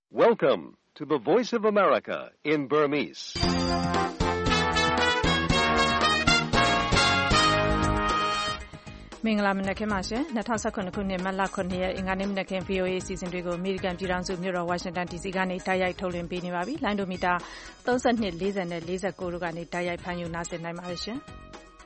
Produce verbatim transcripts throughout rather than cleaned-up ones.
Welcome to the Voice of America in Burmese. ။မင်္ဂလာမနက်ခင်းပါရှင်။၂၀၁၇ခုနှစ်မတ်လခုနှစ်ရက်အင်္ဂါနေ့မနက်ခင်း V O A အစီအစဉ်တွေကိုအမေရိကန်ပြည်ထောင်စုမြို့တော်ဝါရှင်တန် D C ကနေတိုက်ရိုက်ထုတ်လွှင့်ပေးနေပါပြီ။လိုင်းဒိုမီတာသုံး၂ ၄၀နဲ့၄၉တို့ကနေတိုက်ရိုက်ဖမ်းယူနားဆင်နိုင်ပါတယ်ရှင်။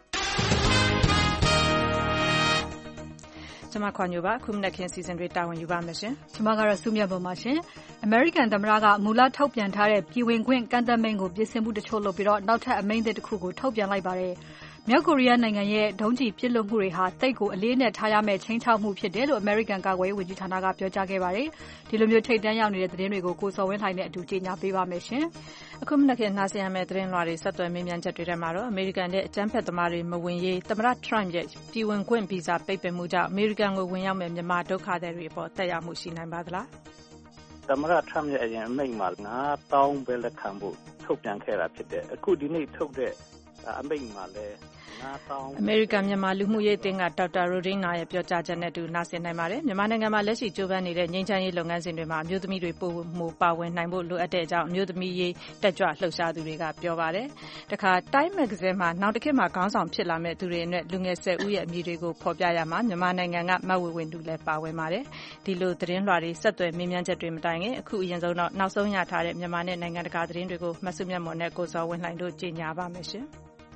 ကျွန်မခွန်ညိုပါခုမနက်ခင်းစီစဉ်တွေတာဝန်ယူပါမယ်ရှင်။ကျွန်မကတော့စုမြတ်ပေါ်ပါရှင်။ American သမ္မတကမူလထုတ်ပြန်ထားတဲ့ပြည်ဝင်ခွင့်ကန့်သတ်မိန့်ကိုပြင်ဆင်မှုတချို့လုပ်ပြီးတော့နောက်ထပ်အမိန့်တစ်ခုကိုထုတ်ပြန်လိုက်ပါတယ်။မြောက်ကိုရီးယားနိုင်ငံရဲ့ဒုံးကျည်ပစ်လွှတ်မှုတွေဟာတိတ်ကိုအလေးနဲ့ထားရမယ့်ချိန်ချောက်မှုဖြစ်တယ်လို့ American ကာကွယ်ရေးဝန်ကြီးဌာနကပြောကြားခဲ့ပါတယ်။ဒီလိုမျိုးထိတ်တန့်ရောက်နေတဲ့သတင်းတွေကိုကိုစော်ဝင်းလှိုင်နဲ့အတူကြီးညာပေးပါမယ်ရှင်။အခုမနက်ခင်းနားဆင်ရမယ့်သတင်းလွှာတွေဆက်သွယ်မေးမြန်းချက်တွေထဲမှာတော့ American ရဲ့အကြမ်းဖက်သမားတွေမဝင်ရေးသမ္မတ Trump ရဲ့ပြည်ဝင်ခွင့်ဗီဇာပိတ်ပင်မှုကြောင့် American ကိုဝင်ရောက်မယ့်မြန်မာဒုက္ခသည်တွေအပေါ်သက်ရောက်မှုရှိနိုင်ပါသလား။သမ္မတ Trump ရဲ့အရင်အမိန့်မှာငါးသောင်းပဲလက်ခံဖို့ထုတ်ပြန်ခဲ့တာဖြစ်တယ်။အခုဒီနေ့ထုတ်တဲ့အမိန့်မှာလည်းအမေရိကန်မြန်မာလူမှုရေးအသင်းကဒေါက်တာရိုဒင်းနာရဲ့ပြောကြားချက်နဲ့တူနာဆင်နိုင်ပါတယ်။မြန်မာနိုင်ငံမှာလက်ရှိကြိုးပမ်းနေတဲ့ငြိမ်းချမ်းရေးလုပ်ငန်းစဉ်တွေမှာအမျိုးသမီးတွေပိုမိုပါဝင်နိုင်ဖို့လိုအပ်တဲ့အကြောင်းအမျိုးသမီးရေးတက်ကြွလှုပ်ရှားသူတွေကပြောပါတယ်။တခါ Time Magazine မှာနောက်တစ်ခေတ်မှာခေါင်းဆောင်ဖြစ်လာမဲ့သူတွေနဲ့လူငယ်ဆယ်ဦးရဲ့အမည်တွေကိုဖော်ပြရမှာမြန်မာနိုင်ငံကမဝေဝင်းတူလည်းပါဝင်ပါတယ်။ဒီလိုသတင်းလွှာတွေဆက်သွယ်မေးမြန်းချက်တွေမတိုင်ခင်အခုအရင်ဆုံးတော့နောက်ဆုံးရထားတဲ့မြန်မာနဲ့နိုင်ငံတကာသတင်းတွေကိုမဆုမြတ်မော်နဲ့ကိုစောဝင်းလှိုင်တို့ကြီးညာပါမယ်ရှင်။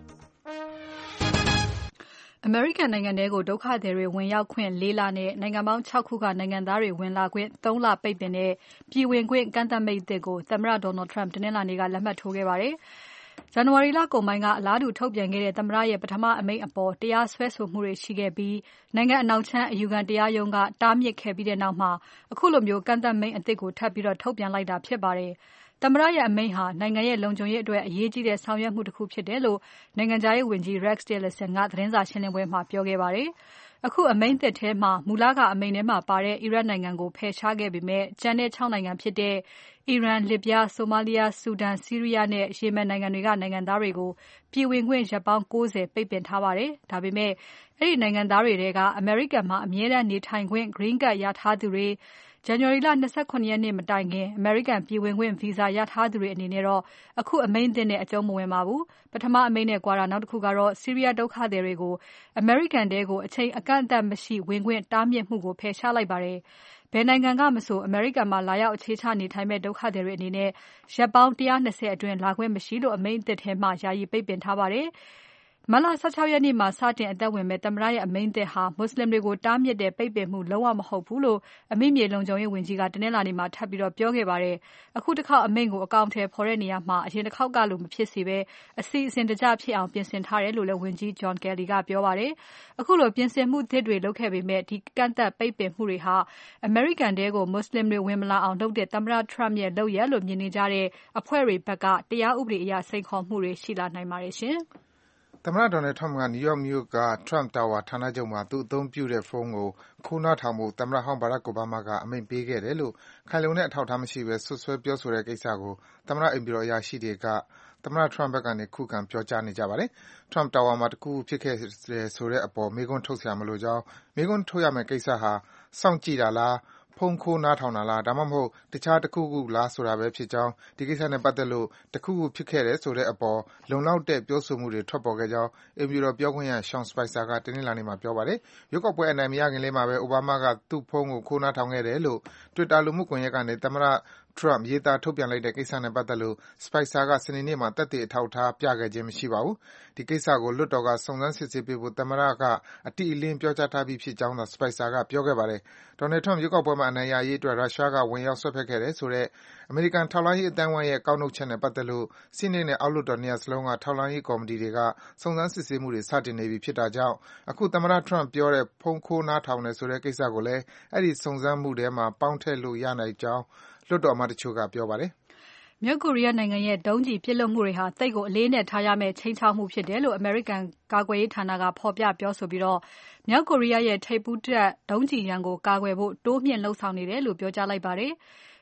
American နိုင်ငံထဲကိုဒုက္ခသည်တွေဝင်ရောက်ခွင့်၄လနဲ့နိုင်ငံပေါင်း၆ခုကနိုင်ငံသားတွေဝင်လာခွင့်၃လပိတ်ပင်တဲ့ပြည်ဝင်ခွင့်ကန့်သတ်မိန့်အသစ်ကိုသမ္မတ Donald Trump တနင်္လာနေ့ကလက်မှတ်ထိုးခဲ့ပါတယ်။ဇန်နဝါရီလကုန်ပိုင်းကအလားတူထုတ်ပြန်ခဲ့တဲ့သမ္မတရဲ့ပထမအမိန့်အပေါ်တရားစွဲဆိုမှုတွေရှိခဲ့ပြီးနိုင်ငံအနောက်ခြမ်းအယူခံတရားရုံးကတားမြစ်ခဲ့ပြီးတဲ့နောက်မှာအခုလိုမျိုးကန့်သတ်မိန့်အသစ်ကိုထပ်ပြီးတော့ထုတ်ပြန်လိုက်တာဖြစ်ပါတယ်။သမ္မတရဲ့အမိန့်ဟာနိုင်ငံရဲ့လုံခြုံရေးအတွက်အရေးကြီးတဲ့ဆောင်ရွက်မှုတစ်ခုဖြစ်တယ်လို့နိုင်ငံခြားရေးဝန်ကြီး Rex Tillerson ကသတင်းစာရှင်းလင်းပွဲမှာပြောခဲ့ပါတယ်။အခုအမိန့်သစ်ထဲမှာမူလကအမိန့်ထဲမှာပါတဲ့အီရတ်နိုင်ငံကိုဖယ်ရှားခဲ့ပေမဲ့ကျန်တဲ့၆နိုင်ငံဖြစ်တဲ့အီရန်၊လစ်ဗျား၊ဆိုမာလီယာ၊ဆူဒန်၊ဆီးရီးယားနဲ့ယီမင်နိုင်ငံတွေကနိုင်ငံသားတွေကိုပြည်ဝင်ခွင့်ရက်ပေါင်း၉၀ပိတ်ပင်ထားပါတယ်။ဒါပေမဲ့အဲ့ဒီနိုင်ငံသားတွေထဲကအမေရိကန်မှာအမြဲတမ်းနေထိုင်ခွင့် Green Card ရထားသူတွေဇန်နဝါရီလ၂၇ရက်နေ့မတိုင်ခင်အမေရိကန်ပြည်ဝင်ခွင့်ဗီဇာရထားသူတွေအနေနဲ့တော့အခုအမိန့်သစ်နဲ့အကျုံးမဝင်ပါဘူး။ပထမအမိန့်နဲ့ကွာတာနောက်တစ်ခုကတော့ဆီးရီးယားဒုက္ခသည်တွေကိုအမေရိကန်တဲကိုအချိန်အကန့်အသတ်မရှိဝင်ခွင့်တားမြစ်မှုကိုဖယ်ရှားလိုက်ပါတယ်။ဘယ်နိုင်ငံကမဆိုအမေရိကန်မှာလာရောက်အခြေချနေထိုင်မဲ့ဒုက္ခသည်တွေအနေနဲ့ရက်ပေါင်း၁၂၀အတွင်းလာခွင့်မရှိလို့အမိန့်သစ်ထဲမှာယာယီပိတ်ပင်ထားပါတယ်။မတ်လ၁၆ရက်နေ့မှာစတင်အသက်ဝင်မဲ့သမ္မတရဲ့အမိန့်သစ်ဟာမွတ်စလင်တွေကိုတားမြစ်တဲ့ပိတ်ပင်မှုလုံးဝမဟုတ်ဘူးလို့အမိမြေလုံခြုံရေးဝန်ကြီးကတနင်္လာနေ့မှာထပ်ပြီးတော့ပြောခဲ့ပါတယ်။အခုတစ်ခေါက်အမိန့်ကိုအကောင့်ထဲဖော်တဲ့နေရာမှာအရင်တစ်ခေါက်ကလိုမဖြစ်စေပဲအစီအစဉ်တကျဖြစ်အောင်ပြင်ဆင်ထားတယ်လို့လည်းဝန်ကြီး John Kelly ကပြောပါတယ်။အခုလိုပြင်ဆင်မှုသစ်တွေလုပ်ခဲ့ပေမဲ့ဒီကန့်သက်ပိတ်ပင်မှုတွေဟာအမေရိကန်တဲကိုမွတ်စလင်တွေဝင်မလာအောင်လုပ်တဲ့သမ္မတ Trump ရဲ့လုပ်ရပ်လို့မြင်နေကြတဲ့အဖွဲ့တွေဘက်ကတရားဥပဒေအရစိန်ခေါ်မှုတွေရှိလာနိုင်ပါတယ်ရှင်။သမ္မတ Donald Trump က New York မြို့က Trump Tower ဌာနချုပ်မှာသူအသုံးပြုတဲ့ဖုန်းကိုခိုးနားထောင်ဖို့သမ္မတဟောင်း Barack Obama ကအမိန့်ပေးခဲ့တယ်လို့ခိုင်လုံတဲ့အထောက်အထားမရှိဘဲစွပ်စွဲပြောဆိုတဲ့ကိစ္စကိုသမ္မတအိမ်ဖြူတော်အရာရှိတွေကသမ္မတ Trump ဘက်ကနေခုခံပြောကြားနေကြပါတယ်။ Trump Tower မှာတခုခုဖြစ်ခဲ့တယ်ဆိုတဲ့အပေါ်မေးခွန်းထုတ်စရာမလိုကြောင်းမေးခွန်းထုတ်ရမယ့်ကိစ္စဟာစောင့်ကြည့်တာလားဖုန်းခိုးနားထောင်တာလားဒါမှမဟုတ်တခြားတခုခုလားဆိုတာပဲဖြစ်ကြောင်းဒီကိစ္စနဲ့ပတ်သက်လို့တခုခုဖြစ်ခဲ့တယ်ဆိုတဲ့အပေါ်လုံလောက်တဲ့ပြောဆိုမှုတွေထွက်ပေါ်ခဲ့ကြောင်းအိမ်ဖြူတော်ပြောခွင့်ရ Sean Spicer ကတနင်္လာနေ့မှာပြောပါတယ်။ရွေးကောက်ပွဲအနိုင်မရခင်လေးမှာပဲ Obama ကသူ့ဖုန်းကိုခိုးနားထောင်ခဲ့တယ်လို့ Twitter လူမှုကွန်ရက်ကနေသမ္မတ Trump ရေးသားထုတ်ပြန်လိုက်တဲ့ကိစ္စနဲ့ပတ်သက်လို့ Spicer ကစနေနေ့မှာသက်သေအထောက်အထားပြခဲ့ခြင်းမရှိပါဘူး။ဒီကိစ္စကိုလွှတ်တော်ကစုံစမ်းစစ်ဆေးပေးဖို့သမ္မတကအတိအလင်းပြောကြားထားပြီးဖြစ်ကြောင်းသာ Spicer ကပြောခဲ့ပါတယ်။ Donald Trump ရွေးကောက်ပွဲမှာအနိုင်ရရေးအတွက်ရုရှားကဝင်ရောက်စွက်ဖက်ခဲ့တယ်ဆိုတဲ့အမေရိကန်ထောက်လှမ်းရေးအသိုင်းအဝိုင်းရဲ့ကောက်နှုတ်ချက်နဲ့ပတ်သက်လို့ဆီနိတ်နဲ့အောက်လွှတ်တော်နှစ်ရပ်စလုံးကထောက်လှမ်းရေးကော်မတီတွေကစုံစမ်းစစ်ဆေးမှုတွေစတင်နေပြီဖြစ်တာကြောင့်အခုသမ္မတ Trump ပြောတဲ့ဖုန်းခိုးနားထောင်တယ်ဆိုတဲ့ကိစ္စကိုလည်းအဲဒီစုံစမ်းမှုထဲမှာပေါင်းထည့်လို့ရနိုင်ကြောင်းလွှတ်တော်အမတ်တချို့ကပြောပါတယ်။မြောက်ကိုရီးယားနိုင်ငံရဲ့ဒုံးကျည်ပစ်လွှတ်မှုတွေဟာတိတ်ကိုအလေးနဲ့ထားရမယ့်ချိန်ချောက်မှုဖြစ်တယ်လို့ American ကာကွယ်ရေးဌာနကဖော်ပြပြောဆိုပြီးတော့မြောက်ကိုရီးယားရဲ့ထိပ်ပူးတပ်ဒုံးကျည်ရန်ကိုကာကွယ်ဖို့တိုးမြှင့်လှုံ့ဆော်နေတယ်လို့ပြောကြားလိုက်ပါတယ်။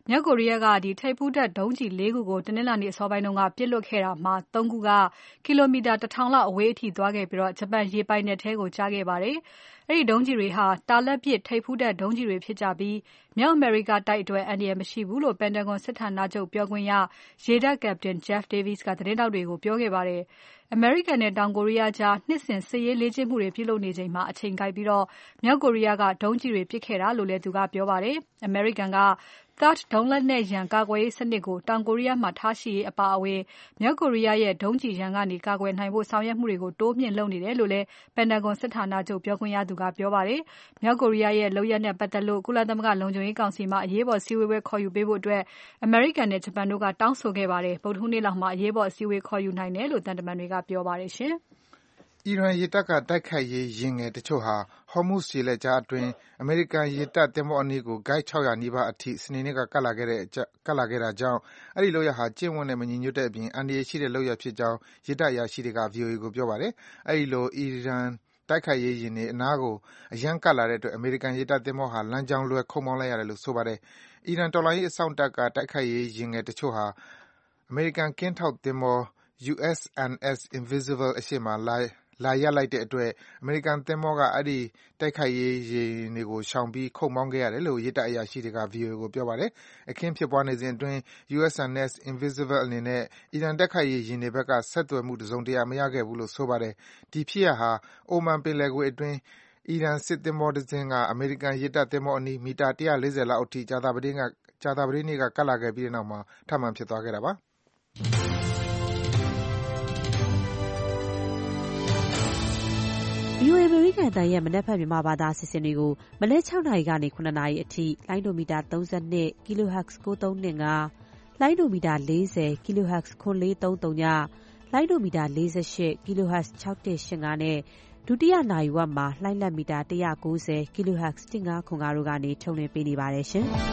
မြောက်ကိုရီးယားကဒီထိပ်ဖူးတပ်ဒုံးကျည်လေးခုကိုတနင်္လာနေ့အစောပိုင်းကပစ်လွှတ်ခဲ့တာမှာသုံးခုကကီလိုမီတာတစ်ထောင်လောက်အဝေးအထိသွားခဲ့ပြီးဂျပန်ရေပိုင်နက်ထဲကိုကျခဲ့ပါတယ်။အဲဒီဒုံးကျည်တွေဟာတာလတ်ပစ်ထိပ်ဖူးတပ်ဒုံးကျည်တွေဖြစ်ကြပြီးမြောက်အမေရိကတိုက်အတွက်အန္တရာယ်မရှိဘူးလို့ Pentagon စစ်ဌာနချုပ်ပြောခွင့်ရရေတပ် Captain Jeff Davis ကသတင်းထောက်တွေကိုပြောခဲ့ပါတယ်။အမေရိကန်နဲ့တောင်ကိုရီးယားကြားနှစ်စဉ်စစ်ရေးလေ့ကျင့်မှုတွေပြုလုပ်နေချိန်မှာအချိန်ကိုက်ပြီးမြောက်ကိုရီးယားကဒုံးကျည်တွေပစ်ခဲ့တာလို့လည်းသူကပြောပါတယ်။အမေရိကန်ကTHAAD ဒုံးလက်နက်ရန်ကာကွယ်ရေးစနစ်ကိုတောင်ကိုရီးယားမှာထားရှိရေးအပါအဝင်မြောက်ကိုရီးယားရဲ့ဒုံးကျည်ရန်ကနေကာကွယ်နိုင်ဖို့ဆောင်ရွက်မှုတွေကိုတိုးမြှင့်လုပ်နေတယ်လို့လည်း Pentagon စစ်ဌာနချုပ်ပြောခွင့်ရသူကပြောပါတယ်။မြောက်ကိုရီးယားရဲ့လုပ်ရပ်နဲ့ပတ်သက်လို့ကုလသမဂ္ဂလုံခြုံရေးကောင်စီမှာအရေးပေါ်စည်းဝေးပွဲခေါ်ယူပေးဖို့အမေရိကန်နဲ့ဂျပန်တို့ကတောင်းဆိုခဲ့ပါတယ်။ဗုဒ္ဓဟူးနေ့လောက်မှာအရေးပေါ်အစည်းအဝေးခေါ်ယူနိုင်တယ်လို့သံတမန်တွေကပြောပါတယ်ရှင်။အီရန်ရေတပ်ကတိုက်ခိုက်ရေးယာဉ်ငယ်တချို့ဟာ Hormuz ရေလက်ကြားအတွင်းအမေရိကန်ရေတပ်သင်္ဘောအနီးကို ဂိုက် ၆၀၀ နီးပါးအထိစနေနေ့ကကပ်လာခဲ့တာကြောင့်အဲဒီလုပ်ရပ်ဟာကျင့်ဝတ်နဲ့မညီညွတ်တဲ့အပြင်အန္တရာယ်ရှိတဲ့လုပ်ရပ်ဖြစ်ကြောင်းရေတပ်အရာရှိတွေက ဗွီအိုအေ ကိုပြောပါတယ်။အဲဒီလိုအီရန်တိုက်ခိုက်ရေးယာဉ်တွေအနားကိုအရမ်းကပ်လာတဲ့အတွက်အမေရိကန်ရေတပ်သင်္ဘောဟာလမ်းကြောင်းလွဲခုတ်မောင်းလိုက်ရတယ်လို့ဆိုပါတယ်။အီရန်တော်လှန်ရေးအစောင့်တပ်ကတိုက်ခိုက်ရေးယာဉ်ငယ်တချို့ဟာအမေရိကန်ကင်းထောက်သင်္ဘော ယူ အက်စ် အန် အက်စ် Invincible အရှေ့မှာလာရပ်လိုက်တဲ့အတွက်အမေရိကန်သင်္ဘောကအဲဒီတိုက်ခိုက်ရေးယာဉ်တွေကိုရှောင်ပြီးခုတ်မောင်းခဲ့ရတယ်လို့ရေတပ်အရာရှိတွေက ဗွီအိုအေ ကိုပြောပါတယ်။အခင်းဖြစ်ပွားနေစဉ်အတွင်း ယူ အက်စ် အန် အက်စ် Invincible အနေနဲ့အီရန်တိုက်ခိုက်ရေးယာဉ်တွေဘက်ကဆက်သွယ်မှုတစုံတရာမရခဲ့ဘူးလို့ဆိုပါတယ်။ဒီဖြစ်ရပ်ဟာအိုမန်ပင်လယ်ကွေ့အတွင်းအီရန်စစ်သင်္ဘောတစင်းကအမေရိကန်ရေတပ်သင်္ဘောအနီးမီတာ ၁၄၀ လောက်အထိကြာသပတေးနေ့ကကပ်လာခဲ့ပြီးတဲ့နောက်ထပ်မံဖြစ်သွားခဲ့တာပါ။ဗွီအိုအေ အမေရိကန်အသံရဲ့မနက်ဖြန်မြန်မာဘာသာအစီအစဉ်တွေကိုမနက်၆နာရီကနေ၇နာရီအထိလိုင်းဒိုမီတာ၃၂ kilohertz ၉၃၂၅ လိုင်းဒိုမီတာ၄၀ kilohertz ခွန်၄၃၀ လိုင်းဒိုမီတာ၄၈ kilohertz ၆၁၈၅နဲ့ဒုတိယနာရီဝက်မှာလှိုင်းလက်မီတာ၁၉၀ kilohertz ၁၅ခွန်၅တို့ကနေထုတ်လွှင့်ပေးနေပါတယ်ရှင်။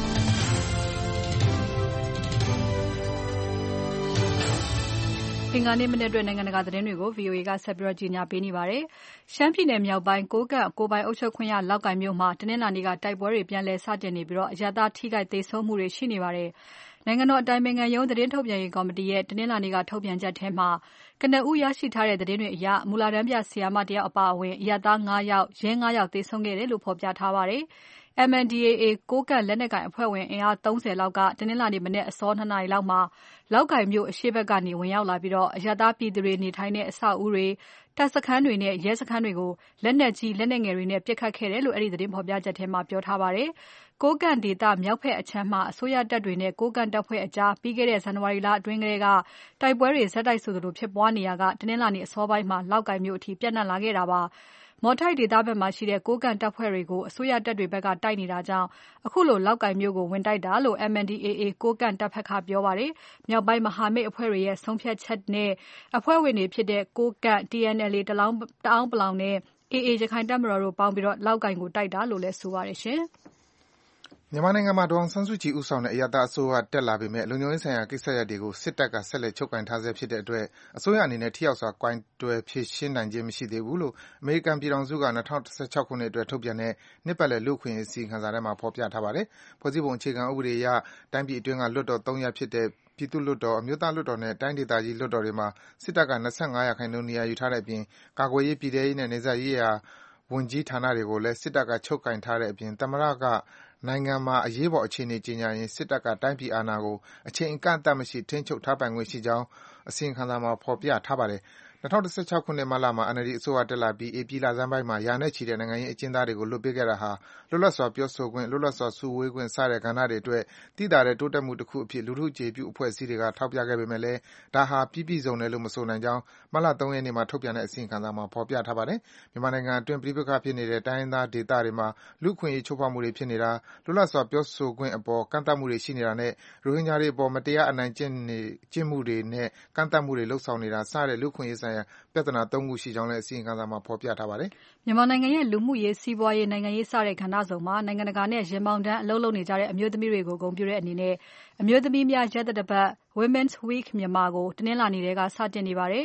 အင်္ဂါနေ့မနေ့အတွက်နိုင်ငံတကာသတင်းတွေကို ဗွီအိုအေကဆက်ပြီးကြီးညာပေးနေပါတယ်။ရှမ်းပြည်နယ်မြောက်ပိုင်းကိုးကန့်ကိုပိုင်အုပ်ချုပ်ခွင့်ရလောက်ကိုင်မြို့မှာတနင်္လာနေ့ကတိုက်ပွဲတွေပြန်လည်စတင်နေပြီးအရပ်သားထိခိုက်သေဆုံးမှုတွေရှိနေပါတယ်။နိုင်ငံတော်အတိုင်ပင်ခံရုံးသတင်းထုတ်ပြန်ရေးကော်မတီရဲ့တနင်္လာနေ့ကထုတ်ပြန်ချက်ထဲမှာကနဦးရရှိထားတဲ့သတင်းတွေအရမူလတန်းပြဆရာမတယောက်အပါအဝင်အရပ်သား၅ယောက်ရဲ၅ယောက်သေဆုံးခဲ့တယ်လို့ဖော်ပြထားပါတယ်။ M N D A A ကိုးကန့်လက်နက်ကိုင်အဖွဲ့ဝင်အင်အား၃၀လောက်ကတနင်္လာနေ့မနက်အစော၂နာရီလောက်မှာလောက်ကိုင်မြို့အရှေ့ဘက်ကနေဝင်ရောက်လာပြီးအရပ်သားပြည်သူတွေနေထိုင်တဲ့အဆောက်အဦတွေတပ်စခန်းတွေနဲ့ရဲစခန်းတွေကိုလက်နက်ကြီးလက်နက်ငယ်တွေနဲ့ပစ်ခတ်ခဲ့တယ်လို့အဲဒီသတင်းဖော်ပြချက်ထဲမှာပြောထားပါတယ်။ကိုးကန့်ဒေသမြောက်ဘက်အခြမ်းမှာအစိုးရတပ်တွေနဲ့ကိုးကန့်တပ်ဖွဲ့အကြားပြီးခဲ့တဲ့ဇန်နဝါရီလအတွင်းကတည်းကတိုက်ပွဲတွေဆက်တိုက်ဆိုသလိုဖြစ်ပွားနေရာကတနင်္လာနေ့အစောပိုင်းမှာလောက်ကိုင်မြို့အထိပြန့်နှံ့လာခဲ့တာပါ။မော်ထိုက်ဒေသဘက်မှာရှိတဲ့ကိုးကန့်တပ်ဖွဲ့တွေကိုအစိုးရတပ်တွေဘက်ကတိုက်နေတာကြောင့်အခုလိုလောက်ကိုင်မြို့ကိုဝင်တိုက်တာလို့ M N D A A ကိုးကန့်တပ်ဘက်ကပြောပါတယ်။မြောက်ပိုင်းမဟာမိတ်အဖွဲ့တွေရဲ့ဆုံးဖြတ်ချက်နဲ့အဖွဲ့ဝင်တွေဖြစ်တဲ့ကိုးကန့် T N L A တအောင်းပလောင်နဲ့ A A ရခိုင်တပ်မတော်တို့ပေါင်းပြီးလောက်ကိုင်ကိုတိုက်တာလို့လည်းဆိုပါတယ်ရှင်။မြန်မာနိုင်ငံမှာဒေါ်အောင်ဆန်းစုကြည်ဦးဆောင်တဲ့အရပ်သားအစိုးရတက်လာပေမဲ့လုံခြုံရေးဆိုင်ရာကိစ္စရပ်တွေကိုစစ်တပ်ကဆက်လက်ချုပ်ကိုင်ထားဆဲဖြစ်တဲ့အတွက်အစိုးရအနေနဲ့ထိရောက်စွာကိုင်တွယ်ဖြေရှင်းနိုင်ခြင်းမရှိသေးဘူးလို့အမေရိကန်ပြည်ထောင်စုက၂၀၁၆ခုနှစ်အတွက်ထုတ်ပြန်တဲ့နှစ်ပတ်လည်လူ့အခွင့်အရေးအစီရင်ခံစာထဲမှာဖော်ပြထားပါတယ်။ဖွဲ့စည်းပုံအခြေခံဥပဒေအရတိုင်းပြည်အတွင်းကလွှတ်တော်သုံးရပ်ဖြစ်တဲ့ပြည်သူ့လွှတ်တော်၊အမျိုးသားလွှတ်တော်နဲ့တိုင်းဒေသကြီးလွှတ်တော်တွေမှာစစ်တပ်က၂၅ရာခိုင်နှုန်းနေရာယူထားတဲ့အပြင်ကာကွယ်ရေး၊ပြည်ထဲရေးနဲ့နယ်စပ်ရေးရာဝန်ကြီးဌာနတွေကိုလည်းစစ်တပ်ကချုပ်ကိုင်ထားတဲ့အပြင်သမ္မတကနိုင်ငံမှာအရေးပေါ်အခြေအနေကြေညာရင်စစ်တပ်ကတိုင်းပြည်အာဏာကိုအချိန်အကန့်အသတ်မရှိထိန်းချုပ်ထားပိုင်ခွင့်ရှိကြောင်းအစီရင်ခံစာမှာဖော်ပြထားပါတယ်။၂၀၁၆ခုနှစ်မတ်လမှာ N L D အစိုးရတက်လာပြီးဧပြီလဆန်းပိုင်းမှာရာနဲ့ချီတဲ့နိုင်ငံရေးအကျဉ်းသားတွေကိုလွှတ်ပေးခဲ့တာဟာလွတ်လပ်စွာပြောဆိုခွင့်၊လွတ်လပ်စွာစုဝေးခွင့်စတဲ့ကဏ္ဍတွေအတွက်သိသာတဲ့တိုးတက်မှုတခုအဖြစ်လူထုအခြေပြုအဖွဲ့အစည်းတွေကထောက်ပြခဲ့ပေမဲ့ဒါဟာပြီးပြည့်စုံတယ်လို့မဆိုနိုင်ကြောင်းမတ်လ၃ရက်နေ့မှာထုတ်ပြန်တဲ့အစီရင်ခံစာမှာဖော်ပြထားပါတယ်။မြန်မာနိုင်ငံအတွင်းပဋိပက္ခဖြစ်နေတဲ့တိုင်းရင်းသားဒေသတွေမှာလူ့အခွင့်အရေးချိုးဖောက်မှုတွေဖြစ်နေတာ၊လွတ်လပ်စွာပြောဆိုခွင့်အပေါ်ကန့်သတ်မှုတွေရှိနေတာနဲ့ရိုဟင်ဂျာတွေအပေါ်မတရားအနိုင်ကျင့်မှုတွေနဲ့ကန့်သတ်မှုတွေလုပ်ဆောင်နေတာစတဲ့လူ့အခွင့်အရေးဆိုင်ရာပြဿနာသုံးခုရှိကြောင်းလည်းအစီရင်ခံစာမှာဖော်ပြထားပါတယ်။မြန်မာနိုင်ငံရဲ့လူမှုရေး၊စီးပွားရေး၊နိုင်ငံရေးစတဲ့ကဏ္ဍစုံမှာနိုင်ငံတကာနဲ့ရင်ဘောင်တန်းအလုပ်လုပ်နေကြတဲ့အမျိုးသမီးတွေကိုဂုဏ်ပြုတဲ့အနေနဲ့အမျိုးသမီးများရက်သတ္တပတ် Women's Week Myanmar ကိုတနင်္လာနေ့ကစတင်နေပါတယ်။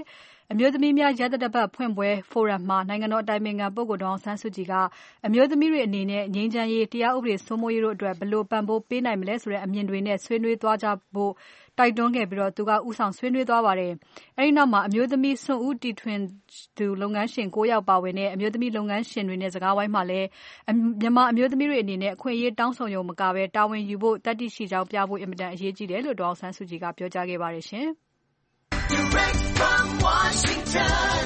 အမျိုးသမီးများရက်တပတ်ဖွင့်ပွဲဖိုရမ်မှာနိုင်ငံတော်အတိုင်ပင်ခံပုဂ္ဂိုလ်ဒေါအောင်ဆန်းစုကြည်ကအမျိုးသမီးတွေအနေနဲ့ငြိမ်းချမ်းရေးတရားဥပဒေစိုးမိုးရေးတို့အတွက်ဘယ်လိုပံ့ပိုးပေးနိုင်မလဲဆိုတဲ့အမြင်တွေနဲ့ဆွေးနွေးသွားကြဖို့တိုက်တွန်းခဲ့ပြီးတော့သူကဥဆောင်ဆွေးနွေးသွားပါတယ်။အဲဒီနောက်မှာအမျိုးသမီးစွန့်ဦးတီထွင်သူလုပ်ငန်းရှင်၉ယောက်ပါဝင်တဲ့အမျိုးသမီးလုပ်ငန်းရှင်တွေနဲ့စကားဝိုင်းမှာလည်းမြန်မာအမျိုးသမီးတွေအနေနဲ့အခွင့်အရေးတောင်းဆိုရုံမကဘဲတာဝန်ယူဖို့တတ်သိရှိကြောင်းပြဖို့အင်မတန်အရေးကြီးတယ်လို့ဒေါအောင်ဆန်းစုကြည်ကပြောကြားခဲ့ပါတယ်ရှင်။ Direct from Washington,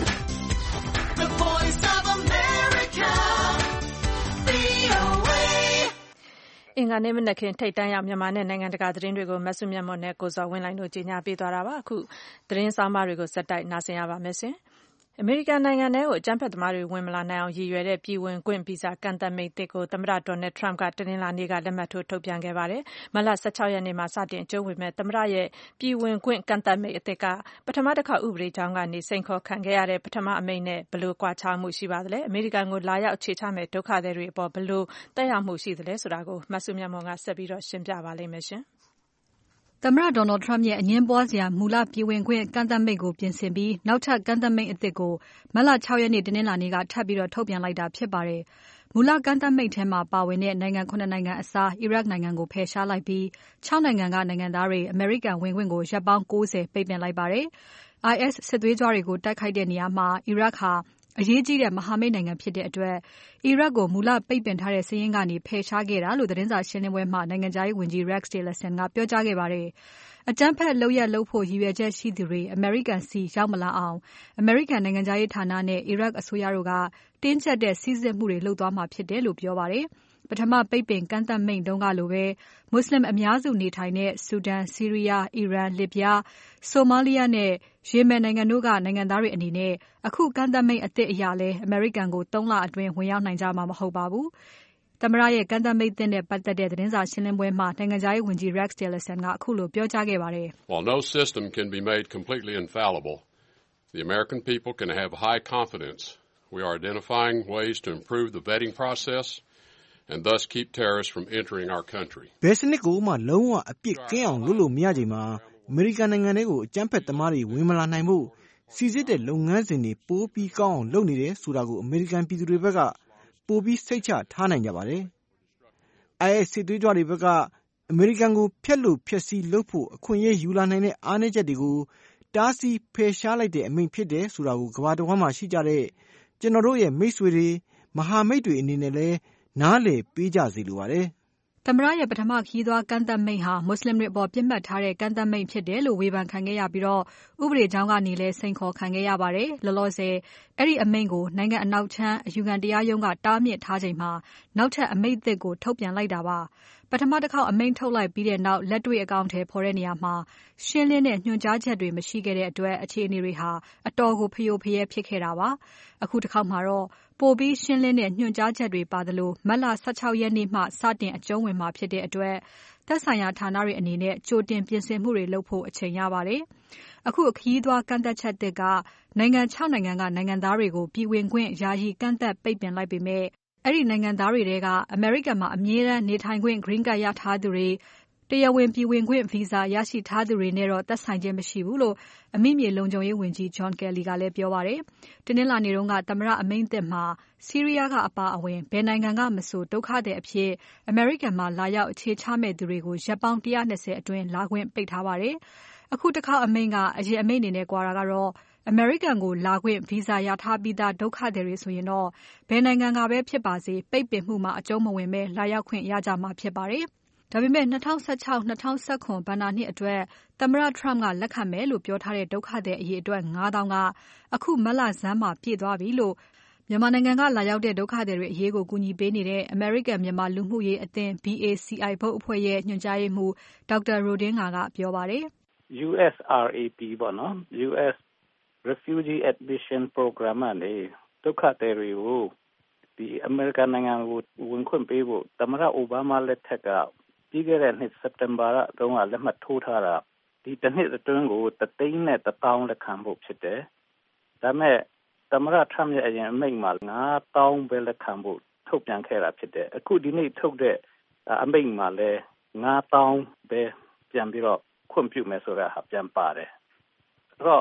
the voice of America, ဗွီအိုအေအင်္ဂါနေ့မနက်ခင်းထိပ်တန်းရောက်မြန်မာနဲ့နိုင်ငံတကာသတင်းတွေကိုမဆုမြတ်မွန်နဲ့ကိုဇော်ဝင်းလိုင်းတို့ကြီးညာပေးသွားတာပါအခုသတင်းစာမားတွေကိုစက်တိုက်နားဆင်ရပါမယ်ရှင်အမေရိကန်နိုင်ငံထဲကိုအကြမ်းဖက်သမားတွေဝင်မလာနိုင်အောင်ရည်ရွယ်တဲ့ပြည်ဝင်ခွင့်ဗီဇာကန့်သတ်မိန့်တစ်ကိုသမ္မတဒေါ်နယ်ထရမ့်ကတနင်္လာနေ့ကလက်မှတ်ထိုးထုတ်ပြန်ခဲ့ပါတယ်။မတ်လ၁၆ရက်နေ့မှာစတင်အကျုံးဝင်မဲ့သမ္မတရဲ့ပြည်ဝင်ခွင့်ကန့်သတ်မိန့်အသစ်ကပထမတစ်ခါဥပဒေကြောင်းကနေစိန်ခေါ်ခံခဲ့ရတဲ့ပထမအမိန့်နဲ့ဘယ်လိုကွာခြားမှုရှိပါသလဲ။အမေရိကန်ကိုလာရောက်အခြေချမဲ့ဒုက္ခသည်တွေအပေါ်ဘယ်လိုသက်ရောက်မှုရှိသလဲဆိုတာကိုမဆုမြတ်မွန်ကဆက်ပြီးတော့ရှင်းပြပါလိမ့်မယ်ရှင်။သမ္မတ Donald Trump ရဲ့အငြင်းပွားစရာမူလပြည်ဝင်ခွင့်ကန့်သတ်မိန့်ကိုပြင်ဆင်ပြီးနောက်ထပ်ကန့်သတ်မိန့်အသစ်ကိုမတ်လ၆ရက်နေ့တနင်္လာနေ့ကထပ်ပြီးတော့ထုတ်ပြန်လိုက်တာဖြစ်ပါတယ်။မူလကန့်သတ်မိန့်ထဲမှာပါဝင်တဲ့နိုင်ငံခုနှစ်နိုင်ငံအစားအီရတ်နိုင်ငံကိုဖယ်ရှားလိုက်ပြီး၆နိုင်ငံကနိုင်ငံသားတွေအမေရိကန်ဝင်ခွင့်ကိုရက်ပေါင်း၉၀ပိတ်ပင်လိုက်ပါတယ်။ IS စစ်သွေးကြွတွေကိုတိုက်ခိုက်တဲ့နေရာမှာအီရတ်ဟာအရေးကြီးတဲ့မဟာမိတ်နိုင်ငံဖြစ်တဲ့အတွက်အီရတ်ကိုမူလပိတ်ပင်ထားတဲ့စာရင်းကနေဖယ်ရှားခဲ့တာလို့သတင်းစာရှင်းလင်းပွဲမှာနိုင်ငံခြားရေးဝန်ကြီး Rex Tillerson ကပြောကြားခဲ့ပါတယ်။အကြမ်းဖက်လုပ်ရပ်လုပ်ဖို့ရည်ရွယ်ချက်ရှိသူတွေအမေရိကန်စီရောက်မလာအောင်အမေရိကန်နိုင်ငံခြားရေးဌာနနဲ့အီရတ်အစိုးရတို့ကတင်းကျပ်တဲ့စီစစ်မှုတွေလုပ်သွားမှာဖြစ်တယ်လို့ပြောပါတယ်။ပထမပိတ်ပင်ကန့်သတ်မိန့်တုန်းကလိုပဲမွတ်စလင်အများစုနေထိုင်တဲ့ဆူဒန်၊ဆီးရီးယား၊အီရန်၊လစ်ဗျား၊ဆိုမာလီယာနဲ့ယီမင်နိုင်ငံတို့ကနိုင်ငံသားတွေအနေနဲ့အခုကန့်သတ်မိန့်အသစ်အရလဲအမေရိကန်ကိုသုံးလအတွင်းဝင်ရောက်နိုင်ကြမှာမဟုတ်ပါဘူး။သမ္မတရဲ့ကန့်သတ်မိန့်သစ်နဲ့ပတ်သက်တဲ့သတင်းစာရှင်းလင်းပွဲမှာနိုင်ငံခြားရေးဝန်ကြီး Rex Tillerson ကအခုလိုပြောကြားခဲ့ပါတယ်။ While no system can be made completely infallible, the American people can have high confidence we are identifying ways to improve the vetting process and thus keep terrorists from entering our country. ဘယ်စနစ်ကိုမှလုံးဝအပြစ်ကင်းအောင်လုပ်လို့မရချိန်မှာအမေရိကန်နိုင်ငံတွေကိုအကြမ်းဖက်သမားတွေဝင်မလာနိုင်ဖို့စီစစ်တဲ့လုပ်ငန်းစဉ်တွေပိုပြီးကောင်းအောင်လုပ်နေတယ်ဆိုတာကိုအမေရိကန်ပြည်သူတွေဘက်ကပိုပြီးစိတ်ချထားနိုင်ကြပါတယ်။ IS စစ်သွေးကြွတွေဘက်ကအမေရိကန်ကိုဖျက်လို့ဖျက်ဆီးလုပ်ဖို့အခွင့်အရေးယူလာနိုင်တဲ့အားနည်းချက်တွေကိုတားဆီးဖယ်ရှားလိုက်တဲ့အမိန့်ဖြစ်တယ်ဆိုတာကိုကမ္ဘာတစ်ဝန်းမှာရှိကြတဲ့ကျွန်တော်တို့ရဲ့မိတ်ဆွေတွေမဟာမိတ်တွေအနေနဲ့လည်းနားလည်ပေးကြစေလိုပါတယ်။သမ္မတရဲ့ပထမခရီးသွားကန့်သတ်မိန့်ဟာမွတ်စလင်တွေအပေါ်ပြစ်မှတ်ထားတဲ့ကန့်သတ်မိန့်ဖြစ်တယ်လို့ဝေဖန်ခံခဲ့ရပြီးတော့ဥပဒေကြောင်းကနေလည်းစိန်ခေါ်ခံခဲ့ရပါတယ်။လောလောဆယ်အဲ့ဒီအမိန့်ကိုနိုင်ငံအနောက်ချမ်းအယူခံတရားရုံးကတားမြစ်ထားချိန်မှာနောက်ထပ်အမိန့်အသစ်ကိုထုတ်ပြန်လိုက်တာပါ။ပထမတစ်ခေါက်အမိန့်ထုတ်လိုက်ပြီးတဲ့နောက်လက်တွေ့အကောင့်ထဲပေါ်တဲ့နေရာမှာရှင်းလင်းတဲ့ညွှန်ကြားချက်တွေမရှိခဲ့တဲ့အတွက်အခြေအနေတွေဟာအတော်ကိုဖျို့ဖျဲဖြစ်ခဲ့တာပါ။အခုတစ်ခေါက်မှာတော့ပိုပြီးရှင်းလင်းတဲ့ညွှန်ကြားချက်တွေပါသလိုမတ်လ၁၆ရက်နေ့မှစတင်အကျုံးဝင်မှာဖြစ်တဲ့အတွက်သက်ဆိုင်ရာဌာနတွေအနေနဲ့ကြိုတင်ပြင်ဆင်မှုတွေလုပ်ဖို့အချိန်ရပါတယ်။အခုခရီးသွားကန့်သက်ချက်တွေကနိုင်ငံ၆နိုင်ငံကနိုင်ငံသားတွေကိုပြည်ဝင်ခွင့်ယာယီကန့်သက်ပိတ်ပင်လိုက်ပေမဲ့အဲ့ဒီနိုင်ငံသားတွေထဲကအမေရိကန်မှာအမြဲတမ်းနေထိုင်ခွင့် Green Card ရထားသူတွေတရားဝင်ပြည်ဝင်ခွင့်ဗီဇာရရှိထားသူတွေနဲ့တော့သက်ဆိုင်ခြင်းမရှိဘူးလို့အမိမြေလုံခြုံရေးဝန်ကြီး John Kelly ကလည်းပြောပါတယ်။တနင်္လာနေ့တုန်းကသမ္မတအမိန့်သစ်မှာဆီးရီးယားကအပါအဝင်ဘယ်နိုင်ငံကမဆိုဒုက္ခသည်အဖြစ်အမေရိကန်မှာလာရောက်အခြေချမဲ့သူတွေကိုရက်ပေါင်း၁၂၀အတွင်းလာခွင့်ပိတ်ထားပါတယ်။အခုတစ်ခါအမိန့်ကအရင်အမိန့်အနေနဲ့ကွာတာကတော့အမေရိကန်ကိုလာခွင့်ဗီဇာရထားပြီးသားဒုက္ခသည်တွေဆိုရင်တော့ဘယ်နိုင်ငံကပဲဖြစ်ပါစေပိတ်ပင်မှုမှာအကျုံးမဝင်ပဲလာရောက်ခွင့်ရကြမှာဖြစ်ပါတယ်။ဒါပေမဲ့၂၀၁၆ ၂၀၁၇ဘဏ္ဍာနှစ်အတွက်သမ္မတ Trump ကလက်ခံမယ်လို့ပြောထားတဲ့ဒုက္ခသည်အရေအတွက်၅သောင်းကအခုမတ်လဆန်းမှာပြည့်သွားပြီလို့မြန်မာနိုင်ငံကလာရောက်တဲ့ဒုက္ခသည်တွေအရေးကိုကူညီပေးနေတဲ့ American မြန်မာလူမှုရေးအသင်း B A C I ဘုတ်အဖွဲ့ရဲ့ညွှန်ကြားရေးမှူးဒေါက်တာရိုဒင်းငါကပြောပါတယ်။ U S R A P ပေါ့နော် U S Refugee Admission Program ကနေဒုက္ခသည်တွေကိုဒီအမေရိကန်နိုင်ငံကိုဝင်ခွင့်ပေးဖို့သမ္မတအိုဘားမားလက်ထက်ကပြီးခဲ့တဲ့နှစ်စက်တင်ဘာလတုန်းကလက်မှတ်ထိုးထားတာဒီတစ်နှစ်အတွင်းကိုတသိန်းနဲ့တစ်သောင်းလက်ခံဖို့ဖြစ်တယ်။ဒါမဲ့သမ္မတထရမ့်ရဲ့အရင်အမိန့်မှာငါးသောင်းပဲလက်ခံဖို့ထုတ်ပြန်ခဲ့တာဖြစ်တယ်။အခုဒီနေ့ထုတ်တဲ့အမိန့်မှာလည်းငါးသောင်းပဲပြန်ပြီးတော့ခွင့်ပြုမယ်ဆိုတာဟာပြန်ပါတယ်။အဲ့တော့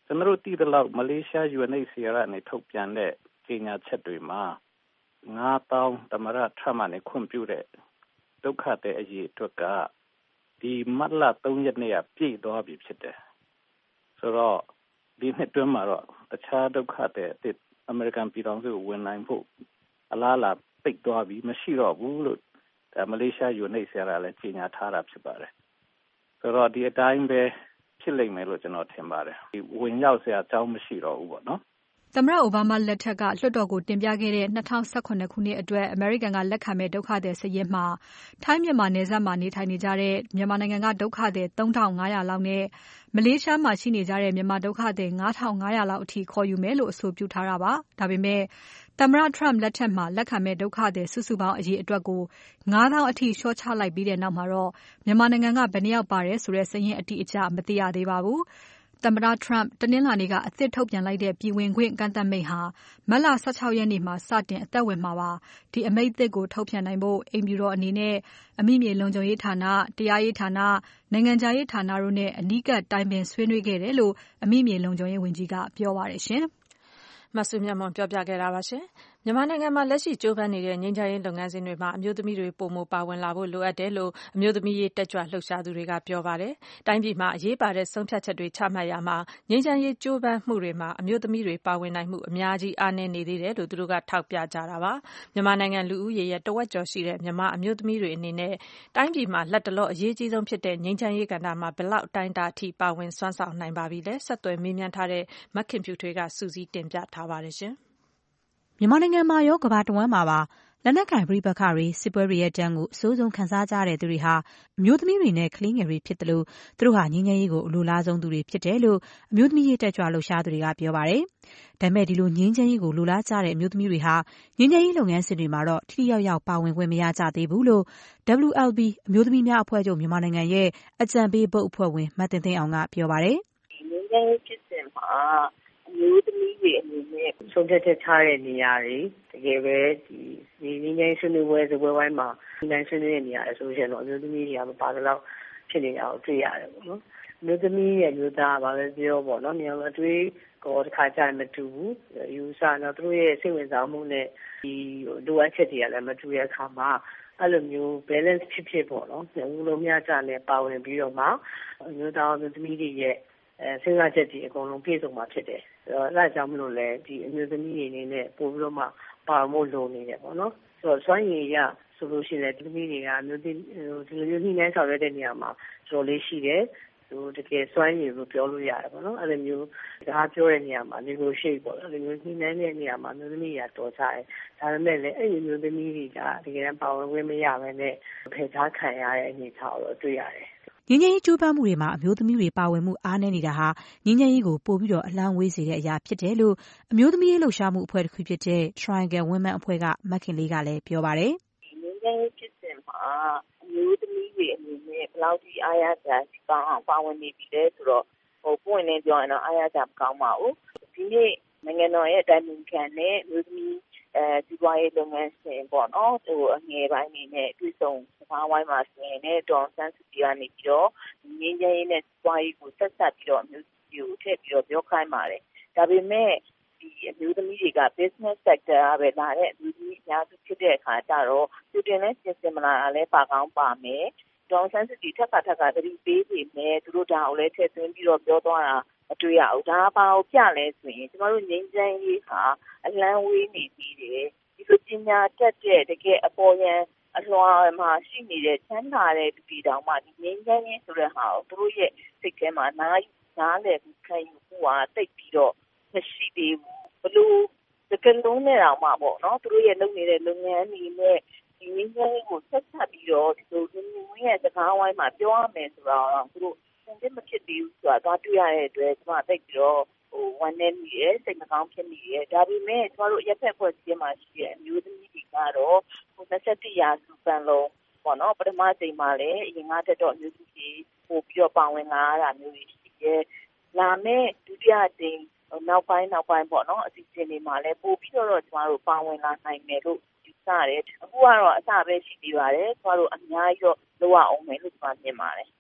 ကျွန်တော်တို့တည်တဲ့လောက်မလေးရှား ယူအန်အိတ်စီအာ နဲ့ထုတ်ပြန်တဲ့ကြေညာချက်တွေမှာငါးသောင်းသမရထမနဲ့ခွင့်ပြုတဲ့ဒုက္ခတဲ့အရေးအတွက်ကဒီမတ်လသုံးရက်နေ့ကပြည့်သွားပြီဖြစ်တယ်ဆိုတော့ဒီနှစ်တွင်းမှာတော့တခြားဒုက္ခတဲ့အစ်အမေရိကန်ပြည်ထောင်စုကိုဝင်နိုင်ဖို့အလားအလာပိတ်သွားပြီမရှိတော့ဘူးလို့မလေးရှား ယူအန်အိတ်စီအာ လည်းကြေညာထားတာဖြစ်ပါတယ်ဆိုတော့ဒီအတိုင်းပဲဖြစ်လိမ့်မယ်လို့ကျွန်တော်ထင်ပါတယ်ဒီဝင်ရောက်စရာအကြောင်းမရှိတော့ဘူးပေါ့နော်သမ္မတအိုဘားမားလက်ထက်ကလွှတ်တော်ကိုတင်ပြခဲ့တဲ့၂၀၁၇ခုနှစ်အတွက်အမေရိကန်ကလက်ခံမဲ့ဒုက္ခသည်စာရင်းမှာထိုင်းမြန်မာနယ်စပ်မှာနေထိုင်နေကြတဲ့မြန်မာနိုင်ငံကဒုက္ခသည်သုံးထောင်ငါးရာလောက်နဲ့မလေးရှားမှာရှိနေကြတဲ့မြန်မာဒုက္ခသည်ငါးထောင်ငါးရာလောက်အထိခေါ်ယူမယ်လို့အဆိုပြုထားတာပါ။ဒါပေမဲ့သမ္မတ Trump လက်ထက်မှာလက်ခံမဲ့ဒုက္ခသည်စုစုပေါင်းအရေအတွက်ကိုငါးသောင်းအထိလျှော့ချလိုက်ပြီးတဲ့နောက်မှာတော့မြန်မာနိုင်ငံကဘယ်နှယောက်ပါတယ်ဆိုတဲ့စာရင်းအတိအကျမသိရသေးပါဘူး။သမ္မတ Trump တနင်္လာနေ့ကအသစ်ထုတ်ပြန်လိုက်တဲ့ပြည်ဝင်ခွင့်ကန့်သတ်မိန့်ဟာမတ်လ၁၆ရက်နေ့မှာစတင်အသက်ဝင်မှာပါ။ဒီအမိန့်သစ်ကိုထုတ်ပြန်နိုင်ဖို့အိမ်ဖြူတော်အနေနဲ့အမိမြေလုံခြုံရေးဌာန၊တရားရေးဌာန၊နိုင်ငံခြားရေးဌာနတို့နဲ့အနီးကပ်တိုင်ပင်ဆွေးနွေးခဲ့တယ်လို့အမိမြေလုံခြုံရေးဝန်ကြီးကပြောပါတယ်ရှင်။မဆုမြတ်မွန်ပြောပြခဲ့တာပါရှင်။မြန်မာနိုင်ငံမှာလက်ရှိကြိုးပမ်းနေတဲ့ငြိမ်းချမ်းရေးလုပ်ငန်းစဉ်တွေမှာအမျိုးသမီးတွေပိုမိုပါဝင်လာဖို့လိုအပ်တယ်လို့အမျိုးသမီးရေးတက်ကြွလှုပ်ရှားသူတွေကပြောပါတယ်။တိုင်းပြည်မှာအရေးပါတဲ့ဆုံးဖြတ်ချက်တွေချမှတ်ရာမှာငြိမ်းချမ်းရေးကြိုးပမ်းမှုတွေမှာအမျိုးသမီးတွေပါဝင်နိုင်မှုအများကြီးအားနည်းနေသေးတယ်လို့သူတို့ကထောက်ပြကြတာပါ။မြန်မာနိုင်ငံလူဦးရေရဲ့တဝက်ကျော်ရှိတဲ့မြန်မာအမျိုးသမီးတွေအနေနဲ့တိုင်းပြည်မှာလက်တလောအရေးကြီးဆုံးဖြစ်တဲ့ငြိမ်းချမ်းရေးကဏ္ဍမှာဘယ်လောက်အတိုင်းအတာအထိပါဝင်စွမ်းဆောင်နိုင်ပါပြီလဲ။ဆက်သွယ်မေးမြန်းထားတဲ့မခင်ဖြူထွေးကစူးစီးတင်ပြထားပါတယ်ရှင်။မြန်မာနိုင်ငံမှာရောကမ္ဘာတဝန်းမှာပါလက်နက်ကိုင်ပဋိပက္ခတွေစစ်ပွဲတွေရဲ့တန်းကိုအဆိုးဆုံးခံစားကြရတဲ့သူတွေဟာအမျိုးသမီးတွေနဲ့ကလေးငယ်တွေဖြစ်တယ်လို့သူတို့ဟာငြိမ်းချမ်းရေးကိုအလိုလားဆုံးသူတွေဖြစ်တယ်လို့အမျိုးသမီးရေးတက်ကြွလှုပ်ရှားသူတွေကပြောပါတယ်။ဒါပေမဲ့ဒီလိုငြိမ်းချမ်းရေးကိုလိုလားကြတဲ့အမျိုးသမီးတွေဟာငြိမ်းချမ်းရေးလုပ်ငန်းစဉ်တွေမှာတော့ထိထိရောက်ရောက်ပါဝင်ခွင့်မရကြသေးဘူးလို့ ဒဘလျူ အယ်လ် ဘီ အမျိုးသမီးများအဖွဲ့ချုပ်မြန်မာနိုင်ငံရဲ့အကြံပေးဘုတ်အဖွဲ့ဝင်မတင်သိန်းအောင်ကပြောပါတယ်။ငြိမ်းချမ်းရေးဖြစ်စဉ်မှာအမျိုးသမီးတွေအနေနဲ့ဆုံးဖြတ်ချက်ချတဲ့နေရာတွေတကယ်ပဲဒီဒီငြိမ်းချမ်းဆွေးနွေးပွဲစပွဲဝိုင်းမှာနိုင်ဆွေးနွေးတဲ့နေရာအဆိုရှင်တော့အမျိုးသမီးတွေကမပါတော့ဖြစ်နေတာကိုတွေ့ရတယ်ပေါ့နော်အမျိုးသမီးရဲ့မျိုးသားကဘာပဲပြောပေါ့နော်မြောင်အတွေးကိုတစ်ခါကြာမတူဘူးယူဆတော့သူတို့ရဲ့စိတ်ဝင်စားမှုနဲ့ဒီလိုအပ်ချက်တွေကလည်းမတူတဲ့အခါမှာအဲ့လိုမျိုး balance ဖြစ်ဖြစ်ပေါ့နော်ဘလုံးများကြနဲ့ပါဝင်ပြီးတော့မှအမျိုးသားအမျိုးသမီးတွေရဲ့အဲစဉ်းစားချက်တွေအကုန်လုံးပြည့်စုံမှာဖြစ်တယ်။အဲဒါကြောင့်မလို့လဲဒီအမျိုးသမီးတွေအနေနဲ့ပို့ပြီးတော့မှပါဖို့လိုနေတယ်ပေါ့နော်။ဆိုတော့စွမ်းရည်ရဆိုလို့ရှိရင်ဒီသမီးတွေကအမျိုးသမီးဒီလိုမျိုးနှိမ့်နှိုင်းဆောင်ရွက်တဲ့နေရာမှာတော်လေးရှိတယ်။ဟိုတကယ်စွမ်းရည်လို့ပြောလို့ရတယ်ပေါ့နော်။အဲ့လိုမျိုးဒါပြောတဲ့နေရာမှာ negotiate ပေါ့အဲ့လိုမျိုးနှိမ့်နှိုင်းတဲ့နေရာမှာအမျိုးသမီးတွေကတော်ကြတယ်။ဒါပေမဲ့လည်းအဲ့ဒီအမျိုးသမီးတွေကတကယ်တမ်းပါဝင်ခွင့်မရဘဲနဲ့ဖယ်ရှားခံရတဲ့အနေအထားကိုတွေ့ရတယ်။ငြိမ်းချမ်းရေးကြိုးပမ်းမှုတွေမှာအမျိုးသမီးတွေပါဝင်မှုအားနည်းနေတာဟာငြိမ်းချမ်းရေးကိုပိုပြီးတော့အလန်းဝေးစေတဲ့အရာဖြစ်တယ်လို့အမျိုးသမီးရေးလှုပ်ရှားမှုအဖွဲ့တစ်ခုဖြစ်တဲ့ Triangle Women အဖွဲ့ကမခင်လေးကလည်းပြောပါတယ်။ငြိမ်းချမ်းရေးဖြစ်စဉ်မှာအမျိုးသမီးတွေအနေနဲ့ဘယ်လောက်ထိအားရစရာကောင်းအောင်ပါဝင်နေပြီလဲဆိုတော့ဟိုပွင့်လင်းပြောရင်တော့အားရစရာမကောင်းပါဘူး။ဒီနေ့နိုင်ငံတော်ရဲ့တိုင်ပင်ခံနဲ့အမျိုးသမီးအဲဒီပွားရေးလုပ်ငန်းရှင်ပေါ့နော်ဟိုအငယ်ပိုင်းနေနဲ့တွေ့ဆုံစကားဝိုင်းမှာဆိုရင်လည်းဒေါ်ဆန်းစုကြည်ကနေပြီးတော့ငင်းချင်းရေးနဲ့ဒီပွားရေးကိုဆက်ဆက်ပြီးတော့အမျိုးသမီးကိုထည့်ပြီးတော့ပြောခိုင်းပါတယ်ဒါပေမဲ့ဒီအမျိုးသမီးတွေက business sector ကပဲလာတဲ့အမျိုးသမီးအများစုဖြစ်တဲ့အခါကျတော့သူတင်လဲပြင်ဆင်မလာလဲပါကောင်းပါမယ်ဒေါ်ဆန်းစုကြည်ထပ်ခါထပ်ခါတတိပေးနေမယ်သူတို့ဒါကိုလည်းထည့်သွင်းပြီးတော့ပြောသွားတာမတွေ့ရဘူးဒါပါကိုပြလဲဆိုရင်ကျမတို့ငင်းချင်းရေးဟာအလန်းဝေးနေပြီးတယ်ဒီလိုပညာတတ်တဲ့တကယ်အပေါ်ယံအလွှာမှာရှိနေတဲ့ချမ်းသာတဲ့လူတွေတောင်မှဒီငင်းချမ်းရေးဆိုတဲ့ဟာကိုသူတို့ရဲ့စိတ်ထဲမှာနားနားလည်ပြီးခံယူဖို့ဟာတိတ်ပြီးတော့မရှိသေးဘူးဘလို့တကယ်လုံးနဲ့တောင်မှပေါ့နော်သူတို့ရဲ့လုပ်နေတဲ့လုပ်ငန်းတွေနဲ့ဒီငင်းချမ်းရေးကိုဆက်ဆက်ပြီးတော့ဒီလိုလူမျိုးရဲ့စကားဝိုင်းမှာပြောရမယ်ဆိုတော့သူတို့သင်တဲ့မဖြစ်သေးဘူးဆိုတာသွားတွေ့ရတဲ့အတွက်ကျမတိတ်ပြီးတော့ဟိုဝန်နေနေရဲ့စိတ်မကောင်းဖြစ်နေရဲ့ဒါပေမဲ့ကျမတို့ရက်ဖက်ဖွဲ့စည်းမှာရှိတဲ့အမျိုးသမီးတွေကတော့ဟိုနှစ်ဆက်တရာစုပန်လုံးပေါ့နော်ပထမချိန်မှာလည်းအရင်ကတက်တော့အမျိုးသမီးတွေပို့ပြီးတော့ပါဝင်လာတာမျိုးတွေရှိရဲ့လာမဲ့ဒုတိယချိန်နောက်ပိုင်းနောက်ပိုင်းပေါ့နော်အစီအစဉ်တွေမှာလည်းပို့ပြီးတော့ကျမတို့ပါဝင်လာနိုင်မယ်လို့ယူဆရတယ်အခုကတော့အစပဲရှိနေပါတယ်ကျမတို့အများကြီးတော့လုပ်ရအောင်မယ်လို့ကျမမြင်ပါတယ်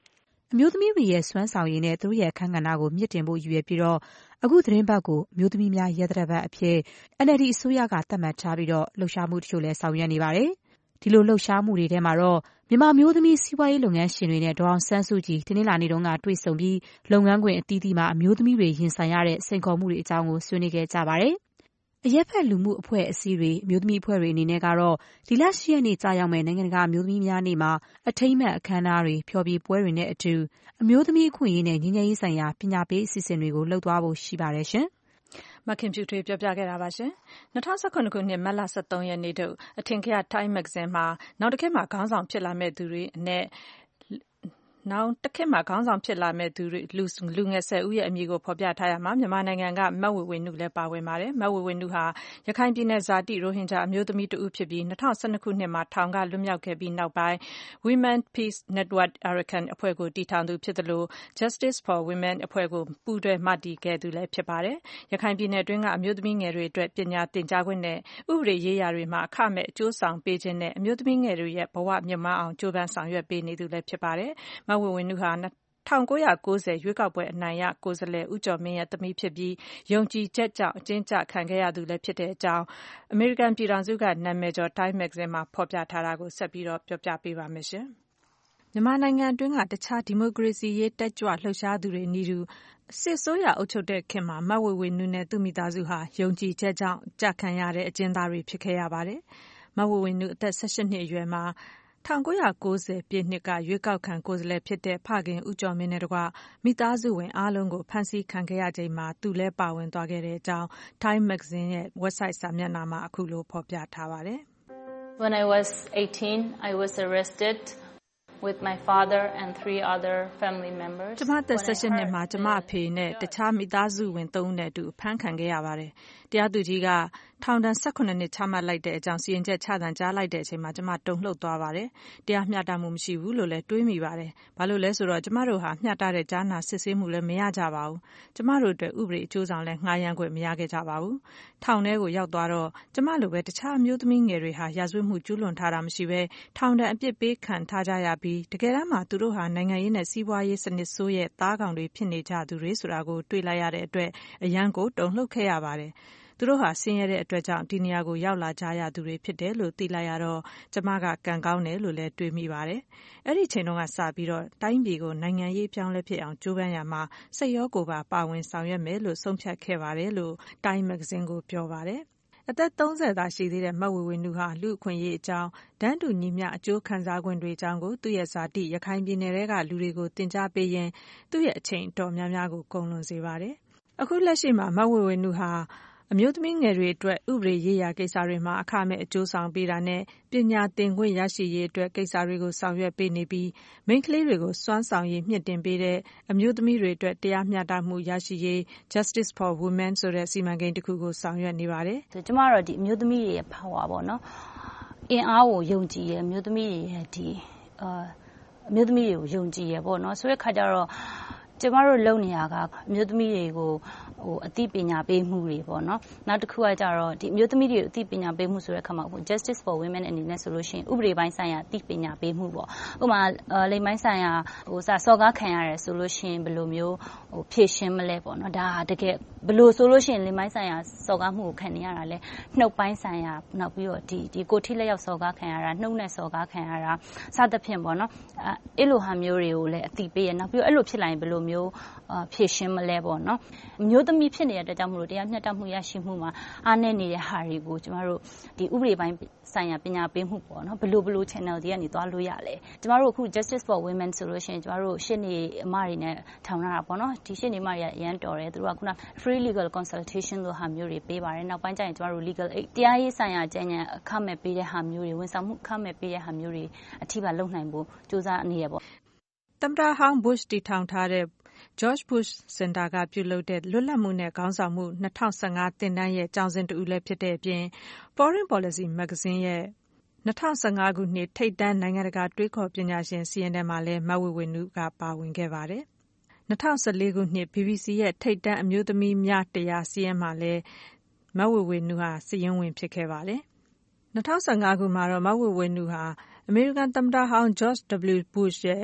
အမျိုးသမီးတွေရဲ့စွမ်းဆောင်ရည်နဲ့သူတို့ရဲ့အခန်းကဏ္ဍကိုမြင့်တင်ဖို့ရည်ရွယ်ပြီးတော့အခုသတင်းပတ်ကိုအမျိုးသမီးများရဲတပ်ပတ်အဖြစ် N L D အစိုးရကသတ်မှတ်ထားပြီးတော့လှုပ်ရှားမှုတချို့လည်းဆောင်ရွက်နေပါတယ်။ဒီလိုလှုပ်ရှားမှုတွေထဲမှာတော့မြန်မာမျိုးသမီးစီးပွားရေးလုပ်ငန်းရှင်တွေနဲ့ဒေါအောင်ဆန်းစုကြည်တနင်္လာနေ့တုန်းကတွေ့ဆုံပြီးလုပ်ငန်းခွင်အသီးသီးမှာအမျိုးသမီးတွေရင်ဆိုင်ရတဲ့စိန်ခေါ်မှုတွေအကြောင်းကိုဆွေးနွေးခဲ့ကြပါတယ်။အရက်ဖက်လူမှုအဖွဲ့အစည်းတွေအမျိုးသမီးအဖွဲ့တွေအနေနဲ့ကတော့ဒီလ၈ရက်နေ့ကြာရောက်မဲ့နိုင်ငံတကာအမျိုးသမီးများနေ့မှာအထိမ်းအမှတ်အခမ်းအနားတွေဖျော်ဖြေပွဲတွေနဲ့အတူအမျိုးသမီးအခွင့်အရေးနဲ့ငြိမ်းချမ်းရေးဆိုင်ရာပညာပေးအစီအစဉ်တွေကိုလှုပ်သွားဖို့ရှိပါတယ်ရှင်။မခင်ဖြူထွေးပြောပြခဲ့တာပါရှင်။၂၀၁၇ခုနှစ်မတ်လ၁၃ရက်နေ့တို့အထင်ကရ Time Magazine မှာနောက်တစ်ခေတ်မှာခေါင်းဆောင်ဖြစ်လာမဲ့သူတွေနဲ့နောက်တစ်ခေတ်မှာခေါင်းဆောင်ဖြစ်လာမဲ့သူတွေလူလူငယ်ဆယ်ဦးရဲ့အမည်ကိုဖော်ပြထားရမှာမြန်မာနိုင်ငံကမတ်ဝေဝေနုလည်းပါဝင်ပါတယ်။မတ်ဝေဝေနုဟာရခိုင်ပြည်နယ်ဇာတိရိုဟင်ဂျာအမျိုးသမီးတဦးဖြစ်ပြီး၂၀၁၂ခုနှစ်မှာထောင်ကလွတ်မြောက်ခဲ့ပြီးနောက်ပိုင်း Women Peace Network Arakan အဖွဲ့ကိုတည်ထောင်သူဖြစ်သလို Justice for Women အဖွဲ့ကိုပူးတွဲမတည်ခဲ့သူလည်းဖြစ်ပါတယ်။ရခိုင်ပြည်နယ်တွင်းကအမျိုးသမီးငယ်တွေအတွက်ပညာသင်ကြားခွင့်နဲ့ဥပဒေရေးရာတွေမှာအခမဲ့အကျိုးဆောင်ပေးခြင်းနဲ့အမျိုးသမီးငယ်တွေရဲ့ဘဝမြင့်မားအောင်ကြိုးပမ်းဆောင်ရွက်ပေးနေသူလည်းဖြစ်ပါတယ်။မတ်ဝေဝေနုဟာ၁၉၉၀ရွေးကောက်ပွဲအနိုင်ရကိုယ်စားလှယ်ဦးကျော်မင်းရဲ့သမီးဖြစ်ပြီးယုံကြည်ချက်ကြောင့်အကျဉ်းချခံခဲ့ရသူလည်းဖြစ်တဲ့အကြောင်းအမေရိကန်ပြည်ထောင်စုကနာမည်ကျော် Time Magazine မှာဖော်ပြထားတာကိုဆက်ပြီးတော့ပြောပြပေးပါမယ်ရှင်။မြန်မာနိုင်ငံအတွင်းကတခြားဒီမိုကရေစီရေးတက်ကြွလှုပ်ရှားသူတွေနီးတူစစ်ဆိုးရအုပ်ချုပ်တဲ့ခေတ်မှာမတ်ဝေဝေနုနဲ့သူ့မိသားစုဟာယုံကြည်ချက်ကြောင့်ကြခံရတဲ့အကျဉ်းသားတွေဖြစ်ခဲ့ရပါတယ်။မတ်ဝေဝေနုအသက်၁၈နှစ်အရွယ်မှာ၁၉၉၀ပြည့်နှစ်ကရွေးကောက်ခံကိုယ်စားလှယ်ဖြစ်တဲ့ဖခင်ဦးကျော်မင်းနဲ့တကွမိသားစုဝင်အားလုံးကိုဖမ်းဆီးခံခဲ့ရချိန်မှာသူလည်းပါဝင်သွားခဲ့တဲ့အကြောင်း Time Magazine ရဲ့ website စာမျက်နှာမှာအခုလိုဖော်ပြထားပါတယ်။ When I was eighteen, I was arrested with my father and three other family members. ကျမသက်၁၈နှစ်မှာကျမအဖေနဲ့တခြားမိသားစုဝင်သုံးဦးနဲ့အတူဖမ်းခံခဲ့ရပါတယ်။တရားသူကြီးကထောင်ဒဏ်၁၇နှစ်ချမှတ်လိုက်တဲ့အကြောင်းစီရင်ချက်ချသံကြားလိုက်တဲ့အချိန်မှာကျမတုန်လှုပ်သွားပါတယ်။တရားမျှတမှုမရှိဘူးလို့လည်းတွေးမိပါတယ်။ဘာလို့လဲဆိုတော့ကျမတို့ဟာမျှတတဲ့ကြားနာစစ်ဆေးမှုလည်းမရကြပါဘူး။ကျမတို့အတွက်ဥပဒေအကျိုးဆောင်လည်းငှားရမ်းခွင့်မရခဲ့ကြပါဘူး။ထောင်ထဲကိုရောက်သွားတော့ကျမလိုပဲတခြားအမျိုးသမီးငယ်တွေဟာရာဇဝတ်မှုကျူးလွန်ထားတာမရှိဘဲထောင်ဒဏ်အပြစ်ပေးခံထားကြရပြီးတကယ်တမ်းမှာသူတို့ဟာနိုင်ငံရေးနဲ့စီးပွားရေးစနစ်ဆိုးရဲ့သားကောင်တွေဖြစ်နေကြသူတွေဆိုတာကိုတွေ့လိုက်ရတဲ့အတွက်အယံကိုတုန်လှုပ်ခဲ့ရပါတယ်။သူတို့ဟာဆင်းရဲတဲ့အတွက်ကြောင့်ဒီနေရာကိုရောက်လာကြရသူတွေဖြစ်တယ်လို့သိလိုက်ရတော့ကျမကကံကောင်းတယ်လို့လည်းတွေးမိပါတယ်။အဲ့ဒီချိန်တုန်းကစပြီးတော့တိုင်းပြည်ကိုနိုင်ငံရေးပြောင်းလဲဖြစ်အောင်ကြိုးပမ်းရမှာစိတ်ရောကိုယ်ပါပါဝင်ဆောင်ရွက်မယ်လို့ဆုံးဖြတ်ခဲ့ပါတယ်လို့ Time Magazine ကိုပြောပါတယ်။အသက်၃၀သာရှိသေးတဲ့မတ်ဝေဝေနုဟာလူ့အခွင့်အရေးအကြောင်းတန်းတူညီမျှအကျိုးခံစားခွင့်တွေအကြောင်းကိုသူ့ရဲ့ဇာတိရခိုင်ပြည်နယ်ကလူတွေကိုသင်ကြားပေးရင်းသူ့ရဲ့အချိန်အတော်များများကိုကုန်လွန်စေပါတယ်။အခုလက်ရှိမှာမတ်ဝေဝေနုဟာအမျိုးသမီးငယ်တွေအတွက်ဥပဒေရေးရာကိစ္စတွေမှာအခမဲ့အကျိုးဆောင်ပေးတာနဲ့ပညာသင်ခွင့်ရရှိရေးအတွက်ကိစ္စတွေကိုဆောင်ရွက်ပေးနေပြီးမိန်းကလေးတွေကိုစွမ်းဆောင်ရည်မြင့်တင်ပေးတဲ့အမျိုးသမီးတွေအတွက်တရားမျှတမှုရရှိရေး Justice for Women ဆိုတဲ့စီမံကိန်းတစ်ခုကိုဆောင်ရွက်နေပါတယ်။ကျမတို့ဒီအမျိုးသမီးတွေရဲ့ power ပေါ့နော်။အင်အားကိုယုံကြည်ရဲ့အမျိုးသမီးတွေရဲ့ဒီအာအမျိုးသမီးတွေကိုယုံကြည်ရဲ့ပေါ့နော်။ဆိုတဲ့ခါကျတော့ကျမတို့လုပ်နေရကအမျိုးသမီးတွေကိုဟိုအသိပညာပေးမှုတွေပေါ့နော်နောက်တစ်ခုကကြတော့ဒီအမျိုးသမီးတွေကိုအသိပညာပေးမှုဆိုတဲ့အခါမှာဟို Justice for Women အနေနဲ့ဆိုလို့ရှိရင်ဥပဒေပိုင်းဆိုင်ရာအသိပညာပေးမှုပေါ့ဥပမာလိမ်ပိုင်းဆိုင်ရာဟိုစာစော်ကားခံရတယ်ဆိုလို့ရှိရင်ဘယ်လိုမျိုးဟိုဖြည့်ရှင်းမလဲပေါ့နော်ဒါတကယ်ဘယ်လိုဆိုလို့ရှိရင်လိမ်ပိုင်းဆိုင်ရာစော်ကားမှုကိုခံနေရတာလဲနှုတ်ပိုင်းဆိုင်ရာနောက်ပြီးတော့ဒီဒီကိုထိလက်ရောက်စော်ကားခံရတာနှုတ်နဲ့စော်ကားခံရတာစသဖြင့်ပေါ့နော်အဲ့လိုဟာမျိုးတွေကိုလည်းအသိပေးရနောက်ပြီးတော့အဲ့လိုဖြစ်လာရင်ဘယ်လိုမျိုးဖြည့်ရှင်းမလဲပေါ့နော်အမျိုးသမီးဖြစ်နေတဲ့အတွက်ကြောင့်မလို့တရားမျှတမှုရရှိမှုမှာအားနည်းနေတဲ့ဟာတွေကိုကျမတို့ဒီဥပဒေပိုင်းဆိုင်ရာပညာပေးမှုပေါ့နော်ဘယ်လိုဘယ်လို channel တွေကနေသွားလို့ရလဲကျမတို့အခု Justice for Women ဆိုလို့ရှိရင်ကျမတို့ရှင်းနေအမတွေနဲ့ထောင်ထားတာပေါ့နော်ဒီရှင်းနေအမတွေကအရန်တော်တယ်သူတို့ကခုန free legal consultation လို့ဟာမျိုးတွေပေးပါတယ်နောက်ပိုင်းကျရင်ကျမတို့ legal aid တရားရေးဆိုင်ရာကြံ့ကြံ့အခမဲ့ပေးတဲ့ဟာမျိုးတွေဝန်ဆောင်မှုအခမဲ့ပေးတဲ့ဟာမျိုးတွေအထိပါလုပ်နိုင်ဖို့စူးစမ်းနေရပေါ့သမ္မတဟောင်း Bush တည်ထောင်ထားတဲ့George Bush Center ကပြုလုပ်တဲ့လွတ်လပ်မှုနဲ့ခေါင်းဆောင်မှု၂၀၁၅သင်တန်းရဲ့ကျောင်းစဉ်တူလည်းဖြစ်တဲ့အပြင် Foreign Policy Magazine ရဲ့၂၀၁၅ခုနှစ်ထိပ်တန်းနိုင်ငံတကာတွေးခေါ်ပညာရှင်စီးရင်ထဲမှာလည်းမတ်ဝေဝေနုကပါဝင်ခဲ့ပါတယ်။၂၀၁၄ခုနှစ် B B C ရဲ့ထိပ်တန်းအမျိုးသမီးများတရာစီးရင်မှာလည်းမတ်ဝေဝေနုဟာစီးရင်ဝင်ဖြစ်ခဲ့ပါတယ်။၂၀၁၅ခုမှာတော့မတ်ဝေဝေနုဟာအမေရိကန်သမ္မတဟောင်း George W Bush ရဲ့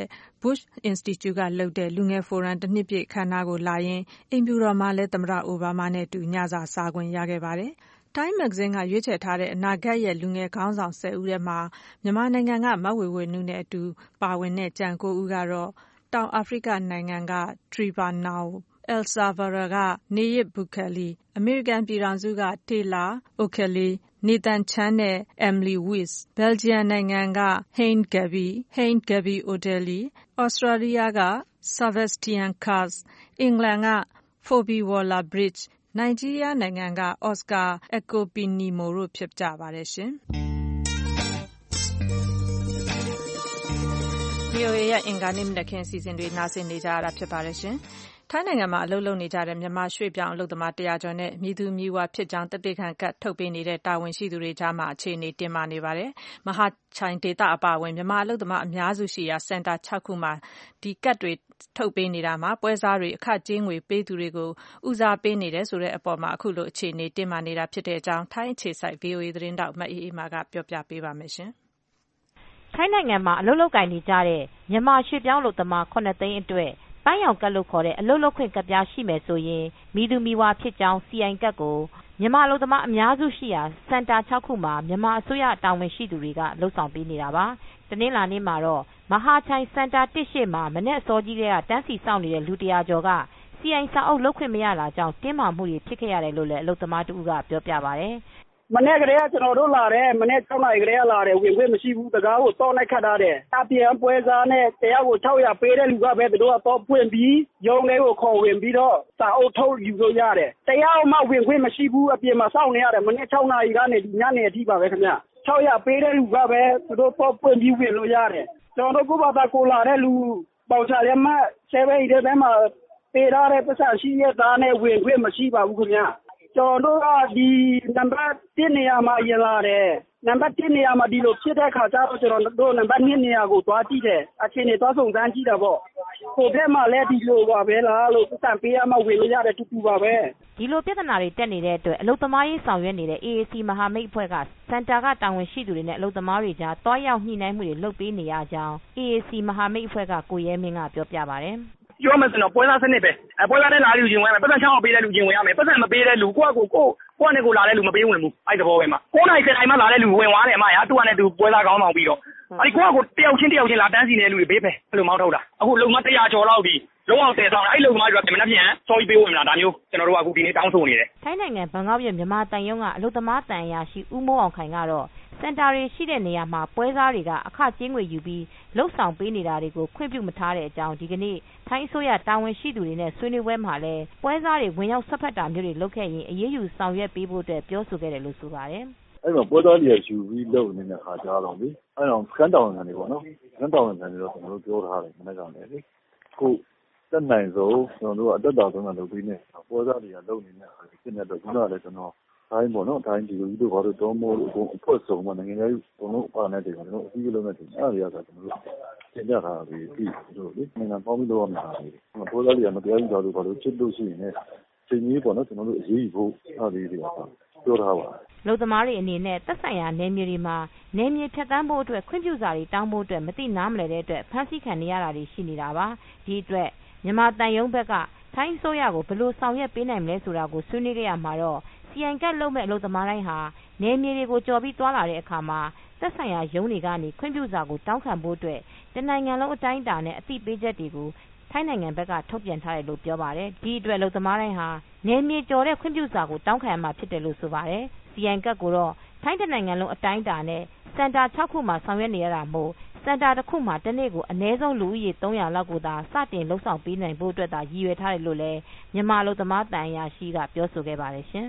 Bush Institute ကလုပ်တဲ့လူငယ်ဖိုရမ်တစ်နှစ်ပြည့်အခမ်းအနားကိုလာရင်းအိမ်ဖြူတော်မှာလည်းသမ္မတအိုဘားမားနဲ့အတူညစာစားခွင့်ရခဲ့ပါတယ်။ Time Magazine ကရွေးချယ်ထားတဲ့အနာဂတ်ရဲ့လူငယ်ခေါင်းဆောင်ဆယ်ဦးထဲမှာမြန်မာနိုင်ငံကမဝေဝေနုနဲ့အတူပါဝင်တဲ့ကျန်ကိုးဦးကတော့တောင်အာဖရိကနိုင်ငံက Trevor Noah, El Salvador က Nayib Bukele, အမေရိကန်ပြည်ထောင်စုက Taylor Okeley, Nathan Chen နဲ့ Emily Weiss, Belgium နိုင်ငံက Hein Gabi, Hein Gabi Odeley, Australia က Sebastian Kurz, အင်္ဂလန်က Phoebe Waller-Bridge, နိုင်ဂျီးရီးယားနိုင်ငံက Oscar Ekopinimo တို့ဖြစ်ကြပါတယ်ရှင်။ဗွီအိုအေ ရဲ့အင်္ဂါနေ့မနက်ခင်းအစီအစဉ်တွေနားဆင်နေကြရတာဖြစ်ပါတယ်ရှင်။ထိုင်းနိုင်ငံမှာအလုပ်လုပ်နေကြတဲ့မြန်မာရွှေ့ပြောင်းအလုပ်သမားတရာကျော်နဲ့မည်သူမည်ဝါဖြစ်ကြောင်းသက်သေခံကတ်ထုတ်ပေးနေတဲ့တာဝန်ရှိသူတွေကြားမှာအခြေအနေတင်းမာနေပါတယ်။မဟာချိုင်ဒေသအပါအဝင်မြန်မာအလုပ်သမားအများစုရှိရာစင်တာ၆ခုမှာဒီကတ်တွေထုတ်ပေးနေတာမှာပွဲစားတွေအခကြေးငွေပေးသူတွေကိုဦးစားပေးနေတယ်ဆိုတဲ့အပေါ်မှာအခုလိုအခြေအနေတင်းမာနေတာဖြစ်တဲ့အကြောင်းထိုင်းအခြေစိုက် ဗွီအိုအေ သတင်းတောက်မအေးအေးမာကပြောပြပေးပါမယ်ရှင်။ထိုင်းနိုင်ငံမှာအလုပ်လုပ်ကိုင်နေကြတဲ့မြန်မာရွှေ့ပြောင်းအလုပ်သမားခုနှစ်သိန်းအတွက်ပန်းရောင်ကတ်လို့ခေါ်တဲ့အလုပ်လုပ်ခွင့်ကတ်ပြားရှိမယ်ဆိုရင်မည်သူမည်ဝါဖြစ်ကြောင်း စီ အိုင် ကတ်ကိုမြန်မာအလုပ်သမားအများစုရှိရာစင်တာ၆ခုမှာမြန်မာအစိုးရတာဝန်ရှိသူတွေကလှုပ်ဆောင်ပေးနေတာပါ။တနင်္လာနေ့မှာတော့မဟာချိုင်စင်တာတစ်ရှေ့မှာမနေ့အစောကြီးကတန်းစီစောင့်နေတဲ့လူတရာကျော်က စီ အိုင် စာအုပ်လုပ်ခွင့်မရတာကြောင့်တင်းမာမှုတွေဖြစ်ခဲ့ရတယ်လို့လည်းအလုပ်သမားတူကပြောပြပါတယ်။မနေ့ကလေးကကျွန်တော်တို့လာတယ်မနေ့၆နာရီကလေးကလာတယ်ဝင်ခွင့်မရှိဘူးတကားကိုစောင့်လိုက်ခတ်ထားတယ်အပြင်ပွဲစားနဲ့တရားကို၆ရာပေးတဲ့လူကပဲတို့ကတော့ဖွင့်ပြီးရုံးလေးကိုခေါ်ဝင်ပြီးတော့စာအုပ်ထုတ်ယူလို့ရတယ်တရားမှဝင်ခွင့်မရှိဘူးအပြင်မှာစောင့်နေရတယ်မနေ့၆နာရီကနေညနေအထိပါပဲခင်ဗျ၆ရာပေးတဲ့လူကပဲတို့တော့ဖွင့်ပြီးဝင်လို့ရတယ်ကျွန်တော်တို့ကိုဘာသာကိုလာတဲ့လူပေါချရဲမှဆယ်ဘက်ဒီထဲမှာပေးထားတဲ့ပတ်စံရှိရသားနဲ့ဝင်ခွင့်မရှိပါဘူးခင်ဗျကျွန်တော်တို့ကဒီနံပါတ်တစ်နေရာမှာရင်လာတယ်နံပါတ်တစ်နေရာမှာဒီလိုဖြစ်တဲ့ခါကျတော့ကျွန်တော်တို့နံပါတ်နှစ်နေရာကိုသွားကြည့်တယ်အခြေအနေသွားစုံစမ်းကြည့်တာပေါ့ကိုဘက်မှာလည်းဒီလိုပါပဲလားလို့စံပေးရမှဝင်လို့ရတဲ့တူတူပါပဲဒီလိုပြဿနာတွေတက်နေတဲ့အတွက်အလုပ်သမားရေးဆောင်ရွက်နေတဲ့ အေ အေ စီ မဟာမိတ်အဖွဲ့ကစင်တာကတာဝန်ရှိသူတွေနဲ့အလုပ်သမားတွေကြားတွားရောက်ညှိနှိုင်းမှုတွေလုပ်ပေးနေရကြောင်း အေ အေ စီ မဟာမိတ်အဖွဲ့ကကိုရဲမင်းကပြောပြပါတယ်ပြောမယ်ဆိုတော့ပွဲစားစနစ်ပဲအဲပွဲစားတဲ့လာလူချင်းဝင်မယ်ပတ်စံချောင်းပေးတဲ့လူချင်းဝင်ရမယ်ပတ်စံမပေးတဲ့လူကိုယ့်ကိုကိုကိုယ့်နဲ့ကိုလာတဲ့လူမပေးဝင်ဘူးအဲ့တဘောပဲမှာကိုးနိုင်ဆယ်နိုင်မှလာတဲ့လူဝင်သွားတယ်အမရသူကနဲ့သူပွဲစားကောင်းဆောင်ပြီးတော့အဲ့ကိုယ့်ကိုတယောက်ချင်းတယောက်ချင်းလာတန်းစီနေတဲ့လူတွေဘေးပဲအဲ့လိုမောင်းထုတ်တာအခုလုံမတရားကျော်လောက်ပြီးလုံးအောင်တည်ဆောင်အဲ့လုံသမားတွေကမနှက်ပြန်စောကြီးပေးဝင်လာဒါမျိုးကျွန်တော်တို့ကအခုဒီနေ့တောင်းဆိုနေတယ်ထိုင်းနိုင်ငံဘန်ကောက်ရဲ့မြန်မာတန်ယုံကအလုပ်သမားတန်အရာရှိဦးမိုးအောင်ခိုင်ကတော့စင်တာတွေရှိတဲ့နေရာမှာပွဲစားတွေကအခကြေးငွေယူပြီးလှုပ်ဆောင်ပေးနေတာတွေကိုခွင့်ပြုမထားတဲ့အကြောင်းဒီကနေ့ထိုင်းအစိုးရတာဝန်ရှိသူတွေနဲ့ဆွေးနွေးပွဲမှာလည်းပွဲစားတွေဝင်ရောက်ဆွတ်ဖက်တာမျိုးတွေလုပ်ခဲ့ရင်အရေးယူဆောင်ရွက်ပေးဖို့အတွက်ပြောဆိုခဲ့တယ်လို့ဆိုပါတယ်အဲ့တော့ပွဲသားတွေကယူပြီးလုပ်နေတဲ့ခါကြတော့လေအဲ့တော့စကန်တောင်းခံတွေပေါ့နော်စကန်တောင်းခံတွေတော့ကျွန်တော်တို့ပြောထားတယ်မနေ့ကလည်းလေခုတက်နိုင်ဆုံးကျွန်တော်တို့အတက်တာဆုံးတာလုပ်ပြီးနေပွဲသားတွေကလုပ်နေတဲ့ခါဖြစ်နေတော့ခုနကလည်းကျွန်တော်တိုင်းပေါ့နော်တိုင်းဒီလိုကြီးတို့ဘာလို့တော့မို့လို့အဖွဲ့စုံမှာနိုင်ငံရေးဘုံလုံးပါနေတဲ့ကျွန်တော်တို့အပြီးလုံးနဲ့တင်အဲ့ဒီကကျွန်တော်တို့သင်ကြတာပြီးပြီးတို့လေနိုင်ငံပေါင်းပြီးတော့မှာလေပွဲသားတွေကမတရားယူကြလို့ဘာလို့ချစ်လို့ရှိရင်လည်းချိန်ကြီးပေါ့နော်ကျွန်တော်တို့အရေးဖို့အဲ့ဒီတွေကပြောထားပါလူသမားတွေအနေနဲ့သက်ဆိုင်ရာနယ်မြေတွေမှာနယ်မြေဖြတ်သန်းဖို့အတွက်ခွင့်ပြုစာတွေတောင်းဖို့အတွက်မသိနားမလည်တဲ့အတွက်ဖမ်းဆီးခံနေရတာတွေရှိနေတာပါဒီအတွက်မြန်မာတန်ယုံဘက်ကထိုင်းအစိုးရကိုဘယ်လိုဆောင်ရွက်ပေးနိုင်မလဲဆိုတာကိုဆွေးနွေးကြရမှာတော့စီ အိုင် ကတ်လုပ်မဲ့အလုပ်သမားတိုင်းဟာနယ်မြေတွေကိုကြော်ပြီးသွားလာတဲ့အခါမှာသက်ဆိုင်ရာရုံးတွေကနေခွင့်ပြုစာကိုတောင်းခံဖို့အတွက်တနိုင်ငံလုံးအတိုင်းအတာနဲ့အသိပေးချက်တွေကိုထိုင်းနိုင်ငံဘက်ကထုတ်ပြန်ထားတယ်လို့ပြောပါတယ်ဒီအတွက်အလုပ်သမားတိုင်းဟာနယ်မြေကျော်တဲ့ခွင့်ပြုစာကိုတောင်းခံရမှာဖြစ်တယ်လို့ဆိုပါတယ်စီ အိုင် ကတ်ကိုတော့ထိုင်းတနိုင်ငံလုံးအတိုင်းအတာနဲ့စင်တာ၆ခုမှာဆောင်ရွက်နေရတာမို့စင်တာတစ်ခုမှာတစ်နေ့ကိုအနည်းဆုံးလူဦးရေသုံးရာလောက်ကိုသာစတင်လှုပ်ဆောင်ပေးနိုင်ဖို့အတွက်သာရည်ရွယ်ထားတယ်လို့လည်းမြန်မာအလုပ်သမားတန်အရာရှိကပြောဆိုခဲ့ပါတယ်ရှင်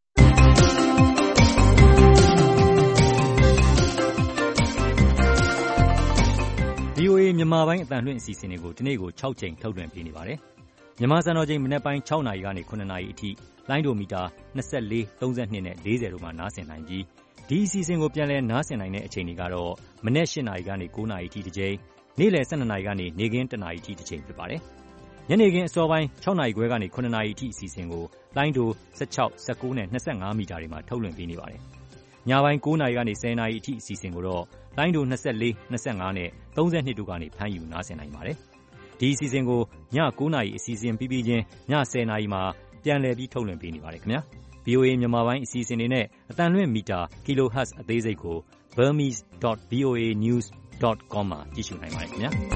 ဗွီအိုအေမြန်မာပိုင်းအသံလွှင့်အစီအစဉ်တွေကိုဒီနေ့ကို၆ချိန်ထုတ်လွှင့်ပေးနေပါတယ်။မြန်မာစံတော်ချိန်မနက်ပိုင်း၆နာရီကနေခုနှစ်နာရီအထိလိုင်းဒိုမီတာ၂၄, ၃၂နဲ့၄၀တို့မှာနားဆင်နိုင်ပြီးဒီအစီအစဉ်ကိုပြန်လည်နားဆင်နိုင်တဲ့အချိန်တွေကတော့မနက်၈နာရီကနေ၉နာရီအထိတစ်ချိန်နေ့လယ်၁၂နာရီကနေနေ့ခင်း၁နာရီအထိတစ်ချိန်ဖြစ်ပါတယ်။ညနေခင်းအစောပိုင်း၆နာရီခွဲကနေခုနှစ်နာရီအထိအစီအစဉ်ကိုလိုင်းဒို၁၆, ၁၉နဲ့၂၅မီတာတွေမှာထုတ်လွှင့်ပေးနေပါတယ်။ညပိုင်း၉နာရီကနေ၁၀နာရီအထိအစီအစဉ်ကိုတော့လိုင်းဒို၂၄ ၂၅နဲ့၃၂တို့ကနေဖမ်းယူနားဆင်နိုင်ပါတယ်။ဒီအစီအစဉ်ကိုည၉နာရီအစီအစဉ်ပြီးပြီးချင်းည၁၀နာရီမှာပြန်လည်ပြီးထုတ်လွှင့်ပေးနေပါတယ်ခင်ဗျာ။ဗွီအိုအေ မြန်မာပိုင်းအစီအစဉ်တွေနဲ့အသံလွှင့်မီတာ kilohertz အသေးစိတ်ကို burmese dot voa news dot com မှာကြည့်ရှုနိုင်ပါတယ်ခင်ဗျာ။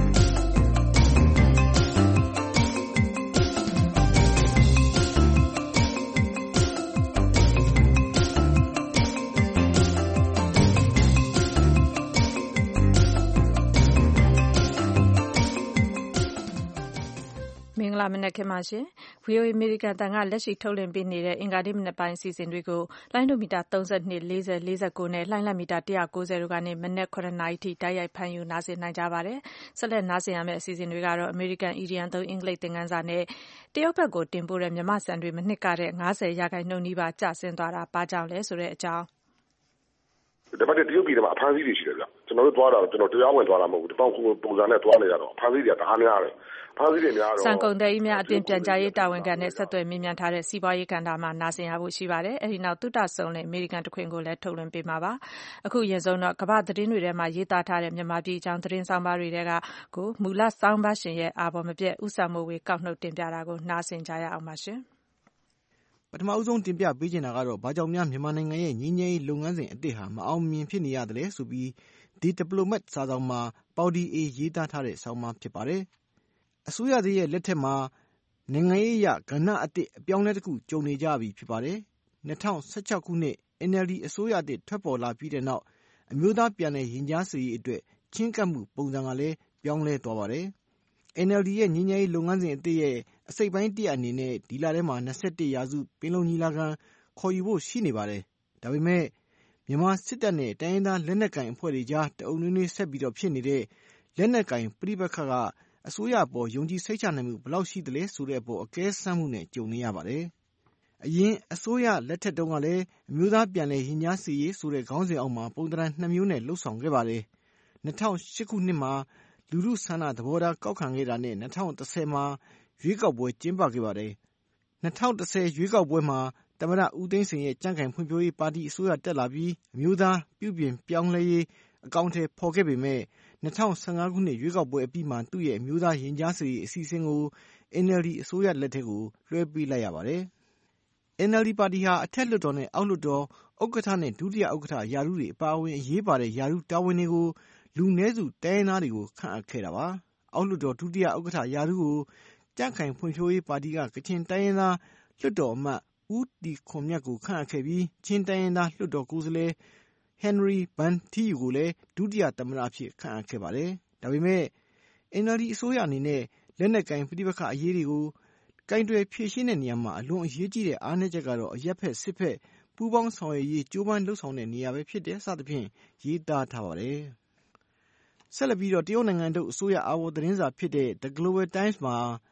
မင်္ဂလာမနက်ခင်းပါရှင်။ ဗွီအိုအေ အမေရိကန်အသံကလက်ရှိထုတ်လွှင့်ပေးနေတဲ့အင်္ဂါနေ့မနက်ပိုင်းအစီအစဉ်တွေကိုလိုင်းဒိုမီတာ၃၂ ၄၀ ၄၉နဲ့လှိုင်းလတ်မီတာ၁၉၀တို့ကနေမနက်၇နာရီထိတိုက်ရိုက်ဖမ်းယူနားဆင်နိုင်ကြပါတယ်။ဆက်လက်နားဆင်ရမယ့်အစီအစဉ်တွေကတော့အမေရိကန်အီဒီယံသုံးအင်္ဂလိပ်သင်ခန်းစာနဲ့တရုတ်ဘက်ကိုတင်ပို့တဲ့မြန်မာ့ဆန်တွေမနှစ်ကတဲ့၅၀ရာခိုင်နှုန်းနီးပါးကျဆင်းသွားတာဘာကြောင့်လဲဆိုတဲ့အကြောင်းဒါပေမဲ့တရုတ်ပြည်မှာအဖမ်းဆီးတွေရှိတယ်ဗျ။ကျွန်တော်တို့သွားတာတော့ကျွန်တော်တရားဝင်သွားတာမဟုတ်ဘူး။ဒီပေါက်ပုံစံနဲ့သွားနေရတော့အဖမ်းဆီးတွေကတအားများတယ်။ဖမ်းဆီးတွေများတော့စံကုန်တဲ့ကြီးများအပြင်ပြန်ကြားရေးတာဝန်ခံနဲ့ဆက်သွယ်မြင်မြန်ထားတဲ့စီးပွားရေးကဏ္ဍမှာနာဆင်ရဖို့ရှိပါတယ်။အဲဒီနောက်တုတဆုံနဲ့အမေရိကန်တခွင်ကိုလည်းထုတ်လွှင့်ပေးမှာပါ။အခုရင်ဆုံးတော့ကမ္ဘာသတင်းတွေထဲမှာရေးသားထားတဲ့မြန်မာပြည်အကြောင်းသတင်းဆောင်ပါတွေထဲကကိုမူလစောင်းပါရှင်ရဲ့အာဘော်မပြည့်ဥဆောင်မိုးဝေကောက်နှုတ်တင်ပြတာကိုနာဆင်ကြရအောင်ပါရှင်။ပထမအဆုံးတင်ပြပေးချင်တာကတော့ဘာကြောင့်များမြန်မာနိုင်ငံရဲ့ငြိမ်းချမ်းရေးလုပ်ငန်းစဉ်အသစ်ဟာမအောင်မြင်ဖြစ်နေရတယ်လဲဆိုပြီး The Diplomat စာဆောင်မှာပေါဒီအေရေးသားထားတဲ့ဆောင်းပါးဖြစ်ပါတယ်။အစိုးရသစ်ရဲ့လက်ထက်မှာနိုင်ငံရေးအရကဏ္ဍအသစ်အပြောင်းအလဲတစ်ခုကြုံနေကြပြီဖြစ်ပါတယ်။၂၀၁၆ခုနှစ် အန်အယ်လ်ဒီ အစိုးရသစ်ထွက်ပေါ်လာပြီးတဲ့နောက်အမျိုးသားပြန်လည်ရင်ကြားစေ့ရေးအတွက်ချဉ်းကပ်မှုပုံစံကလည်းပြောင်းလဲသွားပါတယ်။ အန်အယ်လ်ဒီရဲ့ငြိမ်းချမ်းရေးလုပ်ငန်းစဉ်အသစ်ရဲ့အစိတ်ပိုင်းတစ်အနေနဲ့ဒီလထဲမှာ၂၁ရာစုပင်လုံညီလာခံခေါ်ယူဖို့ရှိနေပါတယ်။ဒါပေမဲ့မြန်မာစစ်တပ်နဲ့တိုင်းရင်းသားလက်နက်ကိုင်အဖွဲ့တွေကြားတအုံနွေးနွေးဆက်ပြီးတော့ဖြစ်နေတဲ့လက်နက်ကိုင်ပဋိပက္ခကအစိုးရအပေါ်ယုံကြည်စိတ်ချနိုင်မှုဘယ်လောက်ရှိသလဲဆိုတဲ့အပေါ်အကဲစမ်းမှုနဲ့ကြုံနေရပါတယ်။အရင်အစိုးရလက်ထက်တုန်းကလည်းအမျိုးသားပြန်လည်ရင်ကြားစေ့ရေးဆိုတဲ့ခေါင်းစဉ်အောက်မှာပုံသဏ္ဍာန်နှစ်မျိုးနဲ့လှုပ်ဆောင်ခဲ့ပါတယ်။၂၀၀၈ခုနှစ်မှာလူထုဆန္ဒသဘောထားကောက်ခံခဲ့တာနဲ့၂၀၁၀မှာရွေးကောက်ပွဲကျင်းပခဲ့ပါတယ်။၂၀၁၀ရွေးကောက်ပွဲမှာသမ္မတဦးသိန်းစိန်ရဲ့ကြံ့ခိုင်ဖွံ့ဖြိုးရေးပါတီအစိုးရတက်လာပြီးအမျိုးသားပြုပြင်ပြောင်းလဲရေးအကောင်အထည်ဖော်ခဲ့ပေမဲ့၂၀၁၅ခုနှစ်ရွေးကောက်ပွဲအပြီးမှာသူ့ရဲ့အမျိုးသားရင်ကြားစေ့ရေးအစီအစဉ်ကိုအန်အယ်လ်ဒီအစိုးရလက်ထက်ကိုလွှဲပေးလိုက်ရပါတယ်။ အန်အယ်လ်ဒီပါတီဟာအထက်လွှတ်တော်နဲ့အောက်လွှတ်တော်ဥက္ကဋ္ဌနဲ့ဒုတိယဥက္ကဋ္ဌရာထူးတွေအပါအဝင်အရေးပါတဲ့ရာထူးတာဝန်တွေကိုလူနည်းစုတိုင်းရင်းသားတွေကိုခန့်အပ်ခဲ့တာပါ။အောက်လွှတ်တော်ဒုတိယဥက္ကဋ္ဌရာထူးကိုကြံ့ခိုင်ဖွံ့ဖြိုးရေးပါတီကကချင်တိုင်းရင်းသားလွှတ်တော်အမတ်ဦးတီခွန်မြတ်ကိုခန့်အပ်ခဲ့ပြီးချင်းတိုင်းရင်းသားလွှတ်တော်ကိုယ်စားလှယ်ဟင်နရီဗန်ထီယူကိုလည်းဒုတိယသမ္မတအဖြစ်ခန့်အပ်ခဲ့ပါတယ်။ဒါပေမဲ့အန်အယ်လ်ဒီအစိုးရအနေနဲ့လက်နက်ကိုင်ပဋိပက္ခအရေးတွေကိုကိုင်တွယ်ဖြေရှင်းတဲ့နေရာမှာအလွန်အရေးကြီးတဲ့အားနည်းချက်ကတော့အရပ်ဖက်စစ်ဖက်ပူးပေါင်းဆောင်ရွက်ရေးကြိုးပမ်းလှုပ်ဆောင်တဲ့နေရာပဲဖြစ်တယ်စသဖြင့်ရေးသားထားပါတယ်။ဆက်လက်ပြီးတော့တရုတ်နိုင်ငံတို့အစိုးရအာဘော်သတင်းစာဖြစ်တဲ့ The Global Times မှာ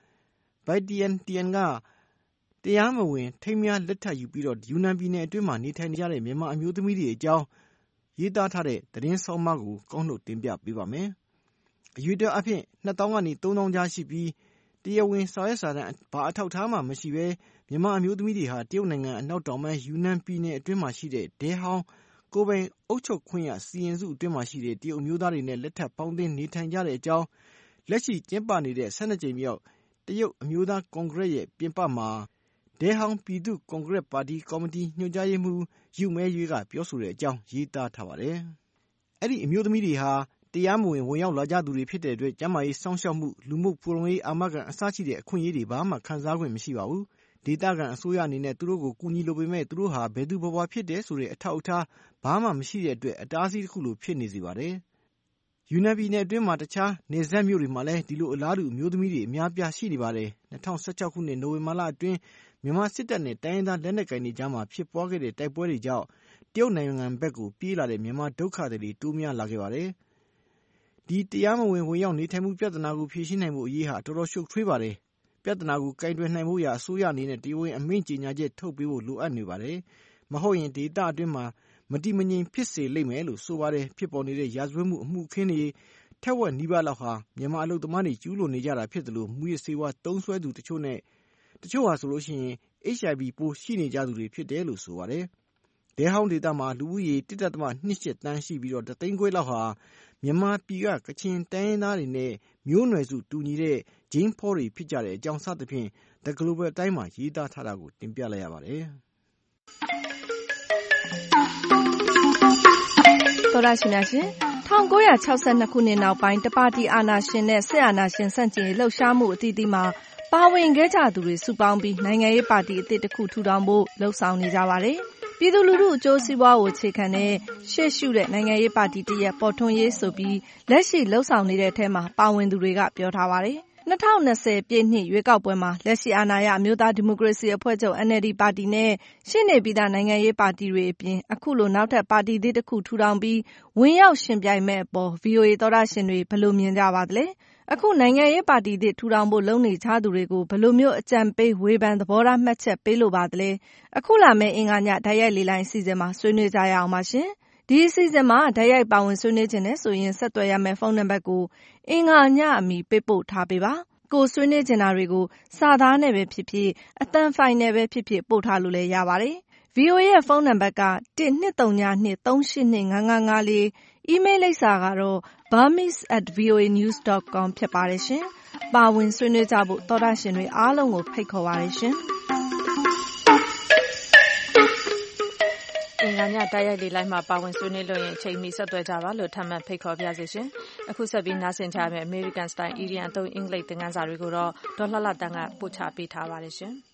Bai Tiantian ကတရားမဝင်ထိမ်းများလက်ထပ်ယူပြီးတော့ယူနန်ပြည်နယ်အတွင်းမှာနေထိုင်နေကြတဲ့မြန်မာအမျိုးသမီးတွေအကြောင်းရေးသားထားတဲ့သတင်းဆောင်းပါးကိုကောက်နှုတ်တင်ပြပေးပါမယ်။အရွေးတွက်အဖြစ်နှစ်သောင်းကနေသုံးသောင်းကြားရှိပြီးတရားဝင်စာရွက်စာတမ်းဘာအထောက်ထားမှမရှိဘဲမြန်မာအမျိုးသမီးတွေဟာတရုတ်နိုင်ငံအနောက်တောင်ပိုင်းယူနန်ပြည်နယ်အတွင်းမှာရှိတဲ့ဒဲဟောင်းကိုယ်ပိုင်အုပ်ချုပ်ခွင့်ရစီရင်စုအတွင်းမှာရှိတဲ့တရုတ်အမျိုးသားတွေနဲ့လက်ထပ်ပေါင်းသင်းနေထိုင်ကြတဲ့အကြောင်းလက်ရှိကျင်းပနေတဲ့ဆယ်နှစ်ကြိမ်မြောက်တရုတ်အမျိုးသားကွန်ဂရက်ရဲ့ပြင်ပမှာဒဲဟောင်းပြည်သူ့ကွန်ဂရက်ပါတီကော်မတီညွှန်ကြားရေးမှူးယူမဲရွေးကပြောဆိုတဲ့အကြောင်းရေးသားထားပါတယ်။အဲ့ဒီအမျိုးသမီးတွေဟာတရားမဝင်ဝင်ရောက်လာကြသူတွေဖြစ်တဲ့အတွက်ကျန်းမာရေးစောင့်ရှောက်မှုလူမှုဖူလုံရေးအာမခံအစရှိတဲ့အခွင့်အရေးတွေဘာမှခံစား권မရှိပါဘူး။ဒေသခံအစိုးရအနေနဲ့သူတို့ကိုကူညီလိုပေမဲ့သူတို့ဟာဘယ်သူဘဝဖြစ်တယ်ဆိုတဲ့အထောက်အထားဘာမှမရှိတဲ့အတွက်အတားအဆီးတစ်ခုလိုဖြစ်နေစေပါတယ်။ယူနန်ပြည်နယ်အတွင်းမှာတခြားနေဆက်မြို့တွေမှာလည်းဒီလိုအလားတူအမျိုးသမီးတွေအများပြားရှိနေပါတယ်။၂၀၁၆ခုနှစ်နိုဝင်ဘာလအတွင်းမြန်မာစစ်တပ်နဲ့တိုင်းရင်းသားလက်နက်ကိုင်တွေကြားမှာဖြစ်ပွားခဲ့တဲ့တိုက်ပွဲတွေကြောင့်တရုတ်နိုင်ငံဘက်ကိုပြေးလာတဲ့မြန်မာဒုက္ခသည်တွေတိုးများလာခဲ့ပါတယ်။ဒီတရားမဝင်ဝင်ရောက်နေထိုင်မှုပြဿနာကိုဖြေရှင်းနိုင်ဖို့အရေးဟာတော်တော်ရှုပ်ထွေးပါတယ်။ပြဿနာကိုကင်တွယ်နိုင်ဖို့ရာအစိုးရအနေနဲ့တရားဝင်အမိန့်ကြေညာချက်ထုတ်ပေးဖို့လိုအပ်နေပါတယ်။မဟုတ်ရင်ဒေသအတွင်းမှာမတည်မငြိမ်ဖြစ်စေလိမ့်မယ်လို့ဆိုပါတယ်။ဖြစ်ပေါ်နေတဲ့ရာဇဝတ်မှုအမှုအခင်းတွေထက်ဝက်နီးပါးလောက်ဟာမြန်မာအလုပ်သမားတွေကျူးလွန်နေကြတာဖြစ်တယ်လို့မူရစေဝါသုံးစွဲသူတချို့နဲ့တချို့ဟာဆိုလို့ရှိရင် H I V ပိုးရှိနေကြသူတွေဖြစ်တယ်လို့ဆိုပါတယ်။ဒဲဟောင်းဒေသမှာလူဦးရေ တစ်ဒသမနှစ်ရှစ်သန်းရှိပြီးတော့တသိန်းခွဲလောက်ဟာမြန်မာပြည်ကကချင်တိုင်းရင်းသားတွေနဲ့မျိုးနွယ်စုတူညီတဲ့ဂျင်းဖောတွေဖြစ်ကြတဲ့အကြောင်းစသဖြင့် The Global တိုင်းမှာရေးသားထားတာကိုတင်ပြလိုက်ရပါတယ်။သောရရှိများရှင်၁၉၆၂ခုနှစ်နောက်ပိုင်းတပါတီအာဏာရှင်နဲ့စစ်အာဏာရှင်ဆန့်ကျင်ရေးလှုပ်ရှားမှုအသီးသီးမှာပါဝင်ခဲ့ကြသူတွေစုပေါင်းပြီးနိုင်ငံရေးပါတီအသစ်တစ်ခုထူထောင်ဖို့လှုံ့ဆော်နေကြပါတယ်။ပြည်သူလူထုအကျိုးစီးပွားကိုအခြေခံတဲ့ရှေ့ရှုတဲ့နိုင်ငံရေးပါတီတစ်ရပ်ပေါ်ထွန်းရေးဆိုပြီးလက်ရှိလှုံ့ဆော်နေတဲ့အထက်မှာပါဝင်သူတွေကပြောထားပါတယ်။၂၀၂၀ပြည့်နှစ်ရွေးကောက်ပွဲမှာလက်ရှိအာဏာရအမျိုးသားဒီမိုကရေစီအဖွဲ့ချုပ် N L D ပါတီနဲ့ရှင်းနေပြီးသားနိုင်ငံရေးပါတီတွေအပြင်အခုလိုနောက်ထပ်ပါတီသစ်တစ်ခုထူထောင်ပြီးဝင်ရောက်ရှင်ပြိုင်မဲ့အပေါ် V O A သောတရှင်တွေဘယ်လိုမြင်ကြပါသလဲ။အခုနိုင်ငံရေးပါတီသစ်ထူထောင်ဖို့လုပ်နေကြသူတွေကိုဘယ်လိုမျိုးအကြံပေးဝေဖန်သဘောထားမှတ်ချက်ပေးလိုပါသလဲ။အခုလာမယ့်အင်္ဂါညဓာတ်ရိုက်လေလိုင်းအစီအစဉ်မှာဆွေးနွေးကြရအောင်ပါရှင်။ဒီအစီအစဉ်မှာဓာတ်ရိုက်ပါဝင်ဆွေးနွေးခြင်းနဲ့ဆိုရင်ဆက်သွယ်ရမယ့်ဖုန်းနံပါတ်ကိုအင်္ဂါညအမီပေးပို့ထားပေးပါ။ကိုဆွေးနွေးချင်တာတွေကိုစာသားနဲ့ပဲဖြစ်ဖြစ်အသံဖိုင်နဲ့ပဲဖြစ်ဖြစ်ပို့ထားလို့လည်းရပါတယ်။ V O A ရဲ့ဖုန်းနံပါတ်ကတစ်နှစ်သုံးညနှစ်သုံးရှစ်နှစ်ငါးငါးငါးလေးအီးမေးလ်လိပ်စာကတော့ burmese at voanews dot com ဖြစ်ပါတယ်ရှင်။ပါဝင်ဆွေးနွေးကြဖို့သောတရှင်တွေအားလုံးကိုဖိတ်ခေါ်ပါတယ်ရှင်။အင်္ဂါညတိုက်ရိုက်လေလိုင်းမှာပါဝင်ဆွေးနွေးလို့ရင်အချိန်မီဆက်သွယ်ကြပါလို့ထပ်မံဖိတ်ခေါ်ပါရစေရှင်။အခုဆက်ပြီးနားဆင်ကြမယ့် American Style Indian အသုံးအင်္ဂလိပ်သင်ခန်းစာတွေကိုတော့ဒေါ်လှလှတန်းကပို့ချပေးထားပါတယ်ရှင်။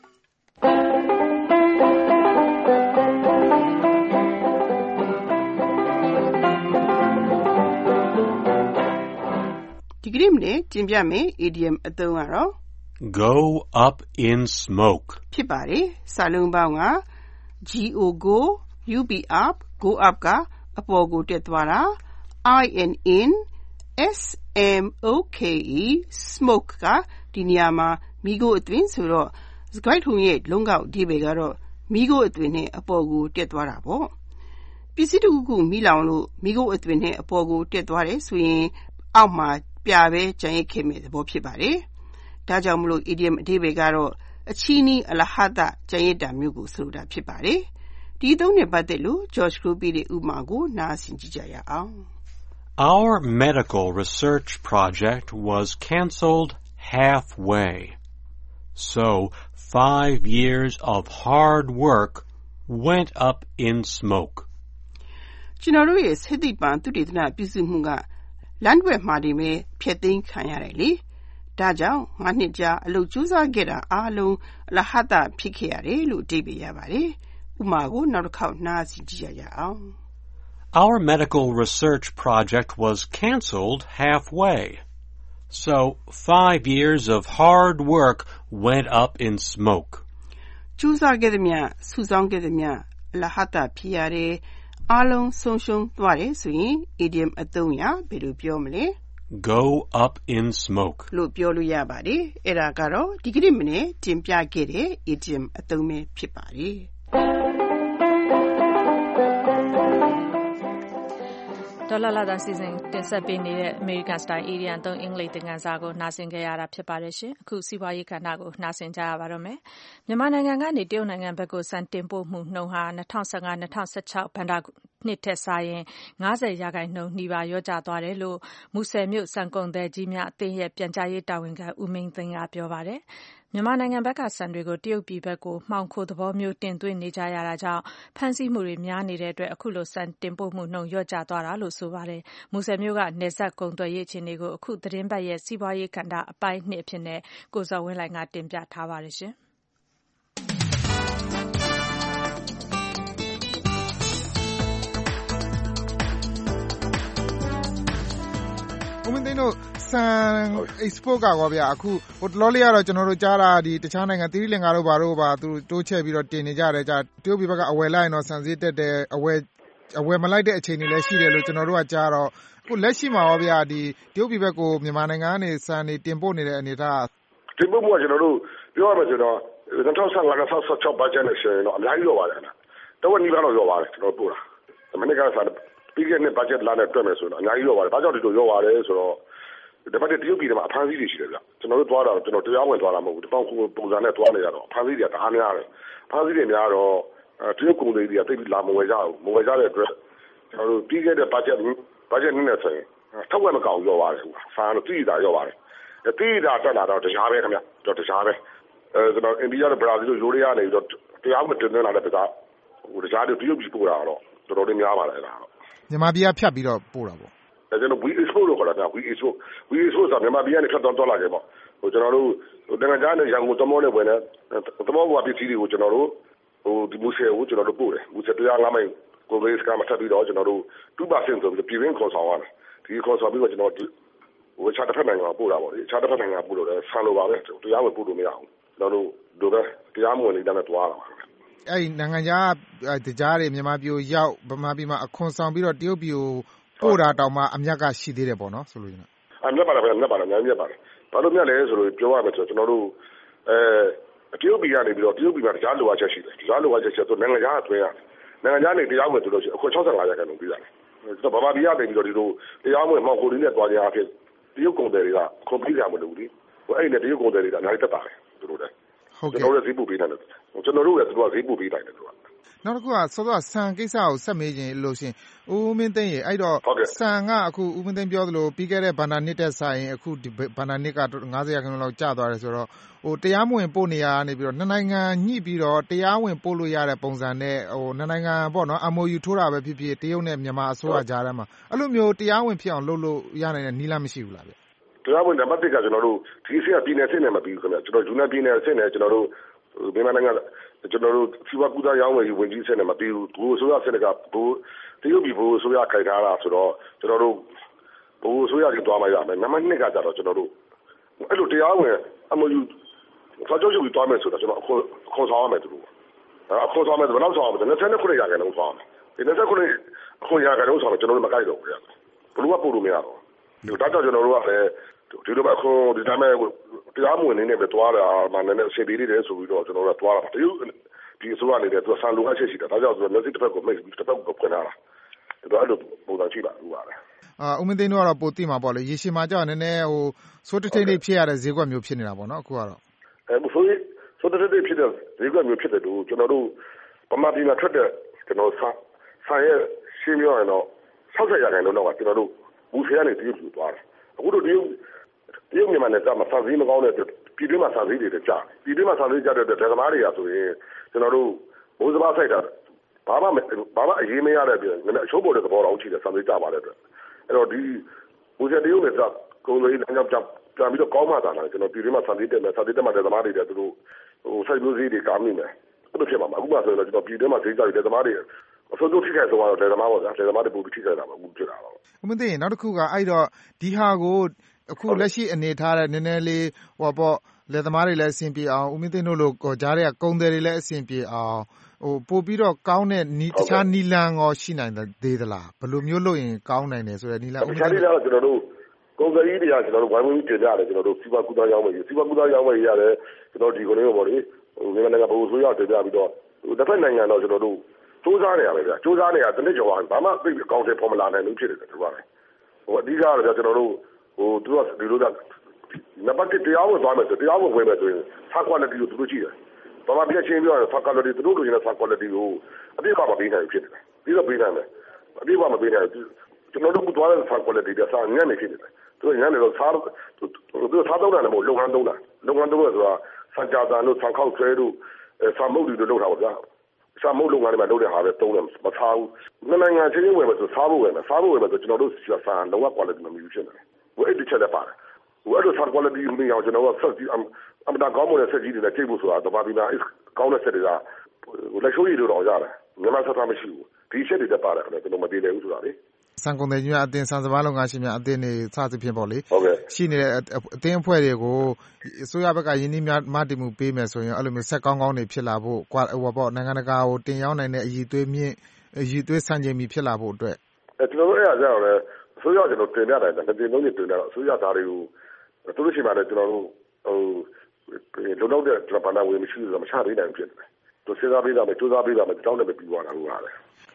ဒီကနေ့မနေ့တင်ပြမယ် idiom အသုံးကတော့ go up in smoke ဖြစ်ပါတယ်။စာလုံးပေါင်းက go go up up go up ကအပေါ်ကိုတက်သွားတာ in in smoke smoke ကဒီနေရာမှာမီးခိုးအသွင်ဆိုတော့စကားထုံရဲ့လုံးကောက်အဓိပ္ပာယ်ကတော့မီးခိုးအသွင်နဲ့အပေါ်ကိုတက်သွားတာပေါ့။ပစ္စည်းတစ်ခုခုမီးလောင်လို့မီးခိုးအသွင်နဲ့အပေါ်ကိုတက်သွားတယ်ဆိုရင်အောက်မှာပြပဲကျန်ရစ်ခဲ့မဲ့သဘောဖြစ်ပါတယ်။ဒါကြောင့်မလို့ idiom အဓိပ္ပာယ်ကတော့အချီးနီးအလဟတကျန်ရစ်တာမျိုးကိုဆိုတာဖြစ်ပါတယ်။ဒီသုံးနဲ့ပတ်သက်လို့ George Groupe ရဲ့ဥပမာကိုနားဆင်ကြည့်ကြရအောင်။ Our medical research project was cancelled halfway. So five years of hard work went up in smoke. ကျွန်တော်တို့ရဲ့စိတ်သိပ္ပံသုတေသနပြုစုမှုကလမ်းတွက်မှာဒီမဲ့ဖျက်သိမ်းခံရတယ်လေ။ဒါကြောင့်ငါးနှစ်ကြာအလုပ်ကြိုးစားခဲ့တာအားလုံးအလဟတဖြစ်ခဲ့ရတယ်လို့အဓိပ္ပာယ်ရပါတယ်။ဥပမာကိုနောက်တစ်ခေါက်နားဆင်ကြည့်ကြရအောင်။ Our medical research project was cancelled halfway. So five years of hard work went up in smoke. ကြိုးစားခဲ့သမျှစုဆောင်းခဲ့သမျှအလဟတဖြစ်ရတယ်အားလုံးဆုံးရှုံးသွားတယ်ဆိုရင် idiom အသုံးရဘယ်လိုပြောမလဲ Go up in smoke လို့ပြောလို့ရပါတယ်။အဲ့ဒါကတော့ဒီကနေ့မနေ့တင်ပြခဲ့တဲ့ idiom အသုံးပဲဖြစ်ပါတယ်။ဒေါ်လာလာသာစီစဉ်တင်ဆက်ပေးနေတဲ့ American Style Indian အသုံးအင်္ဂလိပ်သင်ခန်းစာကိုနားဆင်ကြရတာဖြစ်ပါတယ်ရှင်။အခုစီးပွားရေးကဏ္ဍကိုနားဆင်ကြရပါတော့မယ်။မြန်မာနိုင်ငံကနေတရုတ်နိုင်ငံဘက်ကိုစံတင်ပို့မှုနှုန်းဟာ၂၀၁၅-၂၀၁၆ဘဏ္ဍာနှစ်ထက်စာရင်၅၀ရာခိုင်နှုန်းနှီးပါးလျော့ကျသွားတယ်လို့မူဆယ်မြို့စံကုန်သည်ကြီးများအသင်းရဲ့ပြန်ကြားရေးတာဝန်ခံဦးမင်းသိန်းကပြောပါတယ်။မြန်မာနိုင်ငံဘက်ကဆန်တွေကိုတရုတ်ပြည်ဘက်ကိုမှောင်ခိုသဘောမျိုးတင်သွင်းနေကြရတာကြောင့်ဖမ်းဆီးမှုတွေများနေတဲ့အတွက်အခုလိုဆန်တင်ပို့မှုနှုန်းလျော့ကျသွားတာလို့ဆိုပါတယ်။မူဆယ်မြို့ကနယ်စပ်ကုန်သွယ်ရေးအခြေအနေကိုအခုသတင်းပတ်ရဲ့စီးပွားရေးကဏ္ဍအပိုင်းနှစ်အဖြစ်နဲ့ကိုဇော်ဝင်းလှိုင်ကတင်ပြထားပါတယ်ရှင်။ဦးမင်းသိန်းတို့ဆန် export ကကောဗျာအခုဟိုတလောလေးကတော့ကျွန်တော်တို့ကြားတာဒီတခြားနိုင်ငံသီရိလင်္ကာတို့ဘာတို့ဘာသူတိုးချက်ပြီးတော့တင်နေကြတယ်ကြာတရုတ်ပြည်ဘက်ကအဝယ်လိုက်ရင်တော့ဆန်ဈေးတက်တယ်အဝယ်အဝယ်မလိုက်တဲ့အချိန်တွေလည်းရှိတယ်လို့ကျွန်တော်တို့ကကြားတော့အခုလက်ရှိမှာရောဗျာဒီတရုတ်ပြည်ဘက်ကိုမြန်မာနိုင်ငံကနေဆန်တွေတင်ပို့နေတဲ့အနေအထားတင်ပို့မှုကကျွန်တော်တို့ပြောရမယ်ဆိုတော့၂၀၁၅-၂၀၁၆ဘတ်ဂျက်နဲ့ဆိုရင်တော့အများကြီးရောပါတယ်တော့ဝက်နီးပါးတော့ရောပါတယ်ကျွန်တော်ပို့တာမနေ့ကစားပြီးခဲ့တဲ့ဘတ်ဂျက်လာနဲ့တွက်မယ်ဆိုတော့အများကြီးရောပါတယ်ဘာကြောင့်ဒီလိုရောပါတယ်ဆိုတော့ဒီဘက်တရုတ်ပြည်မှာအဖမ်းဆီးတွေရှိတယ်ဗျကျွန်တော်တို့သွားတာကျွန်တော်တရားဝင်သွားတာမဟုတ်ဘူးဒီပေါက်ပုံစံနဲ့သွားနေရတော့အဖမ်းဆီးတွေကတအားများတယ်အဖမ်းဆီးတွေများတော့တရုတ်ကုန်တွေကတိတ်လာမဝယ်ကြဘူးမဝယ်ကြတဲ့အတွက်ကျွန်တော်တို့ပြီးခဲ့တဲ့ budget budget နည်းနဲ့ဆိုရင်ထောက်ဝက်မကောက်ရောပါတယ်ကွာဆန်တော့တိတာရောပါတယ်တိတာတက်လာတော့တရားပဲခင်ဗျတော့တရားပဲအဲကျွန်တော်အိန္ဒိယနဲ့ဘရာဇီးတို့ယူရီးယားနေတော့တရားမတင်နေတာလည်းဒါဟိုတရားတွေတရုတ်ပြည်ပို့တာတော့တော်တော်လေးများပါတယ်လားမြန်မာပြည်ကဖြတ်ပြီးတော့ပို့တာပေါ့အဲကျွန်တော် we export လို့ခေါ်တာ we export we export ဆိုမြန်မာပြည်ကနေဖြတ်တော့တော့လာကြပေါ့ဟိုကျွန်တော်တို့နိုင်ငံခြားနဲ့ရန်ကုန်တမောနဲ့ဝင်တဲ့တမောကပစ္စည်းတွေကိုကျွန်တော်တို့ဟိုဒီမူဆယ်ကိုကျွန်တော်တို့ပို့တယ်မူဆယ်တရားငါးမိုင်ကိုဘေးစကမှာထပ်ပြီးတော့ကျွန်တော်တို့ two percent ဆိုပြီးပြည်ရင်းခေါ်ဆောင်ရတယ်ဒီခေါ်ဆောင်ပြီးတော့ကျွန်တော်ဟိုခြားတစ်ဖက်နိုင်ငံပို့တာပေါ့လေခြားတစ်ဖက်နိုင်ငံပို့လို့လည်းဆန်လိုပါပဲတရားဝင်ပို့လို့မရဘူးကျွန်တော်တို့တို့ပဲတရားမဝင်နေတဲ့နဲ့တွားလာပါအဲ့ဒီနိုင်ငံခြားတရားတွေမြန်မာပြည်ကိုရောက်ဗမာပြည်မှာအခွန်ဆောင်ပြီးတော့တရုတ်ပြည်ကိုပို့တာတောင်မှအမြတ်ကရှိသေးတယ်ပေါ့နော်ဆိုလို့ရှိရင်အမြတ်ပါလားအမြတ်ပါလားအများကြီးပါတယ်ဘာလို့မြတ်လဲဆိုလို့ပြောရမယ်ဆိုတော့ကျွန်တော်တို့အဲတရုတ်ပြည်ကနေပြီးတော့တရုတ်ပြည်မှာတရားလိုအပ်ချက်ရှိတယ်တရားလိုအပ်ချက်ဆိုတော့နိုင်ငံခြားအတွင်းရနိုင်ငံခြားနေတရားဝင်ဆိုလို့ရှိရင်အခွန်၆၅ရာခိုင်နှုန်းပေးရတယ်ဆိုတော့ဗမာပြည်ကနေပြီးတော့ဒီလိုတရားဝင်မှောက်ကိုလေးနဲ့တွားကြအဖြစ်တရုတ်ကုန်တယ်တွေကခွန်ပေးကြမလို့လေဟိုအဲ့နဲ့တရုတ်ကုန်တယ်တွေကအများကြီးတက်ပါတယ်သူတို့လည်းဟုတ်ကဲ့ကျွန်တော်တို့ဈေးပို့ပေးနိုင်တယ်ကျွန်တော်တို့လည်းသူတို့ကဈေးပို့ပေးနိုင်တယ်သူကနောက်တစ်ခုကစောစောဆန်ကိစ္စကိုဆက်မေးခြင်းလို့ရှင်ဦးမင်းသိန်းရေအဲ့တော့ဆန်ကအခုဦးမင်းသိန်းပြောသလိုပြီးခဲ့တဲ့ဘဏ္ဍာနှစ်တက်ဆိုင်အခုဒီဘဏ္ဍာနှစ်က၅၀ရာခိုင်နှုန်းလောက်ကျသွားတယ်ဆိုတော့ဟိုတရားမဝင်ပို့နေရနေပြီးတော့နှစ်နိုင်ငံညှိပြီးတော့တရားဝင်ပို့လို့ရတဲ့ပုံစံနဲ့ဟိုနှစ်နိုင်ငံပေါ့နော် M O U ထိုးတာပဲဖြစ်ဖြစ်တရုတ်နဲ့မြန်မာအစိုးရကြားထဲမှာအဲ့လိုမျိုးတရားဝင်ဖြစ်အောင်လုပ်လို့ရနိုင်တဲ့နည်းလမ်းမရှိဘူးလားဗျတရားဝင်နံပါတ်တစ်ကကျွန်တော်တို့ဒီအဆင့်ကပြည်နယ်အဆင့်နဲ့မပြီးဘူးခင်ဗျကျွန်တော်ယူနန်ပြည်နယ်အဆင့်နဲ့ကျွန်တော်တို့မြန်မာနိုင်ငံကျွန်တော်တို့စီဝါကူတာရောင်းဝယ်ရေးဝင်ကြီးအဆင့်နဲ့မပြီးဘူးဘူအစိုးရအဆင့်ကဘူတရုတ်ပြည်ဘူအစိုးရခိုင်ထားတာဆိုတော့ကျွန်တော်တို့ဘူအစိုးရကြီးတွားမှရမယ်နံပါတ်နှစ်ကကြတော့ကျွန်တော်တို့အဲ့လိုတရားဝင် M O U စာချုပ်ချုပ်ပြီးတွားမယ်ဆိုတော့ကျွန်တော်အခေါ်ဆောင်ရမယ်သူတို့အခေါ်ဆောင်မယ်ဘယ်လောက်ဆောင်ရမလဲ၂၉ရာခိုင်နှုန်းဆောင်ရမယ်ဒီ၂၉အခေါ်ရာခိုင်နှုန်းဆောင်တော့ကျွန်တော်တို့မကိုက်တော့ဘူးဘယ်လိုမှပို့လို့မရတော့ဘူးဒါကြောင့်ကျွန်တော်တို့ကလည်းဒီလိုပဲအခုဒီတိုင်းပဲတရားမဝင်နေနဲ့ပဲတွားတာမှလည်းအစီအပြေးလေးတယ်ဆိုပြီးတော့ကျွန်တော်တို့ကတွားတာတရုတ်ဒီအစိုးရအနေနဲ့သူဆန်လိုအပ်ချက်ရှိတယ်ဒါကြောင့်ဆိုတော့မျက်စိတစ်ဖက်ကိုမိတ်တစ်ဖက်ကိုဖွင့်လာတာဒါအဲ့လိုပုံစံရှိပါဘူးပါလားအာဦးမင်းသိန်းတို့ကတော့ပိုသိမှာပေါ့လေရေရှည်မှာကြောက်နည်းနည်းဟိုစိုးတထိတ်လေးဖြစ်ရတဲ့ဈေးကွက်မျိုးဖြစ်နေတာပေါ့နော်အခုကတော့အဲဆိုရင်စိုးတထိတ်လေးဖြစ်တဲ့ဈေးကွက်မျိုးဖြစ်တဲ့တို့ကျွန်တော်တို့ပမာပြည်မှာထွက်တဲ့ကျွန်တော်ဆန်ဆန်ရဲ့ရှင်းပြောရင်တော့၆၀ရာခိုင်နှုန်းတော့ကျွန်တော်တို့ဘူဖီကနေတရုတ်ပြည်သွားတယ်အခုတို့တရုတ်တရုတ်မြန်မာနယ်စပ်မှာဆန်ဈေးမကောင်းတဲ့ပြည်တွင်းမှာဆန်ဈေးတွေကျပြည်တွင်းမှာဆန်ဈေးကျတဲ့ဒေသမားတွေကဆိုရင်ကျွန်တော်တို့ဘိုးစဘာဆိုင်တာဘာမှဘာမှအရေးမရတဲ့ပြင်နည်းအချိုးပေါ်တဲ့သဘောတော်ရှိတယ်ဆန်ဈေးကျပါတဲ့အတွက်အဲ့တော့ဒီဘူစတရုတ်နယ်စပ်ကုန်သွယ်ရေးလမ်းကြောင်းပြန်ပြီးတော့ကောင်းမှသာလားကျွန်တော်ပြည်တွင်းမှာဆန်ဈေးတက်မယ်ဆန်ဈေးတက်မှဒေသမားတွေတဲ့သူတို့ဟိုစိုက်ပျိုးဈေးတွေကားမိမယ်အဲ့လိုဖြစ်မှာအခုမှဆိုရင်ကျွန်တော်ပြည်တွင်းမှာဈေးကျတဲ့ဒေသမားတွေအစိုးရထိခိုက်ဆုံးတော့ဒေသမားပေါ့ဗျာဒေသမားတွေပိုပြီးထိခိုက်တာပါအခုဖြစ်တာပါဦးမင်းသိရင်နောက်တစ်ခုကအဲ့တော့ဒီဟာကိုအခုလက်ရှိအနေထားတဲ့နည်းနည်းလေးဟောပေါ့လယ်သမားတွေလည်းအဆင်ပြေအောင်ဦးမင်းသိန်းတို့လိုကြားတွေကကုန်တယ်တွေလည်းအဆင်ပြေအောင်ဟိုပို့ပြီးတော့ကောင်းတဲ့နီးတခြားနီလန်ရောရှိနိုင်သေးသလားဘယ်လိုမျိုးလုပ်ရင်ကောင်းနိုင်တယ်ဆိုတဲ့နီလန်ဦးမင်းသိန်းတို့ကျွန်တော်တို့ကုန်စည်ကြီးတွေကကျွန်တော်တို့ဝိုင်းဝန်းတင်ကြတယ်ကျွန်တော်တို့စီးပွားကူးသန်းရောင်းဝယ်ရေးစီးပွားကူးသန်းရောင်းဝယ်ရေးရတယ်ကျွန်တော်ဒီကိုလေးပေါ့လေဟိုမြန်မာနိုင်ငံဘိုးဆိုရတင်ပြပြီးတော့တစ်ဖက်နိုင်ငံတော့ကျွန်တော်တို့စူးစမ်းနေရပဲဗျာစူးစမ်းနေရတနည်းကျော်ဘာမှသိအကောင့်တွေပေါ်မလာနိုင်ဘူးဖြစ်တယ်သူကလည်းဟိုအဓိကတော့ကျွန်တော်တို့ဟိုသူကဒီလိုကနံပါတ်တစ်တရားဝင်သွားမယ်ဆိုတရားဝင်ဝင်မယ်ဆိုရင်စာကွာလတီကိုသူတို့ကြည့်တယ်ဘာမှပြချင်းပြောရစာကွာလတီသူတို့လိုချင်တဲ့စာကွာလတီကိုအပြည့်အဝမပေးနိုင်ဖြစ်တယ်ပြီးတော့ပေးနိုင်တယ်အပြည့်အဝမပေးနိုင်ကျွန်တော်တို့ကသွားတဲ့စာကွာလတီကစာညံ့နေဖြစ်တယ်သူညံ့နေတော့စားသူစားတော့တယ်မဟုတ်လုံဟန်တုံးတာလုံဟန်တုံးဆိုတာစံကြာတာတို့ဆောက်ခောက်ဆွဲတို့စာမုတ်တွေတို့လုပ်တာပါဗျာစာမုတ်လုပ်ငန်းတွေမှာလုပ်တဲ့ဟာပဲတုံးတယ်မထားဘူးနှစ်နိုင်ငံချင်းချင်းဝင်မယ်ဆိုစားဖို့ဝင်မယ်စားဖို့ဝင်မယ်ဆိုကျွန်တော်တို့စာလုံးဝ quality မမျိုးဖြစ်နေတယ်ဟိုအဲ့ဒီချက်လည်းပါတယ်ဟိုအဲ့လိုစာ quality မင်းအောင်ကျွန်တော်ကဆက်ကြည့်အမှန်တကောင်းမွန်တဲ့ဆက်ကြီးတွေနဲ့ချိန်ဖို့ဆိုတာတပါးပြီးသားကောင်းတဲ့ဆက်တွေကဟိုလက်ရှိုးရည်လို့တော့ရတယ်မြန်မာဆက်သားမရှိဘူးဒီချက်တွေတက်ပါတယ်ခင်ဗျကျွန်တော်မပြေလည်ဘူးဆိုတာလေစံကုန်တယ်ကြီးအတင်းစံစဘာလုပ်ငန်းရှင်များအတင်းနေစသဖြင့်ပေါ့လေရှိနေတဲ့အတင်းအဖွဲ့တွေကိုအစိုးရဘက်ကယင်းနှီးများမတည်မှုပေးမယ်ဆိုရင်အဲ့လိုမျိုးဆက်ကောင်းကောင်းတွေဖြစ်လာဖို့ဟိုပေါ့နိုင်ငံတကာကိုတင်ရောက်နိုင်တဲ့အည်သွေးမြင့်အည်သွေးဆန့်ကျင်ပြီးဖြစ်လာဖို့အတွက်အဲကျွန်တော်တို့အဲ့အကြောင်းလည်းအစိုးရကျွန်တော်တင်ပြတယ်တကယ်လုံးနေတင်တယ်အစိုးရသားတွေကိုသူတို့ရှိမှလည်းကျွန်တော်တို့ဟိုလုံလောက်တဲ့ဗဏ္ဍာငွေမရှိဘူးဆိုတော့မချပေးနိုင်ဘူးဖြစ်တယ်သူစဉ်းစားပေးတာပဲစူးစမ်းပေးတာပဲတောင်းတယ်ပဲပြီးသွားတာလို့ဟာလေ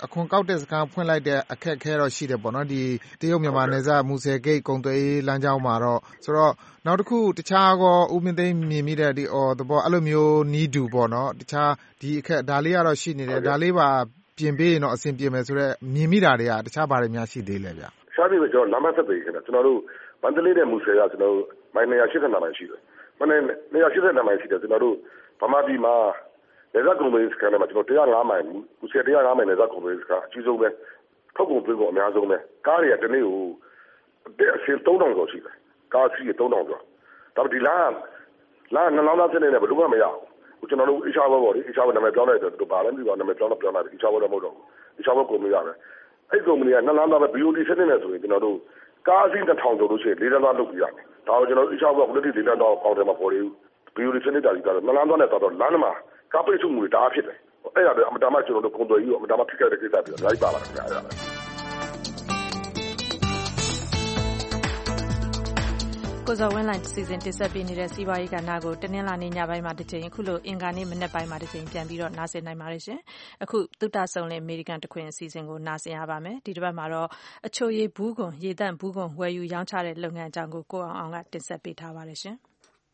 အခွန်ကောက်တဲ့စခန်းဖွင့်လိုက်တဲ့အခက်အခဲတော့ရှိတယ်ပေါ့နော်ဒီတရုတ်မြန်မာနယ်စပ်မူဆယ်ဂိတ်ကုန်သွယ်ရေးလမ်းကြောင်းမှာတော့ဆိုတော့နောက်တစ်ခုတခြားကောဦးမင်းသိန်းမြင်မိတဲ့ဒီအော်သဘောအဲ့လိုမျိုးနီးတူပေါ့နော်တခြားဒီအခက်ဒါလေးကတော့ရှိနေတယ်ဒါလေးပါပြင်ပေးရင်တော့အဆင်ပြေမယ်ဆိုတော့မြင်မိတာတွေကတခြားဘာတွေများရှိသေးလဲဗျရှားပြီးတော့ကျွန်တော်လမ်းမဆက်ပေးခင်ဗျကျွန်တော်တို့မန္တလေးနဲ့မူဆယ်ကကျွန်တော်တို့မိုင်နေရာ၈၀မိုင်ရှိတယ်မနေ့နေရာ၈၀မိုင်ရှိတယ်ကျွန်တော်တို့ဗမာပြည်မှာနေဇက်ကုန်သွယ်ရေးစခန်းထဲမှာကျွန်တော်၁၀၅မိုင်မူဆယ်၁၀၅မိုင်နေဇက်ကုန်သွယ်ရေးစခန်းအကြီးဆုံးပဲထုတ်ကုန်သွင်းကုန်အများဆုံးပဲကားတွေကတနေ့ကိုအဆင့်၃ထောင်ကျော်ရှိတယ်ကားစီး၃ထောင်ကျော်ဒါပေမဲ့ဒီလမ်းလမ်းနှလောင်းသားဖြစ်နေတယ်ဘယ်လိုမှမရဘူးကျွန်တော်တို့အချာဘောပေါ့လေအချာဘောနာမည်ပြောင်းလိုက်တယ်သူပါလဲပြီးတော့နာမည်ပြောင်းတော့ပြောင်းလိုက်တယ်အချာဘောတော့မဟုတ်တော့ဘူးအချာဘောကုမ္ပဏီရတယ်အဲ့ကုမ္ပဏီကနှလောင်းသားပဲ B O T ဆက်နေတယ်ဆိုရင်ကျွန်တော်တို့ကားစီးတစ်ထောင်ကျော်လို့ရှိရင်လေးတန်းသားလုပ်ပြရတယ်ဒါကိုကျွန်တော်အချာဘောကလည်းဒီလေးတန်းသားပေါင်းတယ်မှာပေါ်တယ် B O T ဆက်နေတာကြီးကတော့နှလောင်းသားနဲ့တော့လမ်းမှာကားပိတ်ဆို့မှုတွေဒါဖြစ်တယ်အဲ့ဒါအမတမကျွန်တော်တို့ကုန်သွယ်ရေးအမတမဖြစ်ခဲ့တဲ့ကိစ္စတွေလိုက်ပါလာတယ်အဲ့ဒါကိုဇော်ဝင်းလိုင်းစီစဉ်တင်ဆက်ပေးနေတဲ့စီးပွားရေးကဏ္ဍကိုတနင်္လာနေ့ညပိုင်းမှာတစ်ချိန်အခုလိုအင်္ဂါနေ့မနက်ပိုင်းမှာတစ်ချိန်ပြန်ပြီးတော့နားဆင်နိုင်ပါတယ်ရှင်အခုသုတဆုံလင်အမေရိကန်တခွင်အစီအစဉ်ကိုနားဆင်ရပါမယ်ဒီတစ်ပတ်မှာတော့အချိုရည်ဘူးကွန်ရေတန့်ဘူးကွန်ဝယ်ယူရောင်းချတဲ့လုပ်ငန်းအကြောင်းကိုကိုအောင်အောင်ကတင်ဆက်ပေးထားပါတယ်ရှင်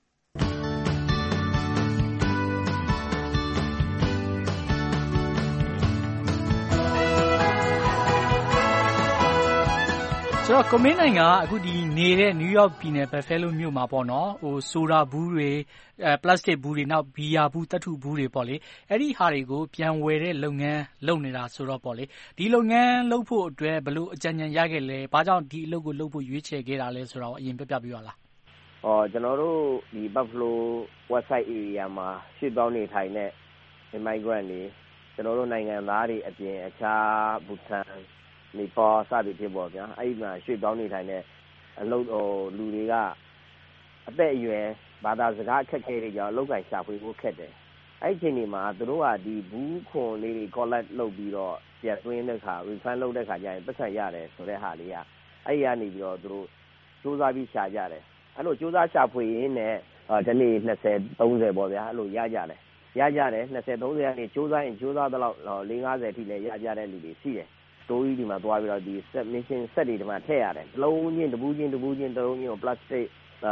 ဆိုတော့ကွန်မင်းနိုင်ငံကအခုဒီနေတဲ့နယူးယောက်ပြည်နယ်ဘက်ဖဲလိုမြို့မှာပေါ့နော်ဟိုဆိုဒါဘူးတွေအဲပလတ်စတစ်ဘူးတွေနောက်ဘီယာဘူးတတ်ထုဘူးတွေပေါ့လေအဲ့ဒီဟာတွေကိုပြန်ဝယ်တဲ့လုပ်ငန်းလုပ်နေတာဆိုတော့ပေါ့လေဒီလုပ်ငန်းလုပ်ဖို့အတွက်ဘယ်လိုအကြံဉာဏ်ရခဲ့လဲဘာကြောင့်ဒီအလုပ်ကိုလုပ်ဖို့ရွေးချယ်ခဲ့တာလဲဆိုတော့အရင်ပြပြပြပါလားဟောကျွန်တော်တို့ဒီ Buffalo website area မှာရှစ်ပေါင်းနေထိုင်တဲ့ immigrant တွေကျွန်တော်တို့နိုင်ငံသားတွေအပြင်အခြားဘူတန်နေပေါ်စသည်ဖြစ်ပေါ့ဗျာအဲ့ဒီမှာရွှေ့ပေါင်းနေထိုင်တဲ့အလုပ်ဟိုလူတွေကအသက်အရွယ်ဘာသာစကားအခက်အခဲတွေကြောင့်အလုပ်ကိုင်ရှာဖွေဖို့ခက်တယ်အဲ့ဒီအချိန်ဒီမှာသူတို့ကဒီဘူးခွန်လေးတွေ collect လုပ်ပြီးတော့ပြန်သွင်းတဲ့ခါ refund လုပ်တဲ့ခါကျရင်ပတ်သက်ရတယ်ဆိုတဲ့ဟာလေးကအဲ့ဒီကနေပြီးတော့သူတို့စူးစမ်းပြီးရှာကြတယ်အဲ့လိုစူးစမ်းရှာဖွေရင်းနဲ့ဒီနေ့၂၀ ၃၀ပေါ့ဗျာအဲ့လိုရကြတယ်ရကြတယ်၂၀ ၃၀ကနေစူးစမ်းရင်စူးစမ်းတော့၄၅၀အထိလည်းရကြတဲ့လူတွေရှိတယ်တိုးကြီးဒီမှာသွားပြီးတော့ဒီ submission set တွေဒီမှာထည့်ရတယ်တစ်လုံးချင်းတစ်ဘူးချင်းတစ်ဘူးချင်းတစ်လုံးချင်းကို plastic အာ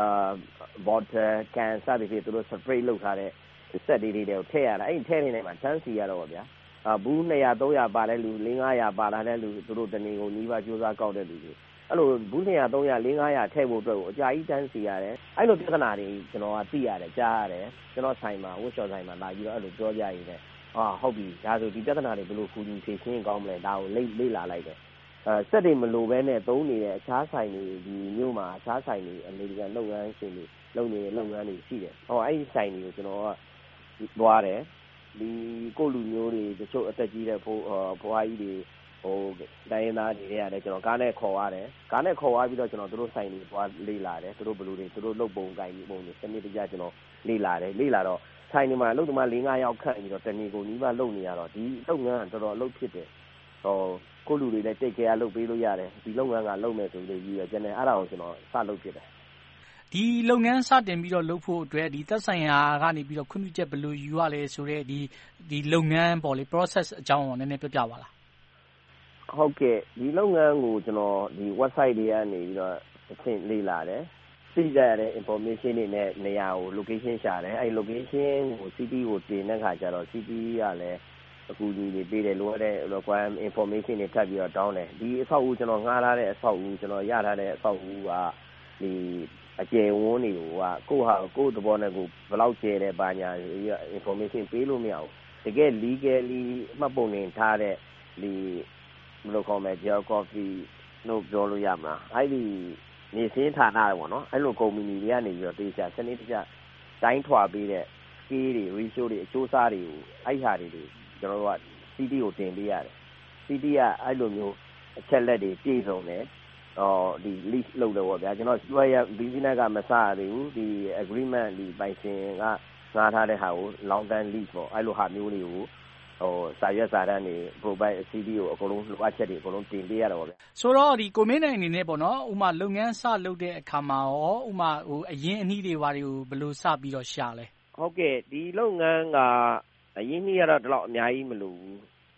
bottle can စသည်ဖြင့်သူတို့ spray လုပ်ထားတဲ့ set တွေတွေကိုထည့်ရတယ်အဲ့ဒီထည့်နေတယ်မှာ chance ရတော့ဗျာအာဘူး၂၀၀ ၃၀၀ပါတဲ့လူ၄၅၀၀ပါလာတဲ့လူသူတို့တနေကုန်နီးပါးကြိုးစားကောက်တဲ့လူတွေအဲ့လိုဘူး၂၀၀ ၃၀၀ ၄၅၀၀ထည့်ဖို့အတွက်ကိုအကြာကြီး chance ရတယ်အဲ့လိုပြဿနာတွေကျွန်တော်ကသိရတယ်ကြားရတယ်ကျွန်တော်ဆိုင်မှာ workshop ဆိုင်မှာလာပြီးတော့အဲ့လိုပြောကြရည်တယ်အာဟုတ်ပြီဒါဆိုဒီပြဿနာတွေဘယ်လိုကူညီဖြေရှင်းကောင်းမလဲဒါကိုလေ့လေ့လာလိုက်တယ်အဲစက်တွေမလိုဘဲနဲ့သုံးနေတဲ့အခြားဆိုင်တွေဒီမြို့မှာအခြားဆိုင်တွေအမေရိကန်လုပ်ငန်းရှင်တွေလုပ်နေတဲ့လုပ်ငန်းတွေရှိတယ်ဟောအဲ့ဒီဆိုင်တွေကိုကျွန်တော်ကသွားတယ်ဒီကိုလူမျိုးတွေတချို့အသက်ကြီးတဲ့ဖိုးဘွားကြီးတွေဟိုတိုင်းရင်းသားတွေရတယ်ကျွန်တော်ကားနဲ့ခေါ်ရတယ်ကားနဲ့ခေါ်သွားပြီးတော့ကျွန်တော်တို့ဆိုင်တွေသွားလေ့လာတယ်သူတို့ဘယ်လိုတွေသူတို့လုပ်ပုံကိုင်ပုံတွေစနစ်တကျကျွန်တော်လေ့လာတယ်လေ့လာတော့ဆိုင်ဒီမှာအလုပ်သမား၄၅ယောက်ခန့်ပြီးတော့တနေကုန်နီးပါးလုပ်နေရတော့ဒီလုပ်ငန်းကတော်တော်အလုပ်ဖြစ်တယ်ဟောကိုလူတွေလည်းတိတ်ကြရလုပ်ပေးလို့ရတယ်ဒီလုပ်ငန်းကလုပ်မယ်ဆိုလို့ကြီးရကျန်တယ်အဲ့ဒါကိုကျွန်တော်စလုပ်ဖြစ်တယ်ဒီလုပ်ငန်းစတင်ပြီးတော့လုပ်ဖို့အတွက်ဒီသက်ဆိုင်ရာကနေပြီးတော့ခွင့်ပြုချက်ဘယ်လိုယူရလဲဆိုတော့ဒီဒီလုပ်ငန်းပေါ့လေ process အကြောင်းကိုနည်းနည်းပြပြပါလားဟုတ်ကဲ့ဒီလုပ်ငန်းကိုကျွန်တော်ဒီ website တွေကနေပြီးတော့အသင်လေ့လာတယ်သိကြရတဲ့ information တွေနဲ့နေရာကို location ရှာတယ်အဲ့ location ကို city ကိုတင်တဲ့ခါကျတော့ city ကလည်းအကူအညီတွေပေးတယ်လိုအပ်တဲ့ requirement information တွေထပ်ပြီးတော့တောင်းတယ်ဒီအဆောက်အဦကျွန်တော်ငှားထားတဲ့အဆောက်အဦကျွန်တော်ရထားတဲ့အဆောက်အဦကဒီအကျယ်ဝန်းတွေကိုကကိုယ့်ဟာကိုယ့်သဘောနဲ့ကိုယ်ဘယ်လောက်ကျယ်တယ်ဘာညာ information ပေးလို့မရဘူးတကယ် legally မှတ်ပုံတင်ထားတဲ့ဒီဘယ်လိုခေါ်မလဲ geography လို့ပြောလို့ရမှာအဲ့ဒီနေစင်းဌာနတွေပေါ့နော်အဲ့လိုကုမ္ပဏီတွေကနေပြီးတော့တေချာစနစ်တကျတိုင်းထွာပေးတဲ့ scale တွေ ratio တွေအချိုးအစားတွေကိုအဲ့ဟာတွေကျွန်တော်တို့က C D ကိုတင်ပေးရတယ် C D ကအဲ့လိုမျိုးအချက်လက်တွေပြည့်စုံတယ်ဟောဒီ list လုပ်တယ်ပေါ့ဗျာကျွန်တော် business ကမစရသေးဘူးဒီ agreement ဒီပိုင်ရှင်ကငှားထားတဲ့ဟာကို long term lease ပေါ့အဲ့လိုဟာမျိုးတွေကိုဟိုစာရွက်စာတမ်းတွေ provide C D ကိုအကုန်လုံးလိုအပ်ချက်တွေအကုန်လုံးတင်ပေးရတော့ဗျဆိုတော့ဒီကိုမင်းနိုင်အနေနဲ့ပေါ့နော်ဥမာလုပ်ငန်းစလုပ်တဲ့အခါမှာရောဥမာဟိုအရင်အနည်းတွေဘာတွေကိုဘယ်လိုစပြီးတော့ရှာလဲဟုတ်ကဲ့ဒီလုပ်ငန်းကအရင်နည်းကတော့ဒီလောက်အများကြီးမလိုဘူး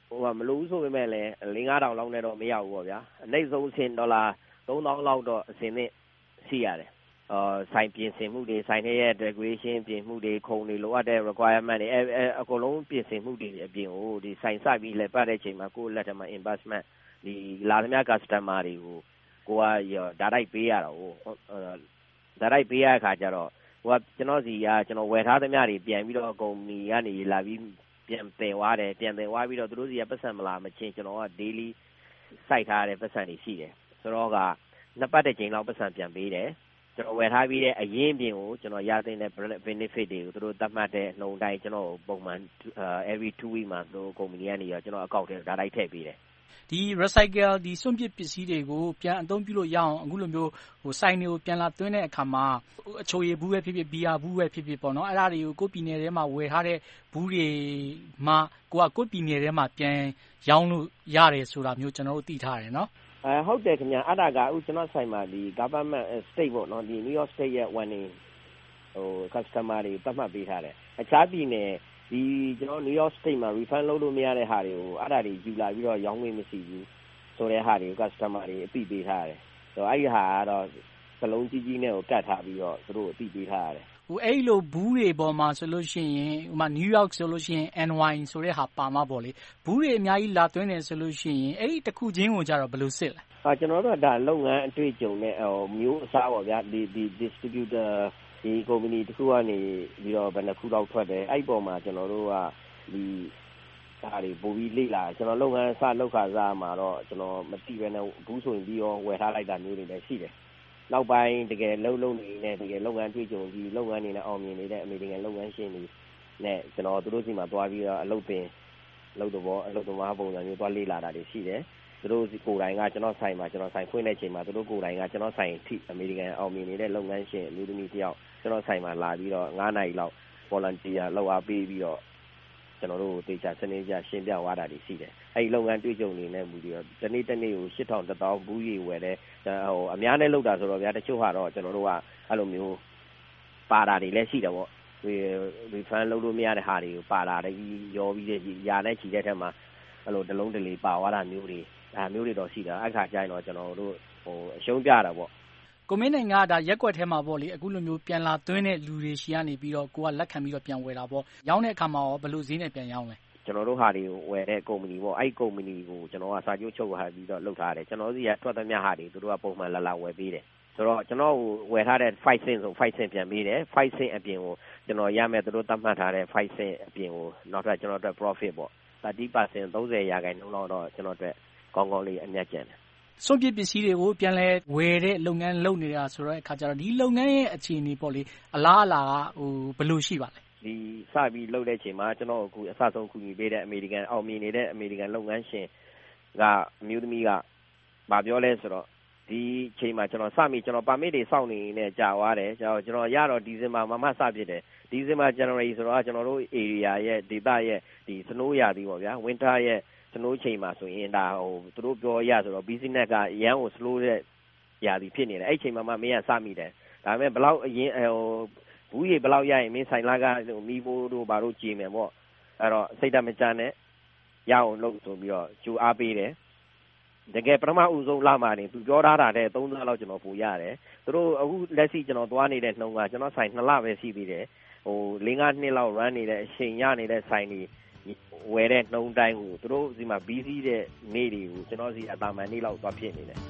ဟိုကမလို့ဆိုပေမဲ့လည်း၄-၅ထောင်လောက်နဲ့တော့မရဘူးပေါ့ဗျာအနည်းဆုံးအဆင့်ဒေါ်လာသုံးသောင်းလောက်တော့အဆင့်နဲ့ရှိရတယ်အာဆိုင်ပြင်ဆင်မှုတွေဆိုင်ရဲ့ decoration ပြင်မှုတွေခုံတွေလိုအပ်တဲ့ requirement တွေအဲအကုန်လုံးပြင်ဆင်မှုတွေအပြင်ကိုဒီဆိုင်စပြီးလက်ပတ်တဲ့အချိန်မှာကိုယ့်လက်ထက်မှာ investment ဒီလာသမျှ customer တွေကိုကိုကဓာတ်တိုက်ပေးရတာကိုဓာတ်တိုက်ပေးရတဲ့အခါကျတော့ဟိုကကျွန်တော်စီကကျွန်တော်ဝယ်ထားသမျှတွေပြန်ပြီးတော့ကုမ္ပဏီကနေလာပြီးပြန်တင်သွားတယ်ပြန်တင်သွားပြီးတော့သူတို့စီကပတ်စံမလာမချင်းကျွန်တော်က daily စိုက်ထားတဲ့ပတ်စံတွေရှိတယ်ဆိုတော့ကနှစ်ပတ်တစ်ချိန်လောက်ပတ်စံပြန်ပေးတယ်ကျွန်တော်ဝယ်ထားပြီးတဲ့အရင်ပြင်ကိုကျွန်တော်ရတဲ့ benefit တွေကိုသူတို့သတ်မှတ်တဲ့နှုန်းတိုင်းကျွန်တော်ပုံမှန် every two week မှာသူတို့ကုမ္ပဏီကနေရောကျွန်တော်အကောင့်ထဲဓာတ်တိုက်ထည့်ပေးတယ်ဒီ recycle ဒီစွန့်ပစ်ပစ္စည်းတွေကိုပြန်အသုံးပြုလို့ရအောင်အခုလိုမျိုးဟိုစိုင်းတွေကိုပြန်လာသွင်းတဲ့အခါမှာအချိုရည်ဘူးပဲဖြစ်ဖြစ်ဘီယာဘူးပဲဖြစ်ဖြစ်ပေါ့နော်အဲ့ဒါတွေကိုကိုယ်ပြည်နယ်ထဲမှာဝယ်ထားတဲ့ဘူးတွေမှာကိုကကိုယ်ပြည်နယ်ထဲမှာပြန်ရောင်းလို့ရတယ်ဆိုတာမျိုးကျွန်တော်တို့သိထားတယ်နော်အဲဟုတ်တယ်ခင်ဗျအဲ့ဒါကအခုကျွန်တော်ဆိုင်မှာဒီ government state ပေါ့နော်ဒီ New York State ရဲ့ warning ဟို customer တွေပတ်မှတ်ပေးထားတယ်အခြားပြည်နယ်ဒီကျွန်တော် New York State မှာ refund လုပ်လို့မရတဲ့ဟာတွေကိုအဲ့ဒါတွေယူလာပြီးတော့ရောင်းခွင့်မရှိဘူးဆိုတဲ့ဟာတွေကို customer တွေအသိပေးထားတယ်ဆိုတော့အဲ့ဒီဟာကတော့စလုံးကြီးကြီးနဲ့ကိုကတ်ထားပြီးတော့သူတို့အသိပေးထားရတယ်ဟိုအဲ့လိုဘူးတွေပေါ်မှာဆိုလို့ရှိရင်ဟိုမှာ New York ဆိုလို့ရှိရင် N Y ဆိုတဲ့ဟာပါမှာပေါ့လေဘူးတွေအများကြီးလာသွင်းတယ်ဆိုလို့ရှိရင်အဲ့ဒီတစ်ခုချင်းကိုကြတော့ဘယ်လိုစစ်လဲအာကျွန်တော်တို့ကဒါလုပ်ငန်းအတွေ့အကြုံနဲ့ဟိုမျိုးအစားပေါ့ဗျာဒီဒီ distributor ဒီ company တစ်ခုကနေပြီးတော့ဘယ်နှခုလောက်ထွက်တယ်အဲ့ပေါ်မှာကျွန်တော်တို့ကဒီဒါတွေပို့ပြီးလေ့လာကျွန်တော်လုပ်ငန်းအစလုပ်ခါစားမှာတော့ကျွန်တော်မသိဘဲနဲ့ဘူးဆိုရင်ပြီးတော့ဝယ်ထားလိုက်တာမျိုးတွေလည်းရှိတယ်နောက်ပိုင်းတကယ်လှုပ်လှုပ်နေတဲ့တကယ်လုပ်ငန်းတွေ့ကြုံပြီးလုပ်ငန်းနေနဲ့အောင်မြင်နေတဲ့အမေရိကန်လုပ်ငန်းရှင်တွေနဲ့ကျွန်တော်တို့စီမှာတွားပြီးတော့အလုပ်ပင်လုပ်တော့အလုပ်သမားပုံစံမျိုးတွားလေ့လာတာတွေရှိတယ်သူတို့ကိုယ်တိုင်ကကျွန်တော်ဆိုင်မှာကျွန်တော်ဆိုင်ဖွင့်တဲ့အချိန်မှာသူတို့ကိုယ်တိုင်ကကျွန်တော်ဆိုင်ထိအမေရိကန်အောင်မြင်နေတဲ့လုပ်ငန်းရှင်အမျိုးသမီးတယောက်ကျွန်တော်ဆိုင်မှာလာပြီးတော့၅နာရီလောက် volunteer လုပ်အားပေးပြီးတော့ကျွန်တော်တို့တေချာစနေကြရှင်းပြသွားတာတွေရှိတယ်အဲဒီလုပ်ငန်းတွေ့ကြုံနေနဲ့မူပြီးတော့ဒီနေ့တနေ့ကိုရှစ်ထောင်တစ်သောင်းဘူးရီဝယ်တယ်ဟိုအများနဲ့လောက်တာဆိုတော့ဗျာတချို့ဟာတော့ကျွန်တော်တို့ကအဲ့လိုမျိုးပါတာတွေလည်းရှိတယ်ပေါ့ဒီ refund လုပ်လို့မရတဲ့ဟာတွေကိုပါတာတွေရောပြီးတဲ့ຢာနဲ့ချီတဲ့ထက်မှာအဲ့လိုတလုံးတလေပါသွားတာမျိုးတွေဒါမျိုးတွေတော့ရှိတာအခါကျရင်တော့ကျွန်တော်တို့ဟိုအရှုံးပြတာပေါ့ကိုမင်းနိုင်ကဒါရက်ကွက်ထဲမှာပေါ့လေအခုလိုမျိုးပြန်လာသွင်းတဲ့လူတွေရှိကနေပြီးတော့ကိုကလက်ခံပြီးတော့ပြန်ဝယ်တာပေါ့ရောင်းတဲ့အခါမှာရောဘယ်လိုဈေးနဲ့ပြန်ရောင်းလဲကျွန်တော်တို့ဟာတွေကိုဝယ်တဲ့ကုမ္ပဏီပေါ့အဲ့ဒီကုမ္ပဏီကိုကျွန်တော်ကစာချုပ်ချုပ်ထားပြီးတော့လုပ်ထားတယ်ကျွန်တော်စီကထွက်သမျှဟာတွေသူတို့ကပုံမှန်လာလာဝယ်ပေးတယ်ဆိုတော့ကျွန်တော်ဝယ်ထားတဲ့five cent ဆိုfive centပြန်ပေးတယ်five centအပြင်ကိုကျွန်တော်ရမယ်သူတို့သတ်မှတ်ထားတဲ့five centအပြင်ကိုနောက်ထပ်ကျွန်တော်တို့ profit ပေါ့thirty percent 30ရာခိုင်နှုန်းလောက်တော့ကျွန်တော်တို့ကောင်းကောင်းလေးအမြတ်ကျန်တယ်စွန့်ပစ်ပစ္စည်းတွေကိုပြန်လဲဝယ်တဲ့လုပ်ငန်းလုပ်နေတာဆိုတော့အခါကျတော့ဒီလုပ်ငန်းရဲ့အခြေအနေပေါ့လေအလားအလာကဟိုဘယ်လိုရှိပါလဲဒီစပြီးလုပ်တဲ့အချိန်မှာကျွန်တော်အခုအစဆုံးကူညီပေးတဲ့အမေရိကန်အောင်မြင်နေတဲ့အမေရိကန်လုပ်ငန်းရှင်ကအမျိုးသမီးကဗာပြောလဲဆိုတော့ဒီအချိန်မှာကျွန်တော်စပြီးကျွန်တော်ပါမစ်တွေစောင့်နေနေကြာသွားတယ်ကျွန်တော်ကျွန်တော်ရတော့ဒီဇင်ဘာမှာမှစပြစ်တယ်ဒီဇင်ဘာ January ဆိုတော့ကျွန်တော်တို့ area ရဲ့ဒေသရဲ့ဒီစနိုးရာသီပေါ့ဗျာ winter ရဲ့စနိုးချိန်မှာဆိုရင်ဒါဟိုသူတို့ပြောရဆိုတော့ business ကရန်ကို slow တဲ့ရာသီဖြစ်နေတယ်အဲ့ချိန်မှာမှမင်းကစမိတယ်ဒါပေမဲ့ဘယ်လောက်အရင်ဟိုဘူးရေဘယ်လောက်ရရင်မင်းဆိုင်လာကဟိုမီးဖိုးတို့ဘာတို့ကြည်မယ်ပေါ့အဲ့တော့စိတ်ဓာတ်မကြနဲ့ရအောင်လုပ်ဆိုပြီးတော့ကြိုအားပေးတယ်တကယ်ပထမဦးဆုံးလာမှနေသူပြောထားတာတဲ့သုံးလလောက်ကျွန်တော်ပူရတယ်သူတို့အခုလက်ရှိကျွန်တော်သွားနေတဲ့နှုံကကျွန်တော်ဆိုင်နှစ်လပဲရှိသေးတယ်ဟို၄-၅နှစ်လောက် run နေတဲ့အချိန်ရနေတဲ့ဆိုင်တွေဝယ်တဲ့နှုံတိုင်းကိုသူတို့စီမှာ busy တဲ့နေ့တွေကိုကျွန်တော်စီအတာမန်နေ့လောက်သွားဖြစ်နေတယ်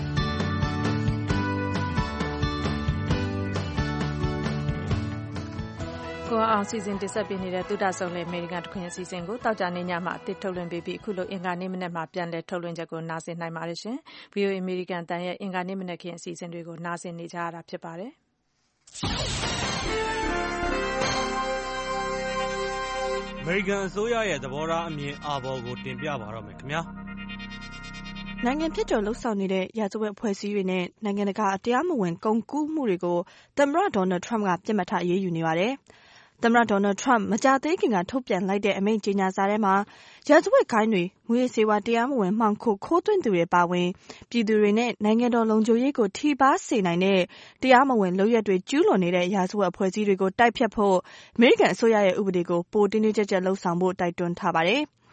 ကိုအောင်စီစဉ်တင်ဆက်ပေးနေတဲ့သုဒ္ဓဆောင်လေအမေရိကန်တခွင်အစီအစဉ်ကိုတောက်ကြနေညမှာအသစ်ထုတ်လွှင့်ပေးပြီးအခုလိုအင်္ဂါနေ့မနက်မှာပြန်လည်ထုတ်လွှင့်ချက်ကိုနားဆင်နိုင်ပါတယ်ရှင်။ V O A အမေရိကန်တန်ရဲ့အင်္ဂါနေ့မနက်ခင်းအစီအစဉ်တွေကိုနားဆင်နေကြရတာဖြစ်ပါတယ်။အမေရိကန်အစိုးရရဲ့သဘောထားအမြင်အာဘော်ကိုတင်ပြပါတော့မယ်ခင်ဗျာ။နိုင်ငံဖြစ်တော်လှုပ်ဆောင်နေတဲ့ရာဇဝတ်အဖွဲ့အစည်းတွေနဲ့နိုင်ငံတကာတရားမဝင်ကုန်ကူးမှုတွေကိုသမ္မတဒေါ်နယ်ထရမ့်ကပြစ်မှတ်ထားအရေးယူနေပါတယ်။သမ္မတဒေါ်နယ်ထရမ့်မကြာသေးခင်ကထုတ်ပြန်လိုက်တဲ့အမိန့်ကြေညာစာထဲမှာရာဇဝတ်ဂိုဏ်းတွေငွေစေဝါတရားမဝင်မှောင်ခိုခိုးသွင်းသူတွေပါဝင်ပြည်သူတွေနဲ့နိုင်ငံတော်လုံခြုံရေးကိုထိပါစေနိုင်တဲ့တရားမဝင်လုပ်ရက်တွေကျူးလွန်နေတဲ့ရာဇဝတ်အဖွဲ့အစည်းတွေကိုတိုက်ဖျက်ဖို့အမေရိကန်အစိုးရရဲ့ဥပဒေကိုပိုတင်းတင်းကျပ်ကျပ်လှုံ့ဆော်ဖို့တိုက်တွန်းထားပါတယ်။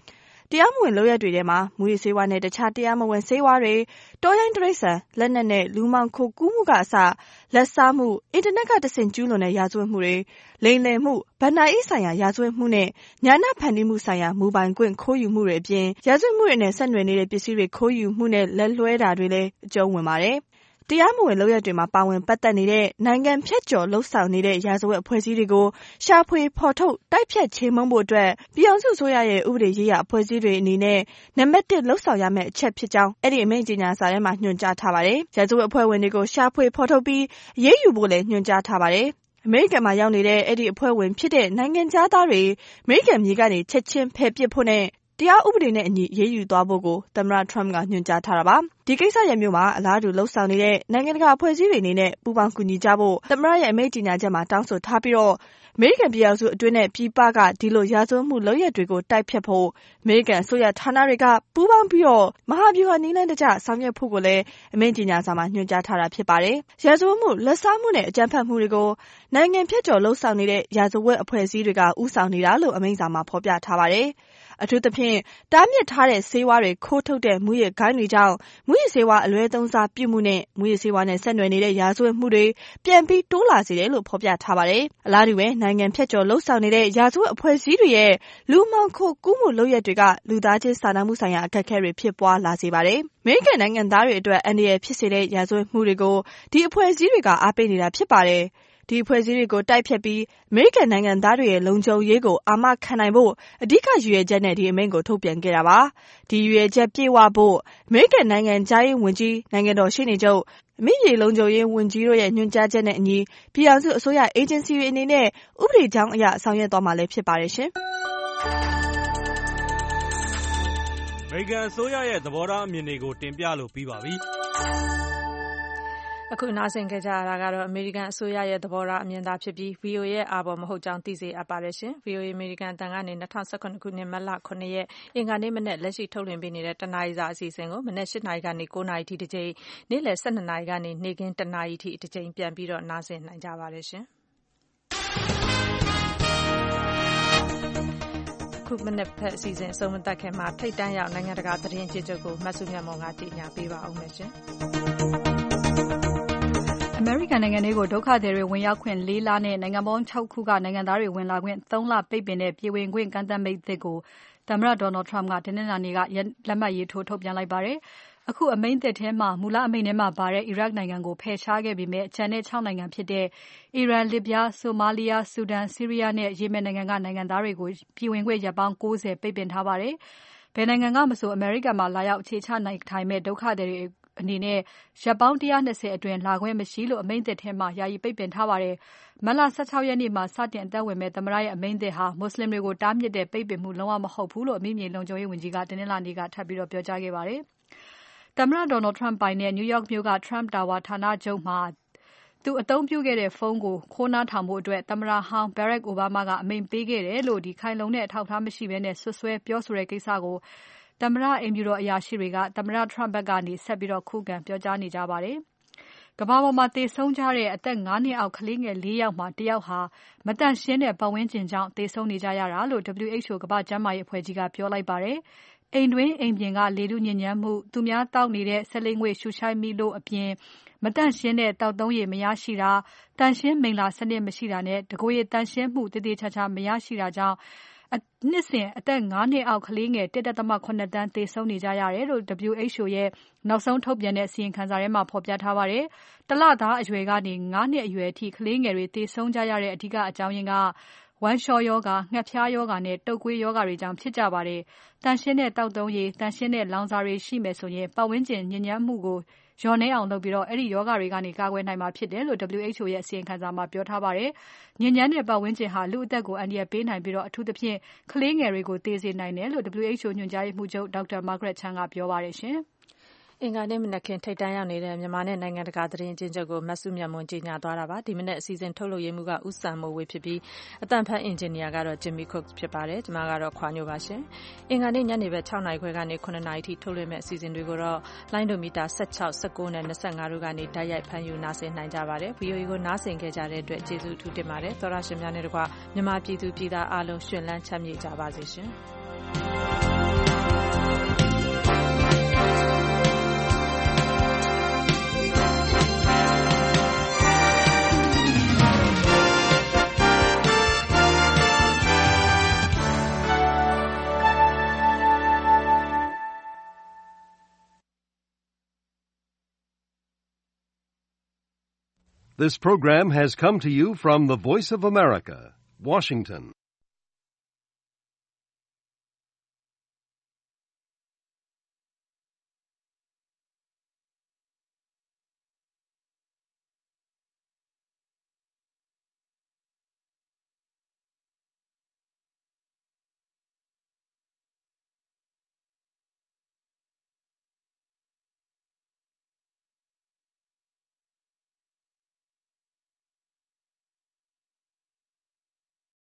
တရားမဝင်လုပ်ရက်တွေထဲမှာမူရစ်ဆေးဝါးနဲ့တခြားတရားမဝင်ဆေးဝါးတွေတောရိုင်းတိရစ္ဆာန်လက်နက်နဲ့လူမှောင်ခိုကူးမှုကအစလက်စားမှုအင်တာနက်ကတဆင့်ကျူးလွန်တဲ့ရာဇဝတ်မှုတွေလိမ်လည်မှုဗဏ္ဍာရေးဆိုင်ရာရာဇဝတ်မှုနဲ့ညာဏဖန်တီးမှုဆိုင်ရာမူပိုင်ခွင့်ခိုးယူမှုတွေအပြင်ရာဇဝတ်မှုတွေနဲ့ဆက်နွယ်နေတဲ့ပစ္စည်းတွေခိုးယူမှုနဲ့လက်လွှဲတာတွေလည်းအကျုံးဝင်ပါတယ်တရားမဝင်လုပ်ရက်တွေမှာပါဝင်ပတ်သက်နေတဲ့နိုင်ငံဖြတ်ကျော်လှုပ်ဆောင်နေတဲ့ရာဇဝတ်အဖွဲ့အစည်းတွေကိုရှာဖွေဖော်ထုတ်တိုက်ဖြတ်ချေမှုန်းဖို့အတွက်ပြည်အောင်စုအစိုးရရဲ့ဥပဒေရေးရာအဖွဲ့အစည်းတွေအနေနဲ့နံပါတ်တစ်လှုပ်ဆောင်ရမယ့်အချက်ဖြစ်ကြောင်းအဲ့ဒီအမိန့်ကြေညာစာထဲမှာညွှန်ကြားထားပါတယ်။ရာဇဝတ်အဖွဲ့ဝင်တွေကိုရှာဖွေဖော်ထုတ်ပြီးအရေးယူဖို့လည်းညွှန်ကြားထားပါတယ်။အမေရိကန်မှာရောက်နေတဲ့အဲ့ဒီအဖွဲ့ဝင်ဖြစ်တဲ့နိုင်ငံသားတွေအမေရိကန်မြေကနေချက်ချင်းဖယ်ပစ်ဖို့နဲ့တရားဥပဒေနဲ့အညီရေးယူသွားဖို့ကိုသမ္မတ Trump ကညွှန်ကြားထားတာပါ။ဒီကိစ္စရဲ့မျိုးမှာအလားတူလှုပ်ဆောင်နေတဲ့နိုင်ငံတကာအဖွဲ့အစည်းတွေအနေနဲ့ပူးပေါင်းကူညီကြဖို့သမ္မတရဲ့အမိန့်ကြေညာချက်မှာတောင်းဆိုထားပြီးတော့အမေရိကန်ပြည်ထောင်စုအတွင်းနဲ့ပြည်ပကဒီလိုရာဇဝတ်မှုလုပ်ရက်တွေကိုတိုက်ဖျက်ဖို့အမေရိကန်အစိုးရဌာနတွေကပူးပေါင်းပြီးတော့မဟာဗျူဟာနည်းလမ်းတကျဆောင်ရွက်ဖို့ကိုလည်းအမိန့်ကြေညာစာမှာညွှန်ကြားထားတာဖြစ်ပါတယ်။ရာဇဝတ်မှုလက်စားမှုနဲ့အကြမ်းဖက်မှုတွေကိုနိုင်ငံဖြတ်ကျော်လှုပ်ဆောင်နေတဲ့ရာဇဝတ်အဖွဲ့အစည်းတွေကဥဆောင်နေတာလို့အမိန့်စာမှာဖော်ပြထားပါတယ်။အထူးသဖြင့်တားမြစ်ထားတဲ့ဆေးဝါးတွေခိုးထုတ်တဲ့မူရစ်ဂိုဏ်းတွေကြောင့်မူရစ်ဆေးဝါးအလွဲသုံးစားပြုမှုနဲ့မူရစ်ဆေးဝါးနဲ့ဆက်နွယ်နေတဲ့ရာဇဝတ်မှုတွေပြန်ပြီးတိုးလာစေတယ်လို့ဖော်ပြထားပါတယ်။အလားတူပဲနိုင်ငံဖြတ်ကျော်လှုပ်ဆောင်နေတဲ့ရာဇဝတ်အဖွဲ့အစည်းတွေရဲ့လူမှောင်ခိုကူးမှုလုပ်ရက်တွေကလူသားချင်းစာနာမှုဆိုင်ရာအခက်အခဲတွေဖြစ်ပွားလာစေပါတယ်။အမေရိကန်နိုင်ငံသားတွေအတွက်အန္တရာယ်ဖြစ်စေတဲ့ရာဇဝတ်မှုတွေကိုဒီအဖွဲ့အစည်းတွေကအားပေးနေတာဖြစ်ပါတယ်။ဒီအဖွဲ့အစည်းတွေကိုတိုက်ဖျက်ပြီးအမေရိကန်နိုင်ငံသားတွေရဲ့လုံခြုံရေးကိုအာမခံနိုင်ဖို့အဓိကရည်ရွယ်ချက်နဲ့ဒီအမိန့်ကိုထုတ်ပြန်ခဲ့တာပါ။ဒီရည်ရွယ်ချက်ပြည့်ဝဖို့အမေရိကန်နိုင်ငံသားရေးဝန်ကြီးနိုင်ငံတော်ရှေ့နေချုပ်အမိမြေလုံခြုံရေးဝန်ကြီးတို့ရဲ့ညွှန်ကြားချက်နဲ့အညီပြည်အောင်စုအစိုးရအေဂျင်စီတွေအနေနဲ့ဥပဒေကြောင်းအရဆောင်ရွက်သွားမှာလည်းဖြစ်ပါတယ်ရှင်။အမေရိကန်အစိုးရရဲ့သဘောထားအမြင်တွေကိုတင်ပြလို့ပြီးပါပြီ။အခုနားဆင်ခဲ့ကြရတာကတော့အမေရိကန်အစိုးရရဲ့သဘောထားအမြင်သာဖြစ်ပြီး ဗီအိုအေ ရဲ့အာဘော်မဟုတ်ကြောင်းသိစေအပ်ပါတယ်ရှင်။ ဗီအိုအေ အမေရိကန်အသံကနေ၂၀၁၇ခုနှစ်မတ်လခုနှစ်ရက်အင်္ဂါနေ့မနက်လက်ရှိထုတ်လွှင့်ပေးနေတဲ့တနာရီစာအစီအစဉ်ကိုမနက်၈နာရီကနေ၉နာရီထိတစ်ကြိမ်နေ့လယ်၁၂နာရီကနေနေ့ခင်း၁နာရီထိတစ်ကြိမ်ပြန်ပြီးတော့နားဆင်နိုင်ကြပါတယ်ရှင်။ခုမနက်ဖက်အစီအစဉ်အဆုံးမသတ်ခင်မှာထိတ်တန့်ရောက်နိုင်ငံတကာသတင်းအကျဉ်းချုပ်ကိုမဆုမြတ်မွန်ကကြေညာပေးပါဦးမယ်ရှင်။အမေရိကန်နိုင်ငံတွေကိုဒုက္ခသည်တွေဝင်ရောက်ခွင့်၄လနဲ့နိုင်ငံပေါင်း၆ခုကနိုင်ငံသားတွေဝင်လာခွင့်၃လပိတ်ပင်တဲ့ပြည်ဝင်ခွင့်ကန့်သတ်မိန့်သစ်ကိုသမ္မတ Donald Trump ကတနင်္လာနေ့ကလက်မှတ်ရေးထိုးထုတ်ပြန်လိုက်ပါတယ်။အခုအမိန့်သစ်ထဲမှာမူလအမိန့်ထဲမှာပါတဲ့အီရတ်နိုင်ငံကိုဖယ်ရှားခဲ့ပေမဲ့ကျန်တဲ့၆နိုင်ငံဖြစ်တဲ့အီရန်၊လစ်ဗျား၊ဆိုမာလီယာ၊ဆူဒန်၊ဆီးရီးယားနဲ့ယီမင်နိုင်ငံကနိုင်ငံသားတွေကိုပြည်ဝင်ခွင့်ရက်ပေါင်း၉၀ပိတ်ပင်ထားပါတယ်။ဘယ်နိုင်ငံကမဆိုအမေရိကန်မှာလာရောက်အခြေချနိုင်ထိုင်မဲ့ဒုက္ခသည်တွေအနေနဲ့ရက်ပေါင်း၁၂၀အတွင်းလာခွင့်မရှိလို့အမိန့်သစ်ထဲမှာယာယီပိတ်ပင်ထားပါတယ်။မတ်လ၁၆ရက်နေ့မှာစတင်အသက်ဝင်မဲ့သမ္မတရဲ့အမိန့်သစ်ဟာမွတ်စလင်တွေကိုတားမြစ်တဲ့ပိတ်ပင်မှုလုံးဝမဟုတ်ဘူးလို့အမိမြေလုံခြုံရေးဝန်ကြီးကတနင်္လာနေ့ကထပ်ပြီးတော့ပြောကြားခဲ့ပါတယ်။သမ္မတ Donald Trump ပိုင်တဲ့ New York မြို့က Trump Tower ဌာနချုပ်မှာသူအသုံးပြုခဲ့တဲ့ဖုန်းကိုခိုးနားထောင်ဖို့အတွက်သမ္မတဟောင်း Barack Obama ကအမိန့်ပေးခဲ့တယ်လို့ဒီခိုင်လုံတဲ့အထောက်အထားမရှိဘဲနဲ့ဆွဆွဲပြောဆိုတဲ့ကိစ္စကိုသမ္မတအိမ်ဖြူတော်အရာရှိတွေကသမ္မတ Trump ဘက်ကနေဆက်ပြီးတော့ခုခံပြောကြားနေကြပါတယ်။ကမ္ဘာပေါ်မှာသေဆုံးကြတဲ့အသက်၅နှစ်အောက်ကလေးငယ်၄ယောက်မှာတယောက်ဟာမတန့်ရှင်းတဲ့ပတ်ဝန်းကျင်ကြောင့်သေဆုံးနေကြရတာလို့ W H O ကမ္ဘာ့ကျန်းမာရေးအဖွဲ့ကြီးကပြောလိုက်ပါတယ်။အိမ်တွင်းအိမ်ပြင်ကလေထုညစ်ညမ်းမှုသူများတောက်နေတဲ့ဆဲလိမ့်ငွေ့ရှူရှိုက်မိလို့အပြင်မတန့်ရှင်းတဲ့တောက်သုံးရည်မရရှိတာတန့်ရှင်းမိန်လာစနစ်မရှိတာနဲ့တကိုယ်ရည်တန့်ရှင်းမှုတည်တည်ချာချာမရရှိတာကြောင့်နှစ်စဉ်အသက်၅နှစ်အောက်ကလေးငယ်၁.၇တန်းသေဆုံးနေကြရတယ်လို့ W H O ရဲ့နောက်ဆုံးထုတ်ပြန်တဲ့အစီရင်ခံစာထဲမှာဖော်ပြထားပါတယ်။တလသားအရွယ်ကနေ၅နှစ်အရွယ်အထိကလေးငယ်တွေသေဆုံးကြရတဲ့အဓိကအကြောင်းရင်းကဝမ်းလျှောရောဂါ၊ငှက်ဖျားရောဂါနဲ့တုပ်ကွေးရောဂါတွေကြောင့်ဖြစ်ကြပါတယ်။တန့်ရှင်းတဲ့တောက်သုံးရည်၊တန့်ရှင်းတဲ့လောင်စာတွေရှိမယ်ဆိုရင်ပတ်ဝန်းကျင်ညစ်ညမ်းမှုကိုလျော့နည်းအောင်လုပ်ပြီးတော့အဲ့ဒီရောဂါတွေကနေကာကွယ်နိုင်မှာဖြစ်တယ်လို့ W H O ရဲ့အစီရင်ခံစာမှာပြောထားပါတယ်။ညစ်ညမ်းတဲ့ပတ်ဝန်းကျင်ဟာလူအသက်ကိုအန္တရာယ်ပေးနိုင်ပြီးတော့အထူးသဖြင့်ကလေးငယ်တွေကိုသေစေနိုင်တယ်လို့ W H O ညွှန်ကြားရေးမှူးချုပ် ဒေါက်တာ Margaret Chan ကပြောပါတယ်ရှင်။အင်္ဂါနေ့မနက်ခင်းထိပ်တန်းရောက်နေတဲ့မြန်မာနဲ့နိုင်ငံတကာသတင်းအကျဉ်းချုပ်ကိုမဆုမြတ်မွန်ကြေညာသွားတာပါဒီမနက်အစီအစဉ်ထုတ်လုပ်ရေးမှူးကဦးစံမိုးဝေဖြစ်ပြီးအတန်ဖတ်အင်ဂျင်နီယာကတော့ Jimmy Cook ဖြစ်ပါတယ်ကျွန်မကတော့ခွာညိုပါရှင်အင်္ဂါနေ့ညနေဘက်၆နာရီခွဲကနေ၇နာရီထိထုတ်လွှင့်မဲ့အစီအစဉ်တွေကိုတော့လိုင်းဒိုမီတာ၁၆ ၁၉နဲ့၂၅တို့ကနေတိုက်ရိုက်ဖမ်းယူနားဆင်နိုင်ကြပါတယ် V O A ကိုနားဆင်ခဲ့ကြတဲ့အတွက်ကျေးဇူးအထူးတင်ပါတယ်သောရရှင်များနဲ့တကွမြန်မာပြည်သူပြည်သားအားလုံးရှင်လန်းချမ်းမြေ့ကြပါစေရှင် This program has come to you from the Voice of America, Washington.